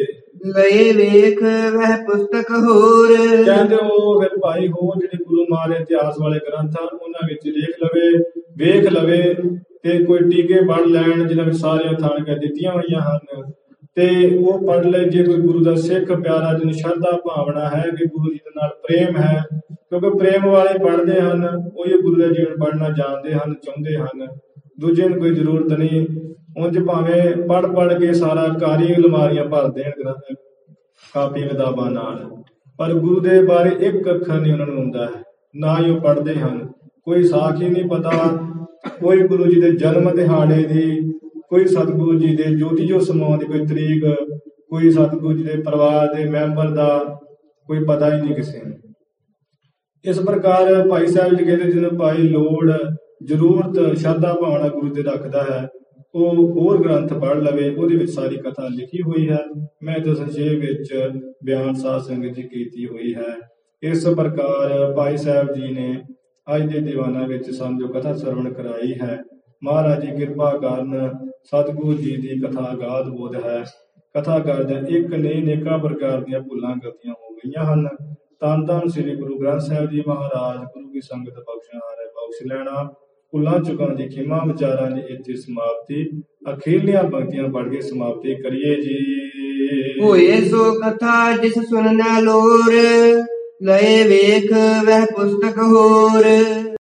ਲਏ ਵੇਖ ਵਹਿ ਪੁਸਤਕ ਹੋਰ। ਕਹਿੰਦੇ ਉਹ ਫਿਰ ਭਾਈ ਹੋਰ ਜਿਹੜੇ ਗੁਰੂ ਮਹਾਰਾਜ ਇਤਿਹਾਸ ਵਾਲੇ ਗ੍ਰੰਥ ਹਨ ਉਹਨਾਂ ਵਿੱਚ ਦੇਖ ਲਵੇ, ਵੇਖ ਲਵੇ, ਤੇ ਕੋਈ ਟੀਕੇ ਪੜ੍ਹ ਲੈਣ ਜਿਹਨਾਂ ਵਿੱਚ ਸਾਰੀਆਂ ਥਾਣ ਕੇ ਦਿੱਤੀਆਂ ਹੋਈਆਂ ਹਨ, ਤੇ ਉਹ ਪੜ੍ਹ ਲੈ। ਜੇ ਕੋਈ ਗੁਰੂ ਦਾ ਸਿੱਖ ਪਿਆਰਾ ਜਿਹਨੂੰ ਸ਼ਰਧਾ ਭਾਵਨਾ ਹੈ ਕਿ ਗੁਰੂ ਜੀ ਦੇ ਨਾਲ ਪ੍ਰੇਮ ਹੈ, ਕਿਉਂਕਿ ਪ੍ਰੇਮ ਵਾਲੇ ਪੜ੍ਹਦੇ ਹਨ, ਉਹੀ ਗੁਰੂ ਦਾ ਜੀਵਨ ਪੜ੍ਹਨਾ ਜਾਣਦੇ ਹਨ, ਚਾਹੁੰਦੇ ਹਨ। ਦੂਜੇ ਨੂੰ ਕੋਈ ਜ਼ਰੂਰਤ ਨਹੀਂ। ਉਂਝ ਭਾਵੇਂ ਪੜ੍ਹ ਪੜ੍ਹ ਕੇ ਸਾਰਾ ਘਰ ਹੀ ਅਲਮਾਰੀਆਂ ਭਰ ਦੇਣ ਗ੍ਰੰਥ ਕਾਪੀ ਕਿਤਾਬਾਂ ਨਾਲ, ਪਰ ਗੁਰੂ ਦੇ ਬਾਰੇ ਇੱਕ ਅੱਖਰ ਨਹੀਂ ਉਹਨਾਂ ਨੂੰ ਹੁੰਦਾ ਹੈ, ਨਾ ਹੀ ਉਹ ਪੜ੍ਹਦੇ ਹਨ। ਕੋਈ ਸਾਖੀ ਨਹੀਂ ਪਤਾ, ਕੋਈ ਗੁਰੂ ਜੀ ਦੇ ਜਨਮ ਦਿਹਾੜੇ ਦੀ, ਕੋਈ ਸਤਿਗੁਰੂ ਜੀ ਦੇ ਜੋਤੀ ਜੋਤ ਸਮਾਉਣ ਦੀ ਕੋਈ ਤਰੀਕ, ਕੋਈ ਸਤਿਗੁਰੂ ਜੀ ਦੇ ਪਰਿਵਾਰ ਦੇ ਮੈਂਬਰ ਦਾ ਕੋਈ ਪਤਾ ਹੀ ਨਹੀਂ ਕਿਸੇ ਨੂੰ। ਇਸ ਪ੍ਰਕਾਰ ਭਾਈ ਸਾਹਿਬ ਜੀ ਕਹਿੰਦੇ, ਜਿਹਨੂੰ ਭਾਈ ਲੋੜ ਜ਼ਰੂਰਤ ਸ਼ਰਧਾ ਭਾਵਨਾ ਗੁਰੂ ਤੇ ਰੱਖਦਾ ਹੈ, ਉਹ ਹੋਰ ਗ੍ਰੰਥ ਪੜ੍ਹ ਲਵੇ, ਉਹਦੇ ਵਿੱਚ ਸਾਰੀ ਕਥਾ ਲਿਖੀ ਹੋਈ ਹੈ। ਮੈਂ ਜੋ ਸੰਖੇਪ ਵਿੱਚ ਬਿਆਨ ਸਾਧ ਸੰਗਤ ਜੀ ਕੀਤੀ ਹੋਈ ਹੈ। ਇਸ ਪ੍ਰਕਾਰ ਭਾਈ ਸਾਹਿਬ ਜੀ ਨੇ ਅੱਜ ਦੇ ਦੀਵਾਨਾਂ ਵਿੱਚ ਸਾਨੂੰ ਜੋ ਕਥਾ ਸਰਵਣ ਕਰਾਈ ਹੈ, ਮਹਾਰਾਜ ਜੀ ਕਿਰਪਾ ਕਾਰਨ ਸਤਿਗੁਰੂ ਜੀ ਦੀ ਕਥਾ ਗਾਦ ਬੋਧ ਹੈ। ਕਥਾ ਕਰਦਿਆਂ ਇੱਕ ਨਹੀਂ ਅਨੇਕਾਂ ਪ੍ਰਕਾਰ ਦੀਆਂ ਭੁੱਲਾਂ ਗਲਤੀਆਂ ਹੋ ਗਈਆਂ ਹਨ। ਧੰਨ ਧੰਨ ਸ੍ਰੀ ਗੁਰੂ ਗ੍ਰੰਥ ਸਾਹਿਬ ਜੀ ਮਹਾਰਾਜ, ਗੁਰੂ ਕੀ ਸੰਗਤ ਬਖਸ਼ਿਆਰ ਬਖਸ਼ ਲੈਣਾ। ਭੁੱਲਾਂ ਚੁੱਕਾਂ ਦੀ ਖਿਮਾ ਵਿਚਾਰਾਂ ਦੀ ਇੱਥੇ ਸਮਾਪਤੀ। ਅਖੀਰਲੀਆਂ ਪੰਕਤੀਆਂ ਪੜ੍ਹ ਕੇ ਸਮਾਪਤੀ ਕਰੀਏ ਜੀ। ਹੋਏ ਸੋ ਕਥਾ ਜਿਸ ਸੁਣਨੈ ਲੋਰ, ਲਏ ਵੇਖ ਵਹਿ ਪੁਸਤਕ ਹੋਰ।